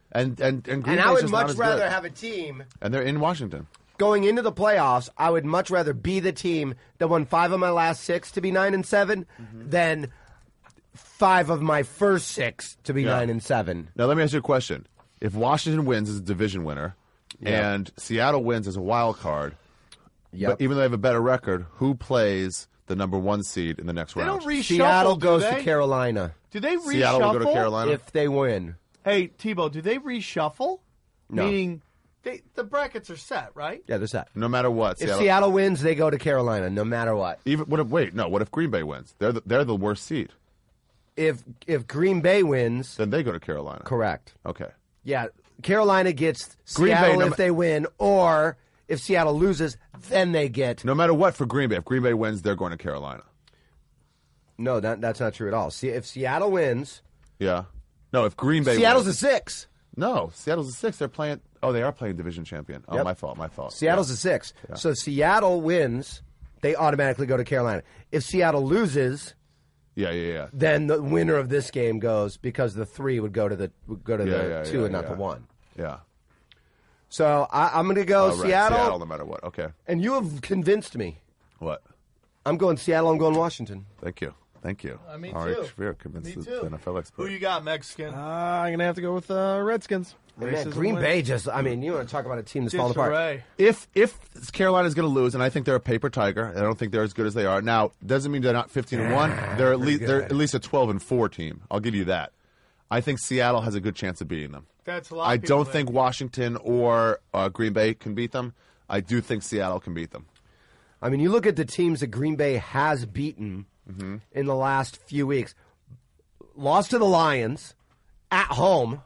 And and and, Green And I Bay's would just not much as rather good. have a team And they're in Washington. going into the playoffs. I would much rather be the team that won five of my last six to be nine and seven Mm-hmm. than five of my first six to be Yeah. nine and seven. Now let me ask you a question: if Washington wins as a division winner, Yeah. and Seattle wins as a wild card, Yep. but even though they have a better record, who plays the number one seed in the next They round? don't reshuffle, Seattle do goes they? to Carolina Do they reshuffle? Seattle will go to Carolina. if they win. Hey, Tebow, do they reshuffle? No. Meaning, they, the brackets are set, right? Yeah, they're set. no matter what, If Seattle. Seattle wins, they go to Carolina, no matter what. Even what if wait no? What if Green Bay wins? They're the, they're the worst seed. If if Green Bay wins, Then they go to Carolina. correct. Okay. Yeah, Carolina gets Green Bay, Seattle no if ma- they win, or if Seattle loses, then they get. No matter what for Green Bay, if Green Bay wins, they're going to Carolina. No, that, that's not true at all. See, if Seattle wins, Yeah. No, if Green Bay Seattle's wins, a six. no, Seattle's a six. They're playing. Oh, they are playing division champion. Oh, Yep. my fault. My fault. Seattle's Yeah. a six. So Seattle wins, they automatically go to Carolina. If Seattle loses, Yeah, yeah, yeah. then the winner of this game goes because the three would go to the would go to Yeah, the yeah, two yeah, and not yeah. the one. Yeah. So I, I'm going to go Oh, right. Seattle, Seattle, no matter what. Okay. and you have convinced me. What? I'm going Seattle. I'm going Washington. Thank you. Thank you. Uh, me All right, too. Shafir convinced Me the too. N F L expert. Who you got, Mexican? Uh, I'm gonna have to go with uh, Redskins. Man, Racism Green wins. Bay just, I mean, you want to talk about a team that's falling apart. Disarray. If if Carolina's going to lose, and I think they're a paper tiger, and I don't think they're as good as they are now, doesn't mean they're not fifteen and one. They're at least they're at least a twelve and four team. I'll give you that. I think Seattle has a good chance of beating them. That's a lot. I of people don't think. think Washington or uh, Green Bay can beat them. I do think Seattle can beat them. I mean, you look at the teams that Green Bay has beaten Mm-hmm. in the last few weeks. Lost to the Lions at home.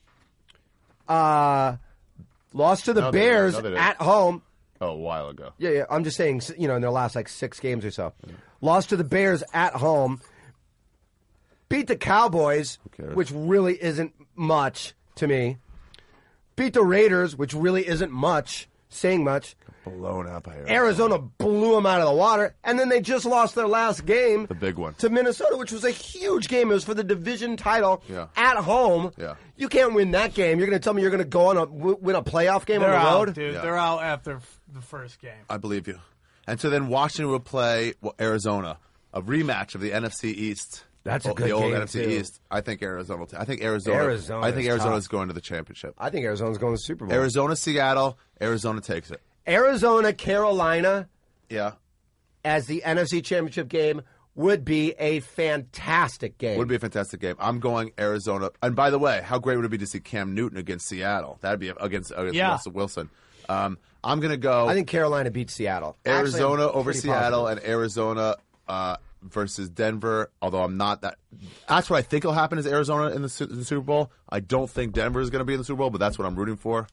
Uh, lost to the No, they didn't. Bears No, they didn't. at home. Oh, a while ago. Yeah, yeah. I'm just saying, you know, in their last like six games or so. Lost to the Bears at home. Beat the Cowboys, cares? which really isn't much to me. Beat the Raiders, which really isn't much, saying much. Blown out by Arizona. Arizona blew them out of the water, and then they just lost their last game The big one. to Minnesota, which was a huge game. It was for the division title Yeah. at home. Yeah. You can't win that game. You're going to tell me you're going to go on a w- win a playoff game They're on the out, road? dude. Yeah. They're out after f- the first game. I believe you. And so then Washington will play well, Arizona, a rematch of the N F C East. That's a Oh, good the old game, N F C too. East. I think Arizona. Will t- I think Arizona. Arizona I think is Arizona is tough. going to the championship. I think Arizona's going to the Super Bowl. Arizona, Seattle. Arizona takes it. Arizona, Carolina Yeah, as the N F C Championship game would be a fantastic game. would be a fantastic game. I'm going Arizona. And by the way, how great would it be to see Cam Newton against Seattle? That'd be against, against Yeah. Russell Wilson. Um, I'm going to go. I think Carolina beats Seattle. Actually, Arizona I'm over pretty Seattle positive. and Arizona uh, versus Denver. Although I'm not that. That's what I think will happen is Arizona in the, Su- the Super Bowl. I don't think Denver is going to be in the Super Bowl, but that's what I'm rooting for.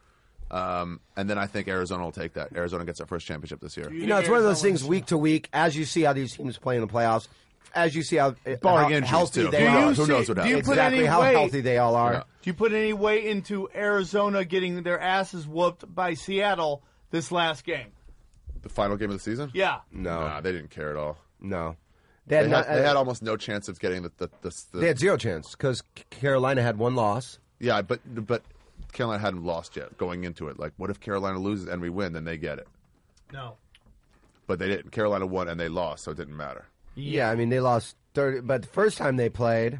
Um, and then I think Arizona will take that. Arizona gets their first championship this year. You know, it's one of those things week to week, as you see how these teams play in the playoffs, as you see how, Barring how injuries, healthy too. they Who are. knows? Who knows what do you happens? put Exactly any how weight, healthy they all are. Yeah. Do you put any weight into Arizona getting their asses whooped by Seattle this last game? The final game of the season? Yeah. No. Nah, they didn't care at all. No. They They had, had, not, they had almost no chance of getting the. the, the, the they had zero chance because Carolina had one loss. yeah, but but Carolina hadn't lost yet going into it. Like, what if Carolina loses and we win? Then they get it. No. But they didn't. Carolina won and they lost, so it didn't matter. Yeah, I mean, they lost thirty, but the first time they played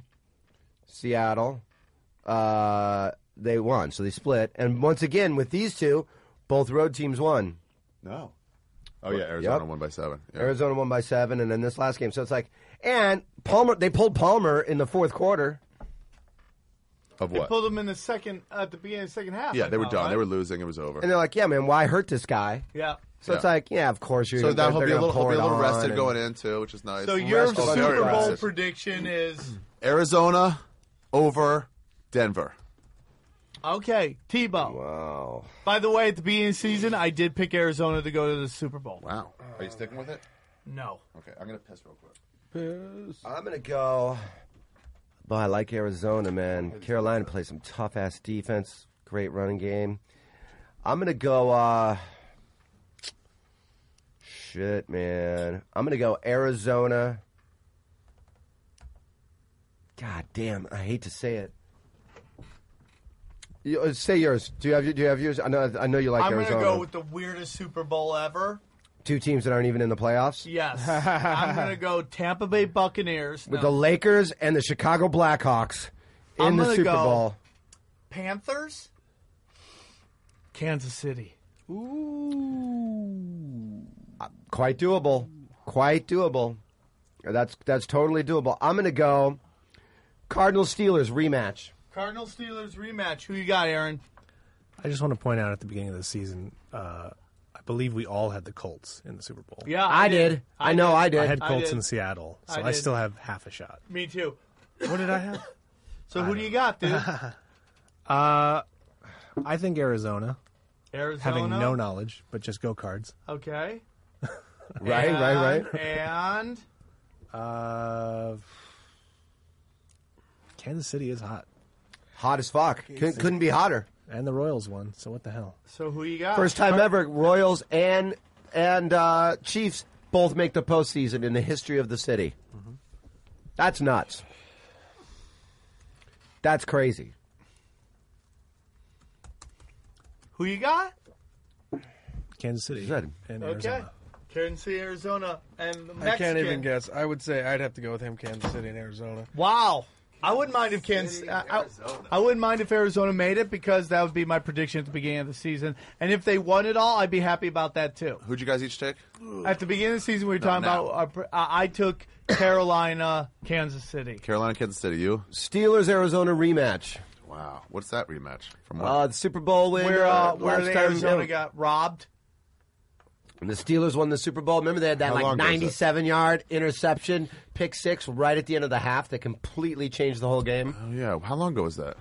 Seattle, uh, they won, so they split. And once again, with these two, both road teams won. No. Oh yeah, Arizona Yep. won by seven. Yeah. Arizona won by seven, and then this last game. So it's like, and Palmer, they pulled Palmer in the fourth quarter. Of They what? pulled them in the second at the beginning of the second half. Yeah, I they were thought, done. right? They were losing. It was over. And they're like, yeah, man, why hurt this guy? Yeah. So it's Yeah. like, yeah, of course you're So they're- now he'll they're be a gonna little, he'll pour be a it little on rested and- going into, which is nice. So your Rest of Super them. Bowl Rest. prediction is Arizona over Denver. okay. Tebow. Wow. By the way, at the beginning of the season, I did pick Arizona to go to the Super Bowl. Wow. Are you sticking with it? No. Okay, I'm gonna piss real quick. I'm gonna go. But I like Arizona, man. Carolina plays some tough ass defense. Great running game. I'm gonna go. uh Shit, man. I'm gonna go Arizona. God damn, I hate to say it. You, uh, say yours. Do you have do you have yours? I know I know you like I'm Arizona. going to go with the weirdest Super Bowl ever. Two teams that aren't even in the playoffs. Yes. I'm going to go Tampa Bay Buccaneers. With No. the Lakers and the Chicago Blackhawks in I'm the gonna Super go Bowl. Panthers. Kansas City. Ooh. Quite doable. Quite doable. That's that's totally doable. I'm going to go Cardinals Steelers rematch. Cardinals Steelers rematch. Who you got, Aaron? I just want to point out at the beginning of the season, uh, I believe we all had the Colts in the Super Bowl. Yeah, I, I did. did. I, I know I did. I had I Colts did. in Seattle, so I I, did. still have half a shot. Me too. What did I have? So who do you got, dude? uh, I think Arizona. Arizona. Having no knowledge, but just go Cards. Okay. Right, and, right, right. And Uh, Kansas City is hot. Hot as fuck. Couldn't, couldn't be hotter. And the Royals won, so what the hell? so who you got? First time ever, Royals and and uh, Chiefs both make the postseason in the history of the city. Mm-hmm. That's nuts. That's crazy. Who you got? Kansas City Good. and Okay. Arizona. Kansas City, Arizona, and the Mexican. I can't even guess. I would say I'd have to go with him, Kansas City and Arizona. Wow. I wouldn't mind if Kansas. I, I, I wouldn't mind if Arizona made it because that would be my prediction at the beginning of the season. And if they won it all, I'd be happy about that too. Who'd you guys each take? At the beginning of the season, we were No, talking now. about. Our, uh, I took Carolina, Kansas City. Carolina, Kansas City. You? Steelers Arizona rematch. Wow. What's that rematch? From what? Uh, the Super Bowl win. Where uh, uh, where last the time, Arizona yeah. got robbed. And the Steelers won the Super Bowl. Remember they had that How like long ago was it? ninety-seven yard interception, pick six right at the end of the half that completely changed the whole game. Oh, yeah. How long ago was that?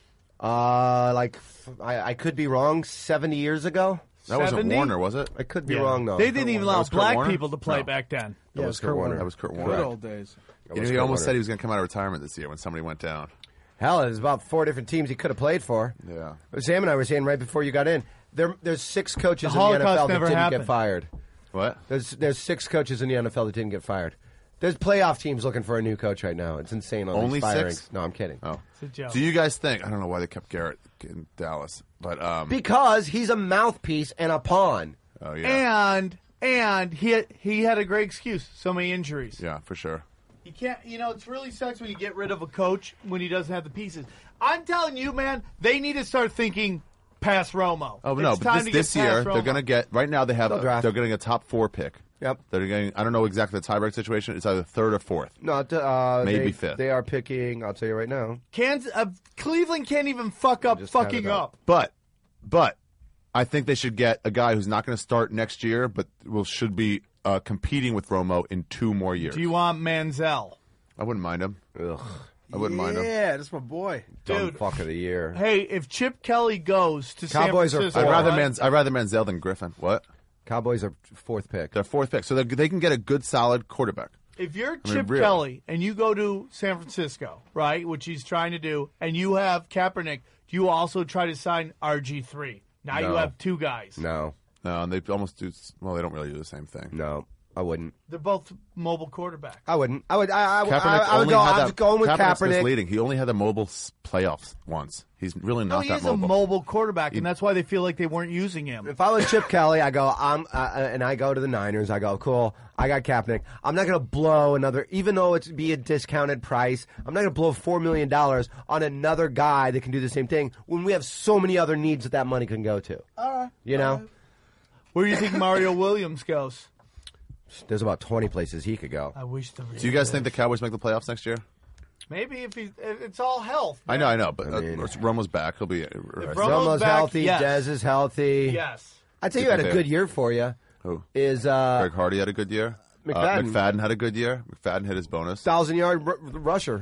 Uh, like I, I could be wrong. Seventy years ago. That wasn't seventy? Warner, was it? I could be Yeah. wrong though. They didn't even That allow was Kurt black Warner? people to play No. back then. That Yeah, was it's Kurt Kurt Warner. Warner. That was Kurt Good Warner. old days. That You know, was he Kurt almost Warner. said he was going to come out of retirement this year when somebody went down. Hell, there's about four different teams he could have played for. Yeah. Sam and I were saying right before you got in, there, there's six coaches The in the N F L Holocaust that never didn't happened. get fired. What? There's there's six coaches in the N F L that didn't get fired. There's playoff teams looking for a new coach right now. It's insane on Only these firings. six? No, I'm kidding. Oh. It's a joke. Do you guys think? I don't know why they kept Garrett in Dallas, but um. Because he's a mouthpiece and a pawn. oh yeah. And and he had, he had a great excuse. So many injuries. Yeah, for sure. You can't. You know, it's really sucks when you get rid of a coach when he doesn't have the pieces. I'm telling you, man, they need to start thinking past Romo. Oh no, It's but time this, to get this year past they're Romo. going to get. Right now they have. They'll A, draft. they're getting a top four pick. Yep. They're getting. I don't know exactly the tiebreak situation. It's either third or fourth. No, uh, Maybe they, fifth. They are picking. I'll tell you right now. Kansas, uh, Cleveland can't even fuck up just had fucking it up. up. But, but, I think they should get a guy who's not going to start next year, but will should be uh, competing with Romo in two more years. Do you want Manziel? I wouldn't mind him. Ugh. I wouldn't mind him. Yeah, that's my boy. Dumb Dude. fuck of the year. Hey, if Chip Kelly goes to Cowboys San are Francisco, I'd rather right? Manz, I'd rather Manziel than Griffin. What? Cowboys are fourth pick. They're fourth pick, so they they can get a good, solid quarterback. If you're I mean, Chip really. Kelly and you go to San Francisco, right, which he's trying to do, and you have Kaepernick, do you also try to sign R G three? Now No. you have two guys. No, No, and they almost do. Well, they don't really do the same thing. no, I wouldn't. They're both mobile quarterbacks. I wouldn't. I would. I, I, I, Kaepernick I would only go. had I'm that, just going with Kaepernick's Kaepernick. misleading. He only had the mobile s- playoffs once. He's really No, not he that is mobile. a mobile quarterback, and that's why they feel like they weren't using him. If I was Chip Kelly, I go. I'm uh, and I go to the Niners. I go. Cool. I got Kaepernick. I'm not going to blow another, even though it's be a discounted price. I'm not going to blow four million dollars on another guy that can do the same thing when we have so many other needs that that money can go to. All right. You know, Where do you think Mario Williams goes? there's about twenty places he could go. I wish the. Do you guys think the Cowboys make the playoffs next year? Maybe if he, if it's all health. I know, I know, but I uh, mean- Romo's back. He'll be. Uh, Romo's Romo's back, healthy. yes. Dez is healthy. Yes. I'd say You you had think a they- good year for you. Who? Is uh, Greg Hardy had a good year. Uh, McFadden. McFadden had a good year. McFadden hit his bonus. thousand yard r- rusher.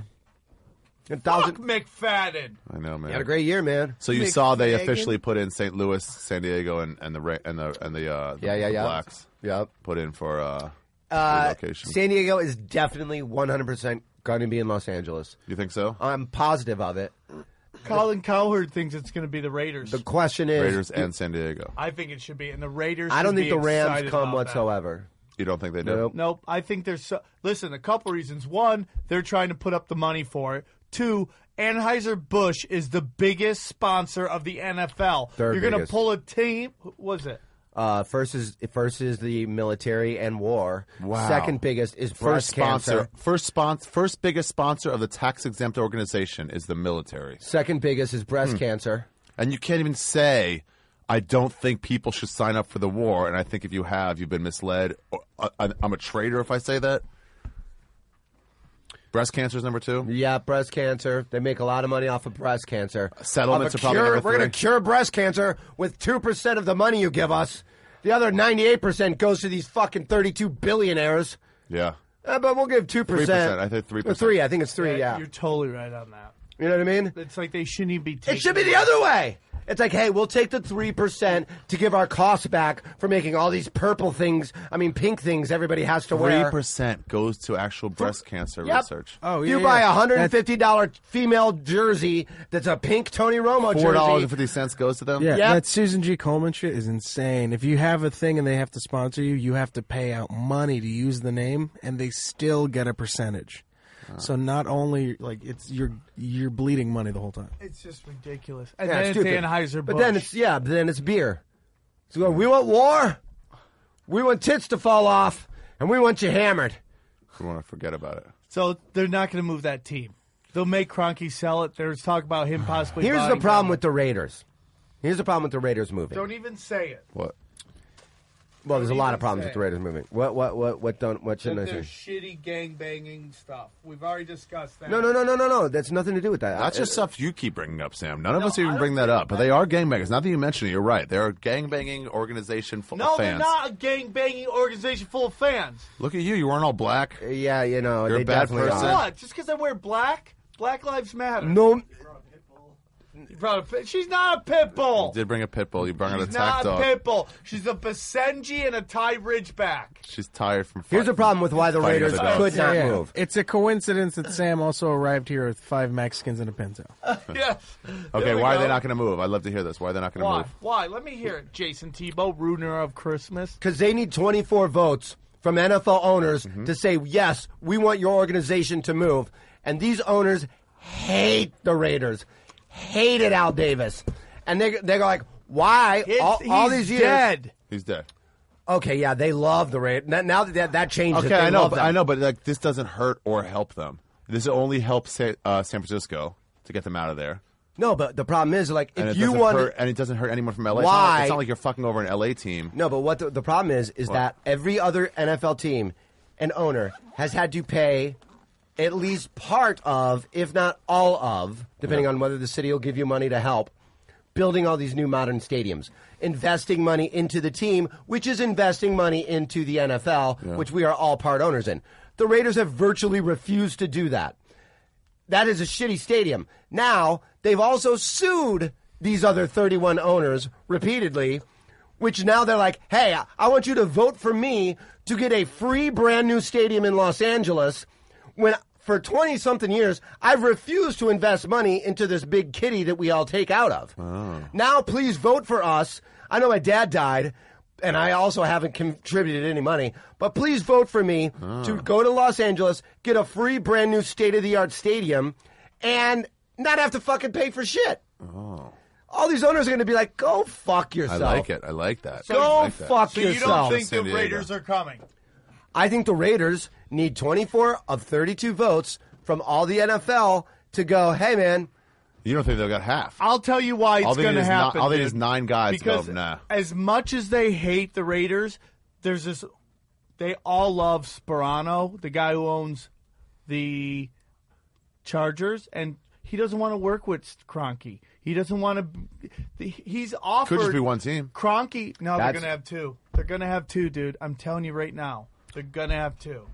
A Fuck thousand. McFadden. I know, man. He had a great year, man. So you saw they McFadden. officially put in Saint Louis, San Diego, and, and the Ra- and the and the, uh, the, Yeah, yeah, the yeah. Blacks Yep. put in for uh, Uh, relocation. San Diego is definitely one hundred percent going to be in Los Angeles. You think so? I'm positive of it. Colin Cowherd thinks it's going to be the Raiders. The question is, Raiders and San Diego. I think it should be, and the Raiders. I don't should think be the Rams excited come about that. whatsoever. You don't think they do? Nope. Nope. I think there's so, listen. A couple reasons. One, they're trying to put up the money for it. two, Anheuser-Busch is the biggest sponsor of the N F L. Third You're going to biggest. pull a team. What was it? Uh, first is first is the military and war. Wow. Second biggest is First breast sponsor, cancer. first sponsor, first biggest sponsor of the tax-exempt organization is the military. Second biggest is breast Hmm. cancer. And you can't even say, I don't think people should sign up for the war, and I think if you have, you've been misled. Or, I, I'm a traitor if I say that. Breast cancer is number two? Yeah, breast cancer. They make a lot of money off of breast cancer. Settlements Of a are probably cure- number We're going three. to cure breast cancer with two percent of the money you give us. The other ninety-eight percent goes to these fucking thirty-two billionaires. Yeah. Uh, but we'll give two percent. three percent. I think three percent. Or three. I think it's three, yeah. You're totally right on that. You know what I mean? It's like they shouldn't even be taking It should be the other way. It's like, hey, we'll take the three percent to give our costs back for making all these purple things, I mean pink things everybody has to wear. three percent goes to actual breast cancer Yep. research. Oh, you yeah, buy yeah. a one hundred fifty dollars female jersey that's a pink Tony Romo four dollars and jersey. fifty cents goes to them? Yeah, Yep. that Susan G. Coleman shit is insane. If you have a thing and they have to sponsor you, you have to pay out money to use the name, and they still get a percentage. So not only like it's you're you're bleeding money the whole time. It's just ridiculous. And Yeah, then it's it's stupid. Anheuser-Busch. But then it's, yeah, but then it's beer. So we want war, we want tits to fall off, and we want you hammered. We want to forget about it. So they're not going to move that team. They'll make Kroenke sell it. There's talk about him possibly Here's the buying problem them. with the Raiders. Here's the problem with the Raiders moving. Don't even say it. What? Well, there's a don't lot even of problems say with the Raiders moving. What, what, what, what don't, what That shouldn't I they're say? shitty gang banging stuff. We've already discussed that. No, no, no, no, no, no. That's nothing to do with that. That's I- just stuff you keep bringing up, Sam. None of No, us I even don't bring that think- up. But they are gangbangers. Now that you mention it, you're right. They're a gangbanging organization full No, of they're fans. not a gang banging organization full of fans. Look at you. You weren't all black. Yeah, you know, You're they a bad definitely person. are. What? Just because I wear black? Black Lives Matter. No, You brought a pit- She's not a pit bull. You did bring a pit bull. You brought an She's attack not a dog. pit bull. She's a Basenji and a Thai Ridgeback. She's tired from here's the fighting- problem with why the fighting Raiders other dogs. could not Yeah. move. It's a coincidence that Sam also arrived here with five Mexicans and a Pinto. Yes. Okay, There we why are go. they not going to move? I'd love to hear this. Why are they not going to Why? move? Why? Let me hear it. Jason Tebow, ruiner of Christmas. Because they need twenty-four votes from N F L owners Mm-hmm. to say, yes, we want your organization to move. And these owners hate the Raiders, hated Al Davis. And they, they're like, why? It's, all, all he's these years. dead. He's dead. Okay, yeah, they love the Raiders. Now that that, that changes, Okay, it, they I know, love but them. I know, but like this doesn't hurt or help them. This only helps Sa- uh, San Francisco to get them out of there. No, but the problem is, like, And if it you doesn't want, hurt, and it doesn't hurt anyone from L A. It's not, like, Why? it's not like you're fucking over an L A team. no, but what the, the problem is, is What? that every other N F L team and owner has had to pay at least part of, if not all of, depending on whether the city will give you money to help, building all these new modern stadiums, investing money into the team, which is investing money into the N F L, Yeah. which we are all part owners in. The Raiders have virtually refused to do that. That is a shitty stadium. Now, they've also sued these other thirty-one owners repeatedly, which now they're like, hey, I- I want you to vote for me to get a free brand new stadium in Los Angeles when for twenty-something years, I've refused to invest money into this big kitty that we all take out of. Now, please vote for us. I know my dad died, and I also haven't contributed any money, but please vote for me to go to Los Angeles, get a free brand new state-of-the-art stadium, and not have to fucking pay for shit. Oh. All these owners are going to be like, go fuck I yourself. like it. I like that. Go I like that. fuck So you yourself. don't think San the Diego. Raiders are coming? I think the Raiders need twenty-four of thirty-two votes from all the N F L to go, hey, man. You don't think they've got half? I'll tell you why All it's they going need to is not- happen. all they need dude. is nine guys to go, Because nah. as much as they hate the Raiders, there's this. They all love Sperano, the guy who owns the Chargers, and he doesn't want to work with Kroenke. He doesn't want to. He's offered. Could just be one team. Kroenke. No, they're That's- going to have two. They're going to have two, dude. I'm telling you right now. They're going to have two.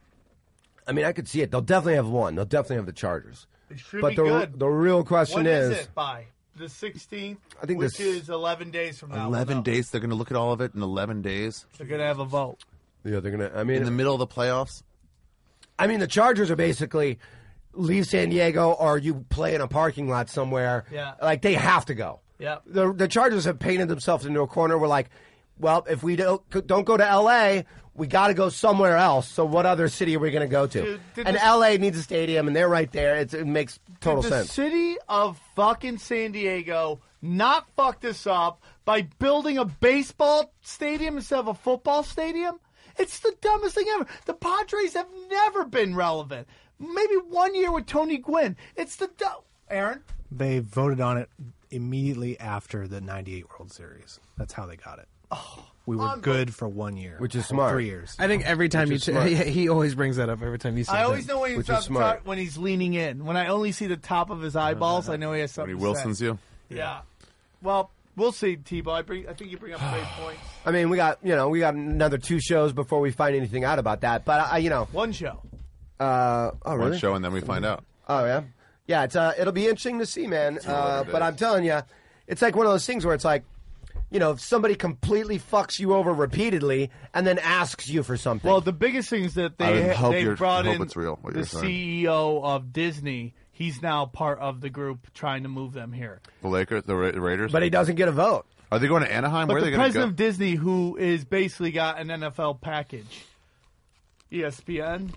I mean, I could see it. They'll definitely have one. They'll definitely have the Chargers. It should but be the good. the real question When is, is it by? The sixteenth? I think which this- is eleven days from now. Eleven We'll know. days. They're going to look at all of it in eleven days They're going to have a vote. yeah, they're gonna. I mean, in the middle of the playoffs. I mean, the Chargers are basically leave San Diego or you play in a parking lot somewhere. Yeah. Like they have to go. Yeah. The the Chargers have painted themselves into a corner where like well, if we don't don't go to L A, we got to go somewhere else. So what other city are we going to go to? Dude, did and the- L A needs a stadium, and they're right there. It's, it makes total Did the sense. city of fucking San Diego not fuck this up by building a baseball stadium instead of a football stadium? It's the dumbest thing ever. The Padres have never been relevant. Maybe one year with Tony Gwynn. It's the dumb. Aaron? They voted on it immediately after the ninety-eight World Series. That's how they got it. Oh, we were good for one year. Which is smart. Three years. I think every time Which you is t- smart. he, he always brings that up every time you say I always that. know when he's, Which is up smart. top- when he's leaning in. When I only see the top of his eyeballs, I know he has When something he to Wilsons say. you. Yeah. Well, we'll see, T-Boy. I, bring, I think you bring up great points. I mean, we got you know we got another two shows before we find anything out about that. But I, you know, One show. uh, oh One really? show and then we find out. Oh yeah, yeah. It's uh, it'll be interesting to see, man. what Uh, it but is. I'm telling you, it's like one of those things where it's like, you know, if somebody completely fucks you over repeatedly and then asks you for something. Well, the biggest thing is that I would they hope they you're- brought hope in it's real, what the you're saying. C E O of Disney. He's now part of the group trying to move them here. The Lakers, the Ra- Raiders. but he doesn't get a vote. Are they going to Anaheim? But Where are the they going to president go? of Disney, who is basically got an N F L package, E S P N,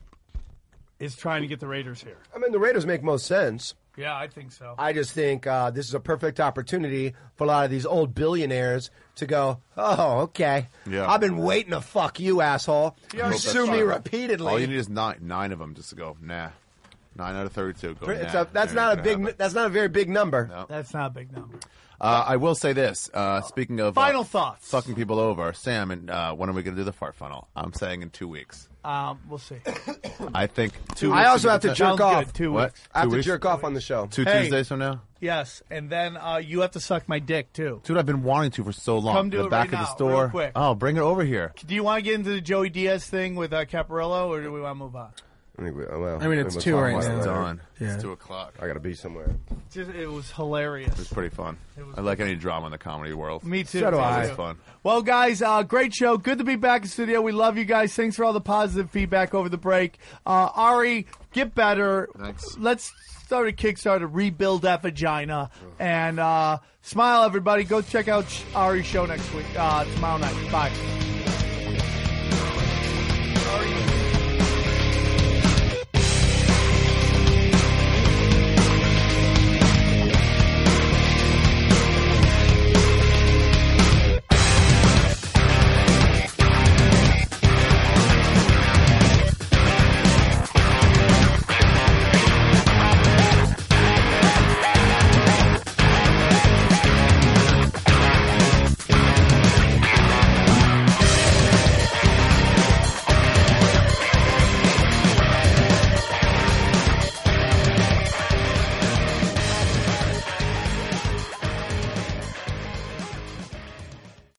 is trying to get the Raiders here. I mean, the Raiders make most sense. Yeah, I think so. I just think uh, this is a perfect opportunity for a lot of these old billionaires to go, oh, okay. Yeah. I've been waiting to fuck you, asshole. You Hope sue that's me fine. repeatedly. All you need is nine, nine of them just to go. Nah, nine out of thirty-two. Go. It's nah, a, that's Ain't not a gonna big. happen. That's not a very big number. No. That's not a big number. Uh, I will say this. Uh, speaking of Final uh, thoughts. fucking people over, Sam, and uh, when are we going to do the fart funnel? I'm saying in two weeks. Um, we'll see. I think two. I weeks also is have to good jerk Sounds off. good. Two What? weeks. I have Two to weeks? jerk off on the show. Two Hey. Tuesdays from now. Yes, and then uh, you have to suck my dick too. Dude, I've been wanting to for so long. Come do the it back right of the now, store. real quick. Oh, bring it over here. Do you want to get into the Joey Diaz thing with uh, Caparillo, or do we want to move on? I, think we, well, I mean, it's we'll two talk right about it now. It's later. on. Yeah. It's two o'clock. I got to be somewhere. Just, it was hilarious. It's pretty fun. was I like any drama in the comedy world. Me too. So do Me I. too. It's fun. Well, guys, uh, great show. Good to be back in studio. We love you guys. Thanks for all the positive feedback over the break. Uh, Ari, get better. Thanks. Let's start a Kickstarter, rebuild that vagina, and uh, smile, everybody. Go check out Ari's show next week, uh, tomorrow night. Bye.